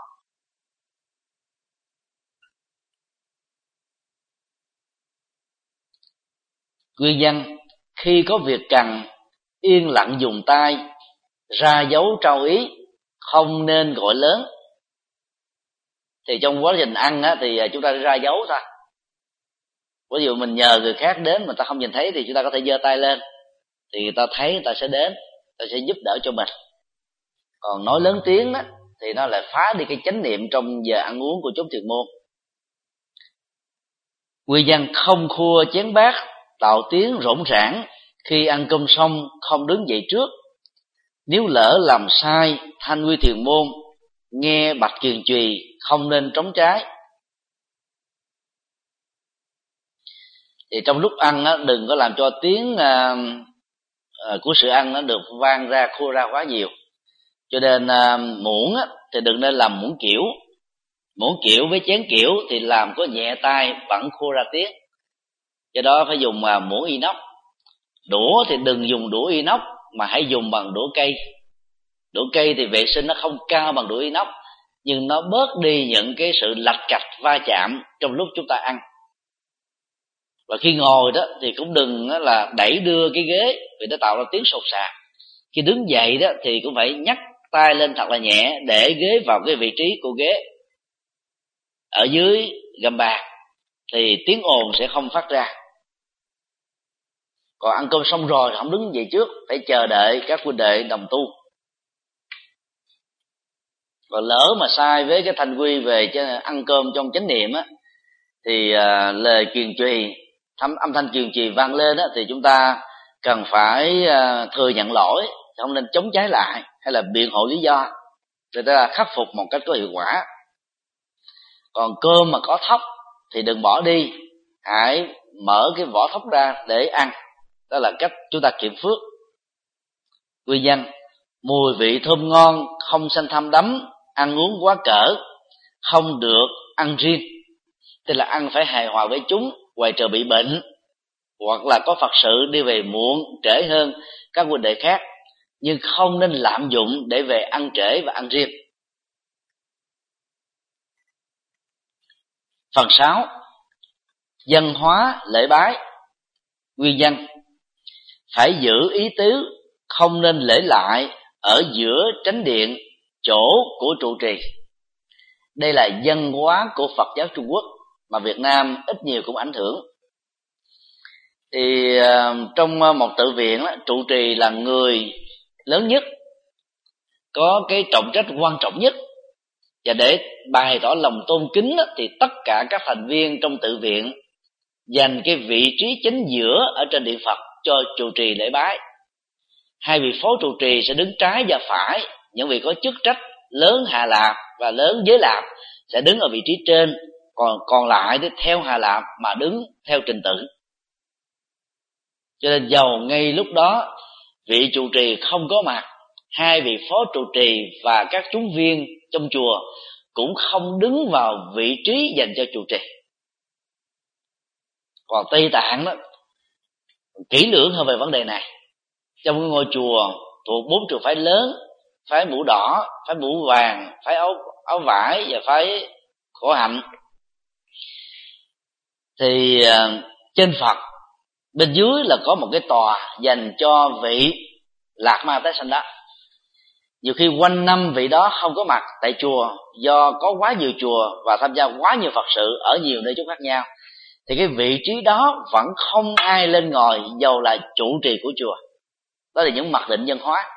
Nguyên văn: khi có việc cần, yên lặng dùng tay, ra dấu trao ý, không nên gọi lớn. Thì trong quá trình ăn á, thì chúng ta ra dấu thôi. Ví dụ mình nhờ người khác đến mà ta không nhìn thấy thì chúng ta có thể giơ tay lên, thì người ta thấy người ta sẽ đến, người ta sẽ giúp đỡ cho mình. Còn nói lớn tiếng đó thì nó lại phá đi cái chánh niệm trong giờ ăn uống của chốn thiền môn. Quy văn: không khua chén bát, tạo tiếng rỗng rãng, khi ăn cơm xong không đứng dậy trước. Nếu lỡ làm sai, thanh quy thiền môn nghe bạch kiền chùy, không nên trống trái. Thì trong lúc ăn á, đừng có làm cho tiếng của sự ăn nó được vang ra, khua ra quá nhiều. Cho nên muỗng á, thì đừng nên làm muỗng kiểu. Muỗng kiểu với chén kiểu thì làm có nhẹ tay vẫn khua ra tiếng, do đó phải dùng muỗng inox. Đũa thì đừng dùng đũa inox mà hãy dùng bằng đũa cây. Đũa cây thì vệ sinh nó không cao bằng đũa inox, nhưng nó bớt đi những cái sự lạch cạch va chạm trong lúc chúng ta ăn. Và khi ngồi đó thì cũng đừng là đẩy đưa cái ghế vì nó tạo ra tiếng sột soạt. Khi đứng dậy đó thì cũng phải nhấc tay lên thật là nhẹ để ghế vào cái vị trí của ghế ở dưới gầm bàn, thì tiếng ồn sẽ không phát ra. Còn ăn cơm xong rồi không đứng dậy trước, phải chờ đợi các huynh đệ đồng tu. Và lỡ mà sai với cái thanh quy về ăn cơm trong chánh niệm á, thì lời kiền trì, âm thanh kiền trì vang lên á, thì chúng ta cần phải thừa nhận lỗi, không nên chống trái lại hay là biện hộ lý do, để ta khắc phục một cách có hiệu quả. Còn cơm mà có thóc thì đừng bỏ đi, hãy mở cái vỏ thóc ra để ăn. Đó là cách chúng ta kiệm phước. Quy văn: mùi vị thơm ngon, không sanh tham đắm, ăn uống quá cỡ, không được ăn riêng. Tức là ăn phải hài hòa với chúng, ngoài trời bị bệnh hoặc là có Phật sự đi về muộn trễ hơn các huynh đệ khác, nhưng không nên lạm dụng để về ăn trễ và ăn riêng. Phần 6. Văn hóa lễ bái. Nguyên văn: phải giữ ý tứ, không nên lễ lại ở giữa chánh điện, chỗ của trụ trì. Đây là văn hóa của Phật giáo Trung Quốc mà Việt Nam ít nhiều cũng ảnh hưởng. Thì trong một tự viện đó, trụ trì là người lớn nhất, có cái trọng trách quan trọng nhất. Và để bày tỏ lòng tôn kính đó, thì tất cả các thành viên trong tự viện dành cái vị trí chính giữa ở trên điện Phật cho trụ trì lễ bái. Hai vị phó trụ trì sẽ đứng trái và phải. Những vị có chức trách lớn hạ lạp và lớn giới lạp sẽ đứng ở vị trí trên, còn lại thì theo hạ lạp mà đứng theo trình tự. Cho nên dầu ngay lúc đó vị trụ trì không có mặt, hai vị phó trụ trì và các chúng viên trong chùa cũng không đứng vào vị trí dành cho trụ trì. Còn Tây Tạng đó kỹ lưỡng hơn về vấn đề này. Trong cái ngôi chùa thuộc 4 trường phái lớn: phái mũ đỏ, phái mũ vàng, phái áo vải và phái khổ hạnh. Thì trên Phật bên dưới là có một cái tòa dành cho vị Lạc Ma tái sanh đó. Nhiều khi quanh năm vị đó không có mặt tại chùa, do có quá nhiều chùa và tham gia quá nhiều Phật sự ở nhiều nơi chốn khác nhau, thì cái vị trí đó vẫn không ai lên ngồi dầu là chủ trì của chùa. Đó là những mặc định văn hóa.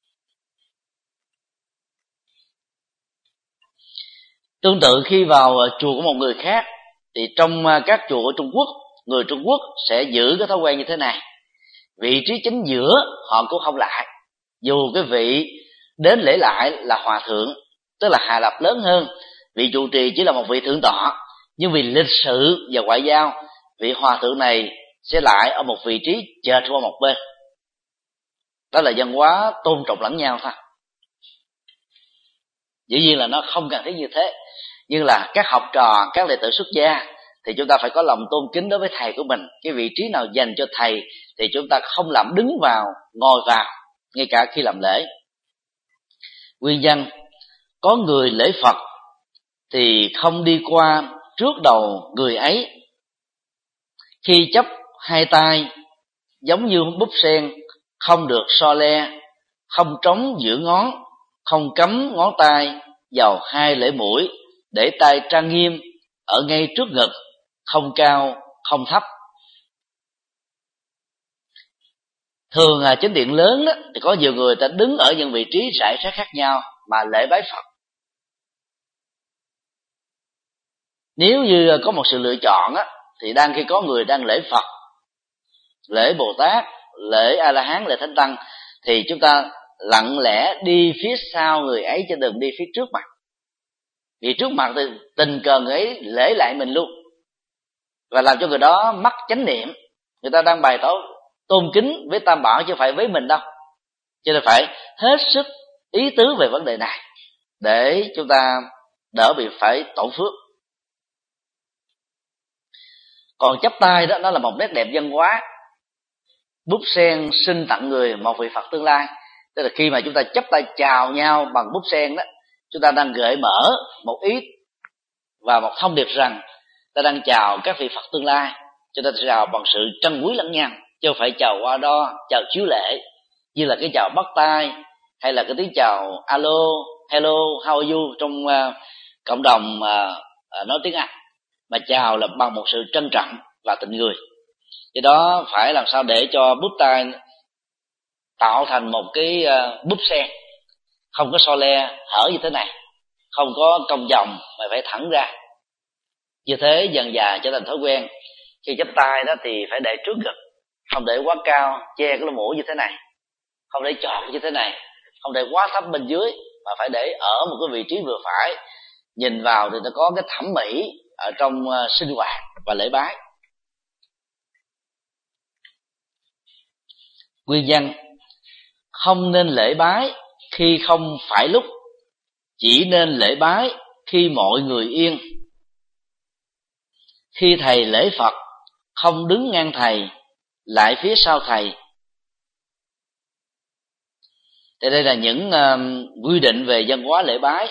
Tương tự khi vào chùa của một người khác, thì trong các chùa của Trung Quốc, người Trung Quốc sẽ giữ cái thói quen như thế này: vị trí chính giữa họ cũng không lại, dù cái vị đến lễ lại là hòa thượng, tức là Hà Lập lớn hơn, vị trụ trì chỉ là một vị thượng tọa, nhưng vì lịch sự và ngoại giao, vị hòa thượng này sẽ lại ở một vị trí chệch qua một bên. Đó là văn hóa tôn trọng lẫn nhau thôi. Dĩ nhiên là nó không cần thiết như thế, nhưng là các học trò, các đệ tử xuất gia thì chúng ta phải có lòng tôn kính đối với thầy của mình. Cái vị trí nào dành cho thầy thì chúng ta không làm đứng vào, ngồi vào, ngay cả khi làm lễ. Nguyên nhân có người lễ Phật thì không đi qua trước đầu người ấy, khi chấp hai tay giống như búp sen, không được so le, không trống giữa ngón, không cắm ngón tay vào hai lỗ mũi, để tay trang nghiêm ở ngay trước ngực, không cao không thấp. Thường chánh điện lớn đó, thì có nhiều người ta đứng ở những vị trí rải rác khác nhau mà lễ bái Phật. Nếu như có một sự lựa chọn á, thì đang khi có người đang lễ Phật, lễ Bồ Tát, lễ A La Hán, lễ Thánh Tăng, thì chúng ta lặng lẽ đi phía sau người ấy, chứ đừng đi phía trước mặt. Vì trước mặt thì tình cờ người ấy lễ lại mình luôn, và làm cho người đó mất chánh niệm. Người ta đang bày tỏ tôn kính với Tam Bảo chứ không phải với mình đâu, cho nên phải hết sức ý tứ về vấn đề này để chúng ta đỡ bị phải tổn phước. Còn chắp tay đó, nó là một nét đẹp văn hóa. Búp sen xin tặng người một vị Phật tương lai, tức là khi mà chúng ta chắp tay chào nhau bằng búp sen đó, chúng ta đang gợi mở một ý và một thông điệp rằng ta đang chào các vị Phật tương lai. Chúng ta chào bằng sự trân quý lẫn nhau, chứ không phải chào qua đo, chào chiếu lệ, như là cái chào bắt tay hay là cái tiếng chào alo, hello, how are you trong cộng đồng nói tiếng Anh, mà chào là bằng một sự trân trọng và tình người. Do đó phải làm sao để cho búp tay tạo thành một cái búp sen, không có so le hở như thế này, không có cong vòng mà phải thẳng ra. Như thế dần dà trở thành thói quen. Khi chắp tay đó thì phải để trước ngực, không để quá cao che cái lỗ mũi như thế này, không để tròn như thế này, không để quá thấp bên dưới, mà phải để ở một cái vị trí vừa phải. Nhìn vào thì nó có cái thẩm mỹ ở trong sinh hoạt và lễ bái. Nguyên nhân không nên lễ bái khi không phải lúc, chỉ nên lễ bái khi mọi người yên. Khi thầy lễ Phật, không đứng ngang thầy, lại phía sau thầy. Thì đây là những quy định về văn hóa lễ bái.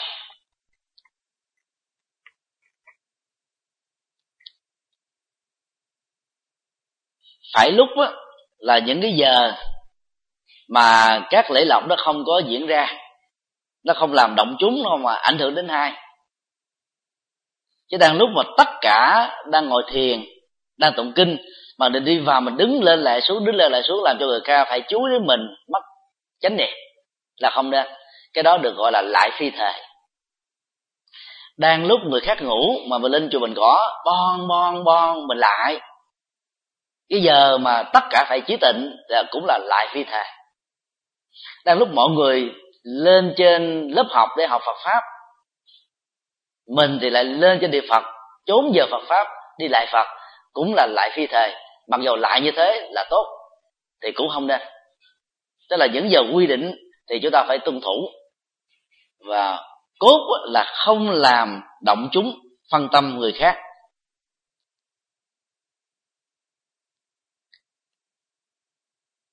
Phải lúc á, là những cái giờ mà các lễ lộc nó không có diễn ra, nó không làm động chúng, nó không mà ảnh hưởng đến ai. Chứ đang lúc mà tất cả đang ngồi thiền, đang tụng kinh, mà định đi vào mình đứng lên lại xuống, đứng lên lại xuống, làm cho người ca phải chú ý đến mình, mất chánh niệm, là không nên. Cái đó được gọi là lại phi thể. Đang lúc người khác ngủ mà mình lên chùa mình gõ bon mình lại, cái giờ mà tất cả phải chí tịnh là cũng là lại phi thể. Đang lúc mọi người lên trên lớp học để học Phật Pháp, mình thì lại lên trên địa Phật, trốn giờ Phật Pháp đi lại Phật, cũng là lại phi thể. Mặc dù lại như thế là tốt thì cũng không nên. Tức là những giờ quy định thì chúng ta phải tuân thủ, và cốt là không làm động chúng, phân tâm người khác.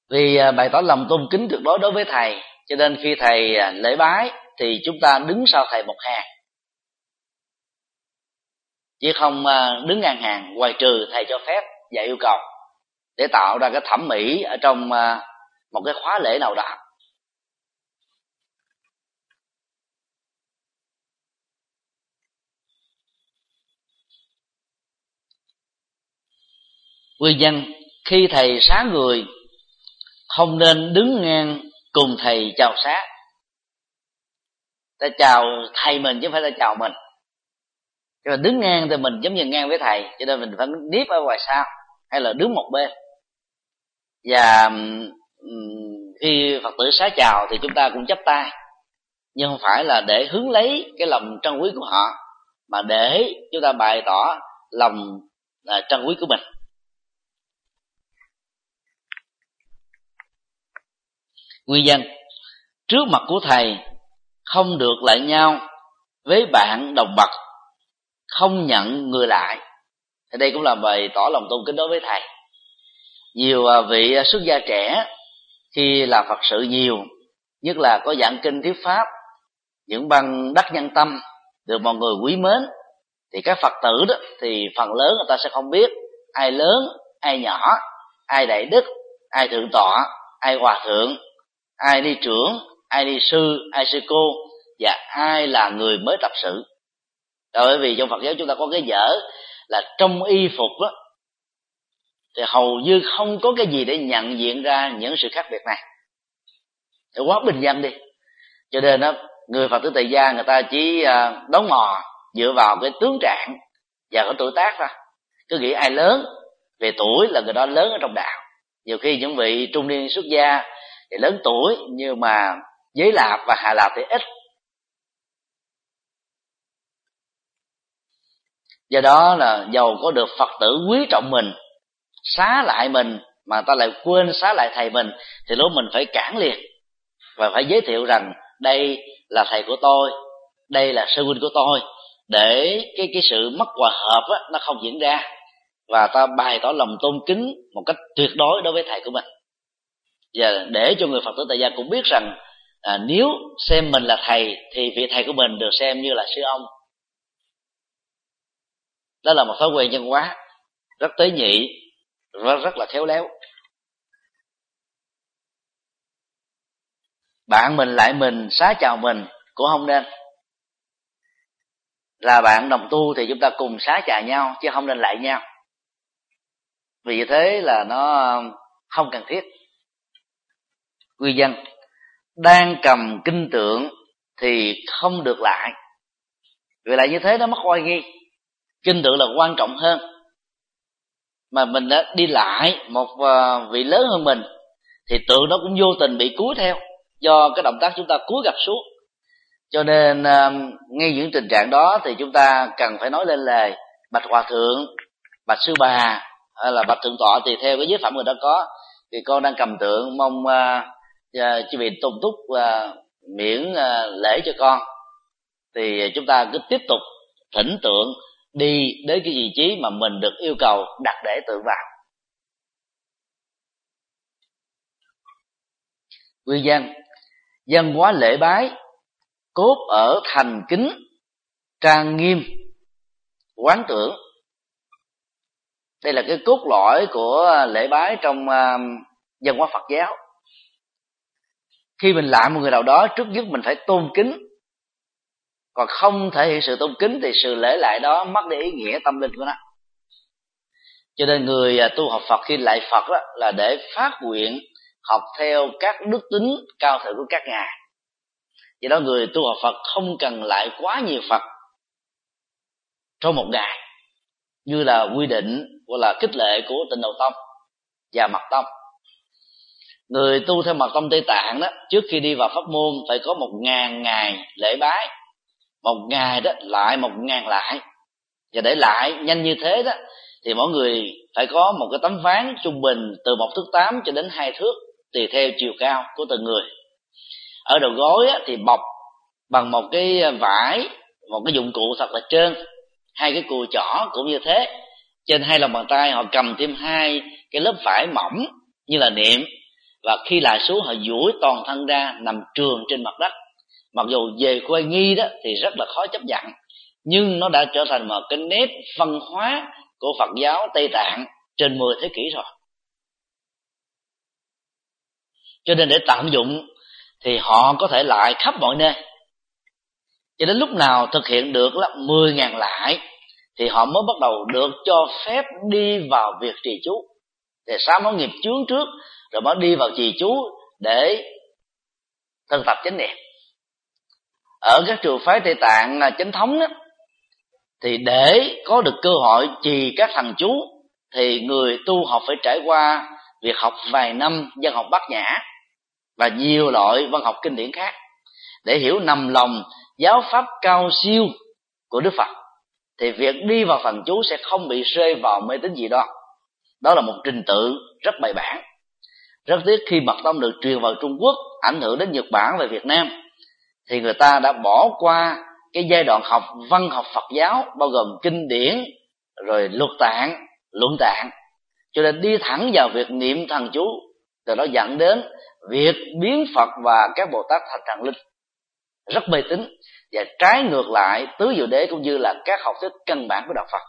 Vì bày tỏ lòng tôn kính tuyệt đối đối với thầy, cho nên khi thầy lễ bái thì chúng ta đứng sau thầy một hàng, chứ không đứng ngang hàng, ngoài trừ thầy cho phép và yêu cầu, để tạo ra cái thẩm mỹ ở trong một cái khóa lễ nào đó. Nguyên nhân khi thầy xá người không nên đứng ngang cùng thầy chào xá. Ta chào thầy mình chứ không phải là chào mình. Nhưng mà đứng ngang thì mình giống như ngang với thầy, cho nên mình phải nếp ở ngoài sau hay là đứng một bên. Và khi Phật tử xá chào thì chúng ta cũng chắp tay, nhưng không phải là để hướng lấy cái lòng trân quý của họ, mà để chúng ta bày tỏ lòng trân quý của mình. Nguyên nhân trước mặt của thầy không được lại nhau với bạn đồng bậc, không nhận người lại, thì đây cũng là bày tỏ lòng tôn kính đối với thầy. Nhiều vị xuất gia trẻ khi làm Phật sự nhiều, nhất là có giảng kinh thuyết pháp, những băng đắc nhân tâm được mọi người quý mến, thì các Phật tử đó thì phần lớn người ta sẽ không biết ai lớn, ai nhỏ, ai đại đức, ai thượng tọa, ai hòa thượng, ai ni trưởng, ai ni sư, ai sư cô, và ai là người mới tập sự. Bởi vì trong Phật giáo chúng ta có cái dở là trong y phục đó, thì hầu như không có cái gì để nhận diện ra những sự khác biệt này, thì quá bình dân đi. Cho nên đó, người Phật tử tại gia người ta chỉ đón mò dựa vào cái tướng trạng và cái tuổi tác thôi, cứ nghĩ ai lớn về tuổi là người đó lớn ở trong đạo. Nhiều khi những vị trung niên xuất gia thì lớn tuổi nhưng mà giới lạp và hạ lạp thì ít. Do đó là dầu có được Phật tử quý trọng mình, xá lại mình, mà ta lại quên xá lại thầy mình, thì lúc mình phải cản liền và phải giới thiệu rằng đây là thầy của tôi, đây là sư huynh của tôi, để cái sự mất hòa hợp á, nó không diễn ra, và ta bày tỏ lòng tôn kính một cách tuyệt đối đối với thầy của mình. Và để cho người Phật tử tại gia cũng biết rằng nếu xem mình là thầy thì vị thầy của mình được xem như là sư ông. Đó là một thói quen văn hóa rất tế nhị và rất là khéo léo. Bạn mình lại mình, xá chào mình cũng không nên. Là bạn đồng tu thì chúng ta cùng xá chào nhau, chứ không nên lại nhau. Vì thế là nó không cần thiết. Nguyên nhân đang cầm kinh tượng thì không được lại. Vì lại như thế nó mất oai nghi. Kinh tượng là quan trọng hơn, mà mình đã đi lại một vị lớn hơn mình thì tượng nó cũng vô tình bị cúi theo, do cái động tác chúng ta cúi gập xuống. Cho nên ngay những tình trạng đó thì chúng ta cần phải nói lên lời bạch hòa thượng, bạch sư bà, hay là bạch thượng tọa, tùy theo cái giới phẩm người đó có. Thì con đang cầm tượng, mong chư vị tôn túc miễn lễ cho con. Thì chúng ta cứ tiếp tục thỉnh tượng đi đến cái vị trí mà mình được yêu cầu đặt để tượng vào. Nguyên nhân văn hóa lễ bái cốt ở thành kính, trang nghiêm, quán tưởng. Đây là cái cốt lõi của lễ bái trong văn hóa Phật giáo. Khi mình lại một người nào đó, trước nhất mình phải tôn kính. Còn không thể hiện sự tôn kính thì sự lễ lại đó mất đi ý nghĩa tâm linh của nó. Cho nên người tu học Phật khi lại Phật đó là để phát nguyện học theo các đức tính cao thượng của các ngài. Do đó người tu học Phật không cần lại quá nhiều Phật trong một ngày, như là quy định hoặc là khích lệ của Tịnh Độ Tông và Mật Tông. Người tu theo Mật Tông Tây Tạng đó, trước khi đi vào pháp môn phải có 1000 ngày lễ bái, 1 ngày đó lại 1000 lại. Và để lại nhanh như thế đó thì mỗi người phải có một cái tấm ván trung bình từ 1 thước 8 cho đến 2 thước, tùy theo chiều cao của từng người. Ở đầu gối á, thì bọc bằng một cái vải, một cái dụng cụ thật là trơn, 2 cái cùi chỏ cũng như thế. Trên 2 lòng bàn tay họ cầm thêm 2 cái lớp vải mỏng như là niệm, và khi lại xuống họ duỗi toàn thân ra nằm trường trên mặt đất. Mặc dù về quê nghi đó thì rất là khó chấp nhận, nhưng nó đã trở thành một cái nét văn hóa của Phật giáo Tây Tạng trên 10 thế kỷ rồi. Cho nên để tận dụng thì họ có thể lại khắp mọi nơi. Cho đến lúc nào thực hiện được là 10.000 lại thì họ mới bắt đầu được cho phép đi vào việc trì chú, để sám hối nghiệp chướng trước rồi mới đi vào trì chú để thực tập chánh niệm. Ở các trường phái Tây Tạng chánh thống đó, thì để có được cơ hội trì các thần chú thì người tu học phải trải qua việc học vài năm văn học Bát Nhã và nhiều loại văn học kinh điển khác để hiểu nằm lòng giáo pháp cao siêu của Đức Phật. Thì việc đi vào thần chú sẽ không bị rơi vào mê tín dị đoan. Đó là một trình tự rất bài bản. Rất tiếc khi mật tông được truyền vào Trung Quốc, ảnh hưởng đến Nhật Bản và Việt Nam, thì người ta đã bỏ qua cái giai đoạn học văn học Phật giáo bao gồm kinh điển, rồi luật tạng, luận tạng, cho nên đi thẳng vào việc niệm thần chú, từ đó dẫn đến việc biến Phật và các Bồ Tát thành thần linh, rất mê tín và trái ngược lại tứ diệu đế cũng như là các học thuyết căn bản của đạo Phật.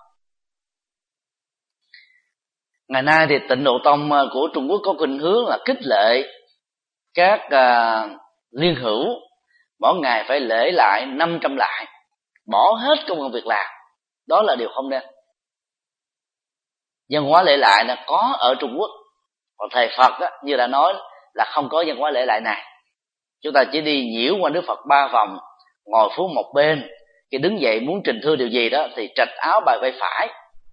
Ngày nay thì Tịnh Độ Tông của Trung Quốc có khuynh hướng là khích lệ các liên hữu mỗi ngày phải lễ lại 500 lại, bỏ hết công việc làm. Đó là điều không nên. Văn hóa lễ lại là có ở Trung Quốc, còn thầy Phật á, như đã nói là không có văn hóa lễ lại này. Chúng ta chỉ đi nhiễu quanh Đức Phật 3 vòng, ngồi xuống một bên, khi đứng dậy muốn trình thưa điều gì đó thì trạch áo bài vai phải.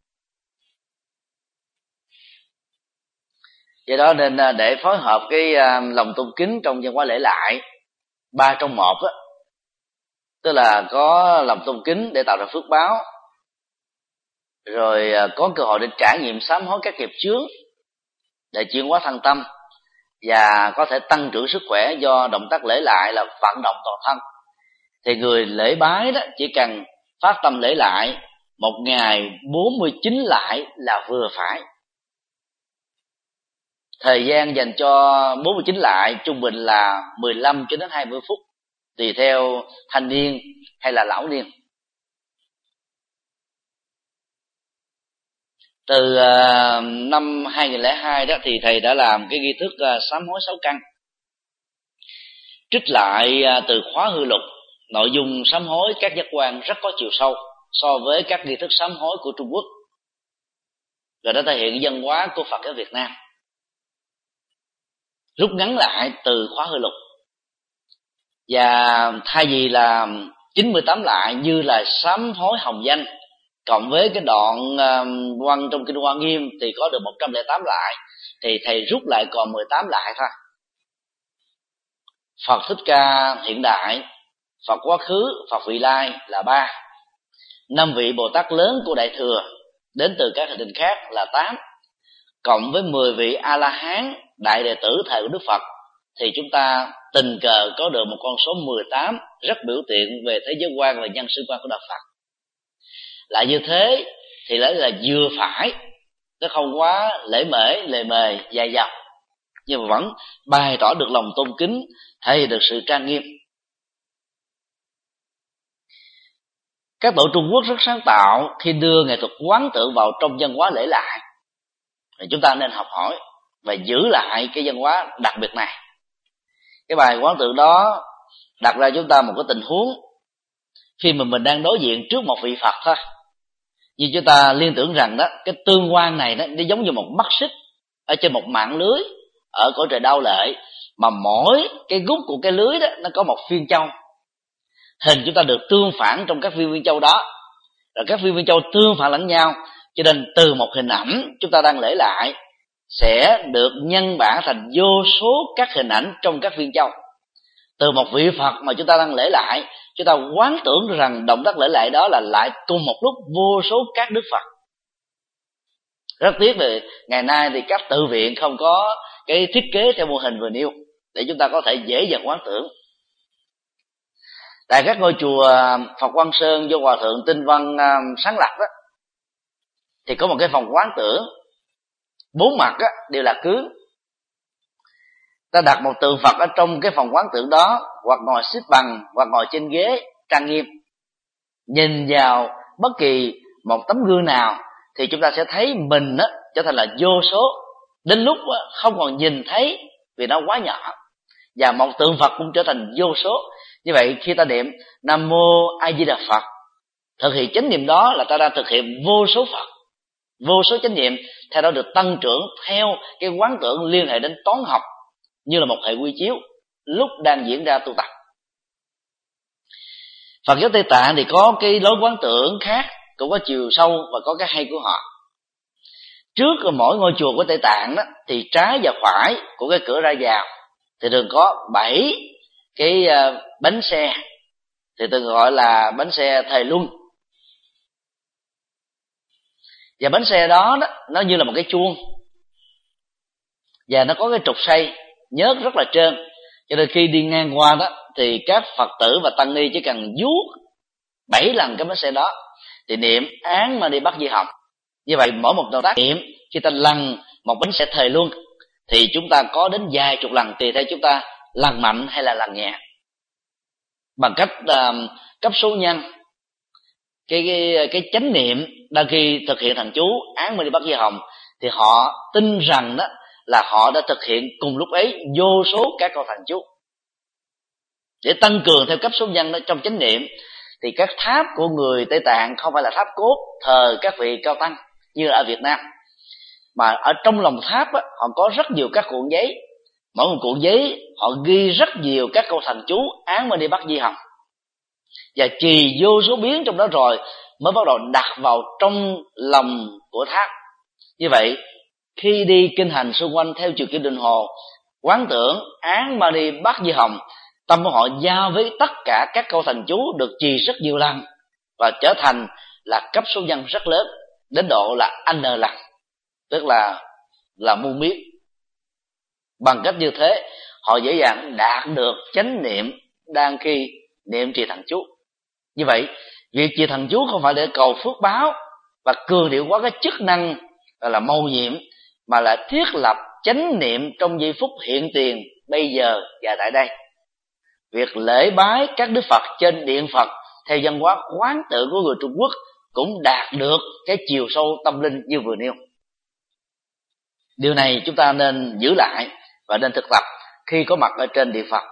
Do đó nên để phối hợp cái lòng tôn kính trong văn hóa lễ lại 3 trong 1 á, tức là có lòng tôn kính để tạo ra phước báo, rồi có cơ hội để trải nghiệm sám hối các nghiệp chướng để chuyển hóa thân tâm, và có thể tăng trưởng sức khỏe do động tác lễ lại là vận động toàn thân, thì người lễ bái đó chỉ cần phát tâm lễ lại một ngày 49 lại là vừa phải. Thời gian dành cho 49 lại trung bình là 15 cho đến 20 phút, tùy theo thanh niên hay là lão niên. Từ năm 2002 đó thì thầy đã làm cái nghi thức sám hối 6 căn, trích lại từ khóa hư lục. Nội dung sám hối các giác quan rất có chiều sâu so với các nghi thức sám hối của Trung Quốc, rồi đã thể hiện văn hóa của Phật ở Việt Nam. Rút ngắn lại từ khóa hư lục, và thay vì là 98 lại như là sám hối hồng danh, cộng với cái đoạn văn trong kinh Hoa Nghiêm thì có được 108 lại, thì thầy rút lại còn 18 lại thôi. Phật Thích Ca hiện đại, Phật quá khứ, Phật vị lai là 3, 5 vị Bồ Tát lớn của Đại Thừa đến từ các hành tinh khác là 8, cộng với 10 vị A-la-hán đại đệ tử thời của Đức Phật, thì chúng ta tình cờ có được một con số 18 rất biểu tiện về thế giới quan và nhân sinh quan của đạo Phật. Lại như thế thì là vừa phải, nó không quá lễ mề dài dòng, nhưng mà vẫn bày tỏ được lòng tôn kính, thể hiện được sự trang nghiêm. Các tổ Trung Quốc rất sáng tạo khi đưa nghệ thuật quán tưởng vào trong văn hóa lễ lại, thì chúng ta nên học hỏi và giữ lại cái văn hóa đặc biệt này. Cái bài quán tưởng đó đặt ra chúng ta một cái tình huống khi mà mình đang đối diện trước một vị Phật thôi, nhưng chúng ta liên tưởng rằng đó, cái tương quan này đó, nó giống như một mắt xích ở trên một mạng lưới ở cõi trời Đao Lệ, mà mỗi cái gút của cái lưới đó nó có một viên châu. Hình chúng ta được tương phản trong các viên châu đó, rồi các viên châu tương phản lẫn nhau, cho nên từ một hình ảnh chúng ta đang lễ lại sẽ được nhân bản thành vô số các hình ảnh trong các viên châu. Từ một vị Phật mà chúng ta đang lễ lại, chúng ta quán tưởng rằng động tác lễ lại đó là lại cùng một lúc vô số các Đức Phật. Rất tiếc là ngày nay thì các tự viện không có cái thiết kế theo mô hình vừa nêu để chúng ta có thể dễ dàng quán tưởng. Tại các ngôi chùa Phật Quang Sơn do Hòa Thượng Tinh Văn sáng lập đó, thì có một cái phòng quán tưởng, 4 mặt đó đều là cướng. ta đặt một tượng Phật ở trong cái phòng quán tượng đó, hoặc ngồi xếp bằng, hoặc ngồi trên ghế trang nghiêm, nhìn vào bất kỳ một tấm gương nào thì chúng ta sẽ thấy mình trở thành là vô số, đến lúc không còn nhìn thấy vì nó quá nhỏ, và một tượng Phật cũng trở thành vô số. Như vậy khi ta niệm Nam Mô A Di Đà Phật, thực hiện chánh niệm đó là ta đang thực hiện vô số Phật, vô số chánh niệm, theo đó được tăng trưởng theo cái quán tưởng liên hệ đến toán học, như là một hệ quy chiếu lúc đang diễn ra tu tập. Phật giáo Tây Tạng thì có cái lối quán tưởng khác, cũng có chiều sâu và có cái hay của họ. Trước mỗi ngôi chùa của Tây Tạng đó, thì trái và phải của cái cửa ra vào thì thường có 7 cái bánh xe, thì thường gọi là bánh xe thời luân. Và bánh xe đó nó như là một cái chuông, và nó có cái trục xoay nhớt rất là trơn, cho nên khi đi ngang qua đó thì các Phật tử và tăng ni chỉ cần vuốt 7 lần cái bánh xe đó thì niệm Án Mani Bắt Di Hồng. Như vậy mỗi một động tác niệm khi ta lần một bánh xe thời luân thì chúng ta có đến vài chục lần, tùy theo chúng ta lần mạnh hay là lần nhẹ. Bằng cách cấp số nhân cái chánh niệm đang khi thực hiện thần chú Án Mani Bắt Di Hồng, thì họ tin rằng đó là họ đã thực hiện cùng lúc ấy vô số các câu thần chú. Để tăng cường theo cấp số nhân đó trong chánh niệm, thì các tháp của người Tây Tạng không phải là tháp cốt thờ các vị cao tăng như là ở Việt Nam, mà ở trong lòng tháp họ có rất nhiều các cuộn giấy. Mỗi một cuộn giấy họ ghi rất nhiều các câu thần chú Án Mani Bắt Di Hồng, và trì vô số biến trong đó rồi mới bắt đầu đặt vào trong lòng của tháp. Như vậy khi đi kinh hành xung quanh theo chiều kim đồng hồ, quán tưởng Án Mani Bắt Di Hồng, tâm của họ giao với tất cả các câu thần chú được trì rất nhiều lần, và trở thành là cấp số nhân rất lớn, đến độ là n lần, tức là muôn miết. Bằng cách như thế, họ dễ dàng đạt được chánh niệm đang khi niệm trì thần chú. Như vậy việc trì thần chú không phải để cầu phước báo và cường điệu quá cái chức năng là mầu nhiệm, mà là thiết lập chánh niệm trong giây phút hiện tiền bây giờ và tại đây. Việc lễ bái các đức Phật trên điện Phật theo văn hóa quán tự của người Trung Quốc cũng đạt được cái chiều sâu tâm linh như vừa nêu. Điều này chúng ta nên giữ lại và nên thực tập khi có mặt ở trên điện Phật.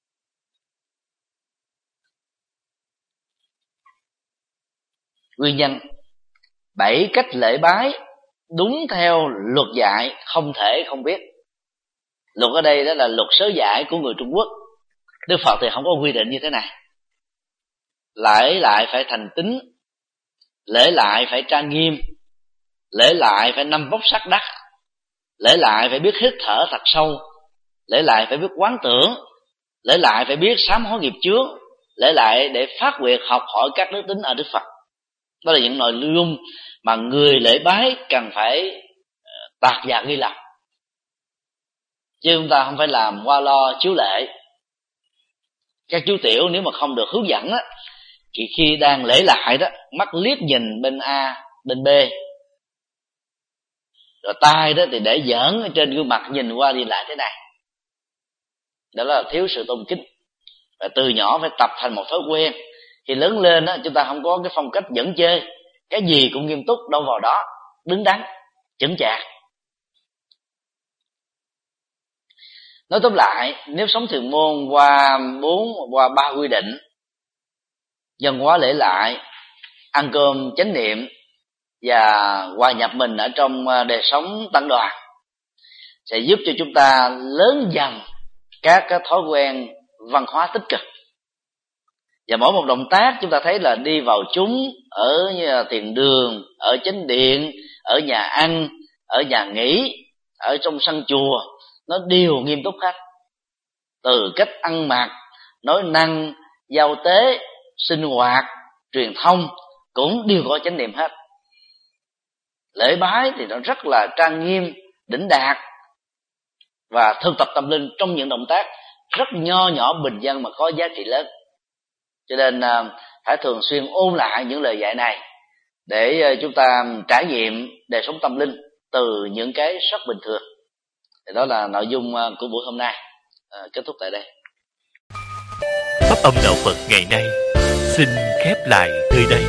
Nguyên nhân 7 cách lễ bái đúng theo luật dạy không thể không biết. Luật ở đây đó là luật sớ giải của người Trung Quốc. Đức Phật thì không có quy định như thế này: lễ lại phải thành tín, lễ lại phải trang nghiêm, lễ lại phải năm vóc sắc đắc, lễ lại phải biết hít thở thật sâu, lễ lại phải biết quán tưởng, lễ lại phải biết sám hối nghiệp chướng, lễ lại để phát nguyện học hỏi các đức tính ở Đức Phật. Đó là những nội dung mà người lễ bái cần phải tạc dạ ghi lòng, chứ chúng ta không phải làm qua lo chiếu lễ. Các chú tiểu nếu mà không được hướng dẫn thì khi đang lễ lại đó, mắt liếc nhìn bên A bên B, rồi tay đó thì để giỡn ở trên gương mặt nhìn qua đi lại thế này, đó là thiếu sự tôn kính. Và từ nhỏ phải tập thành một thói quen. Khi lớn lên chúng ta không có cái phong cách dẫn chơi, cái gì cũng nghiêm túc đâu vào đó, đứng đắn chững chạc. Nói tóm lại, nếu sống thiền môn qua 3 quy định: văn hóa lễ lại, ăn cơm chánh niệm và hòa nhập mình ở trong đời sống tăng đoàn, sẽ giúp cho chúng ta lớn dần các cái thói quen văn hóa tích cực. Và mỗi một động tác chúng ta thấy là đi vào chúng, ở thiền đường, ở chánh điện, ở nhà ăn, ở nhà nghỉ, ở trong sân chùa, nó đều nghiêm túc hết. Từ cách ăn mặc, nói năng, giao tế, sinh hoạt, truyền thông cũng đều có chánh niệm hết. Lễ bái thì nó rất là trang nghiêm, đỉnh đạt, và thực tập tâm linh trong những động tác rất nho nhỏ bình dân mà có giá trị lớn. Cho nên phải thường xuyên ôn lại những lời dạy này để chúng ta trải nghiệm đời sống tâm linh từ những cái rất bình thường. Thì đó là nội dung của buổi hôm nay. Kết thúc tại đây. Pháp âm đạo Phật ngày nay xin khép lại nơi đây.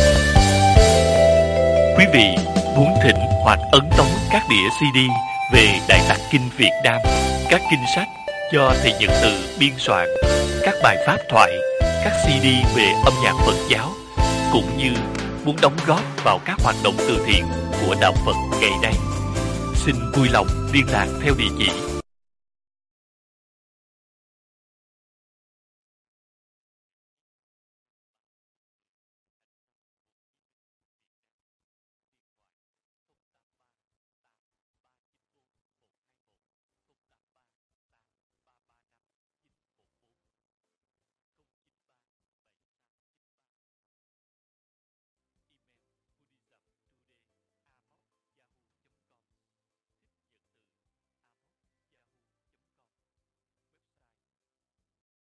Quý vị muốn thỉnh hoặc ấn tống các đĩa CD về Đại Tạng Kinh Việt Nam, các kinh sách do thầy Nhật Từ biên soạn, các bài pháp thoại, các CD về âm nhạc Phật giáo, cũng như muốn đóng góp vào các hoạt động từ thiện của đạo Phật ngày nay, xin vui lòng liên lạc theo địa chỉ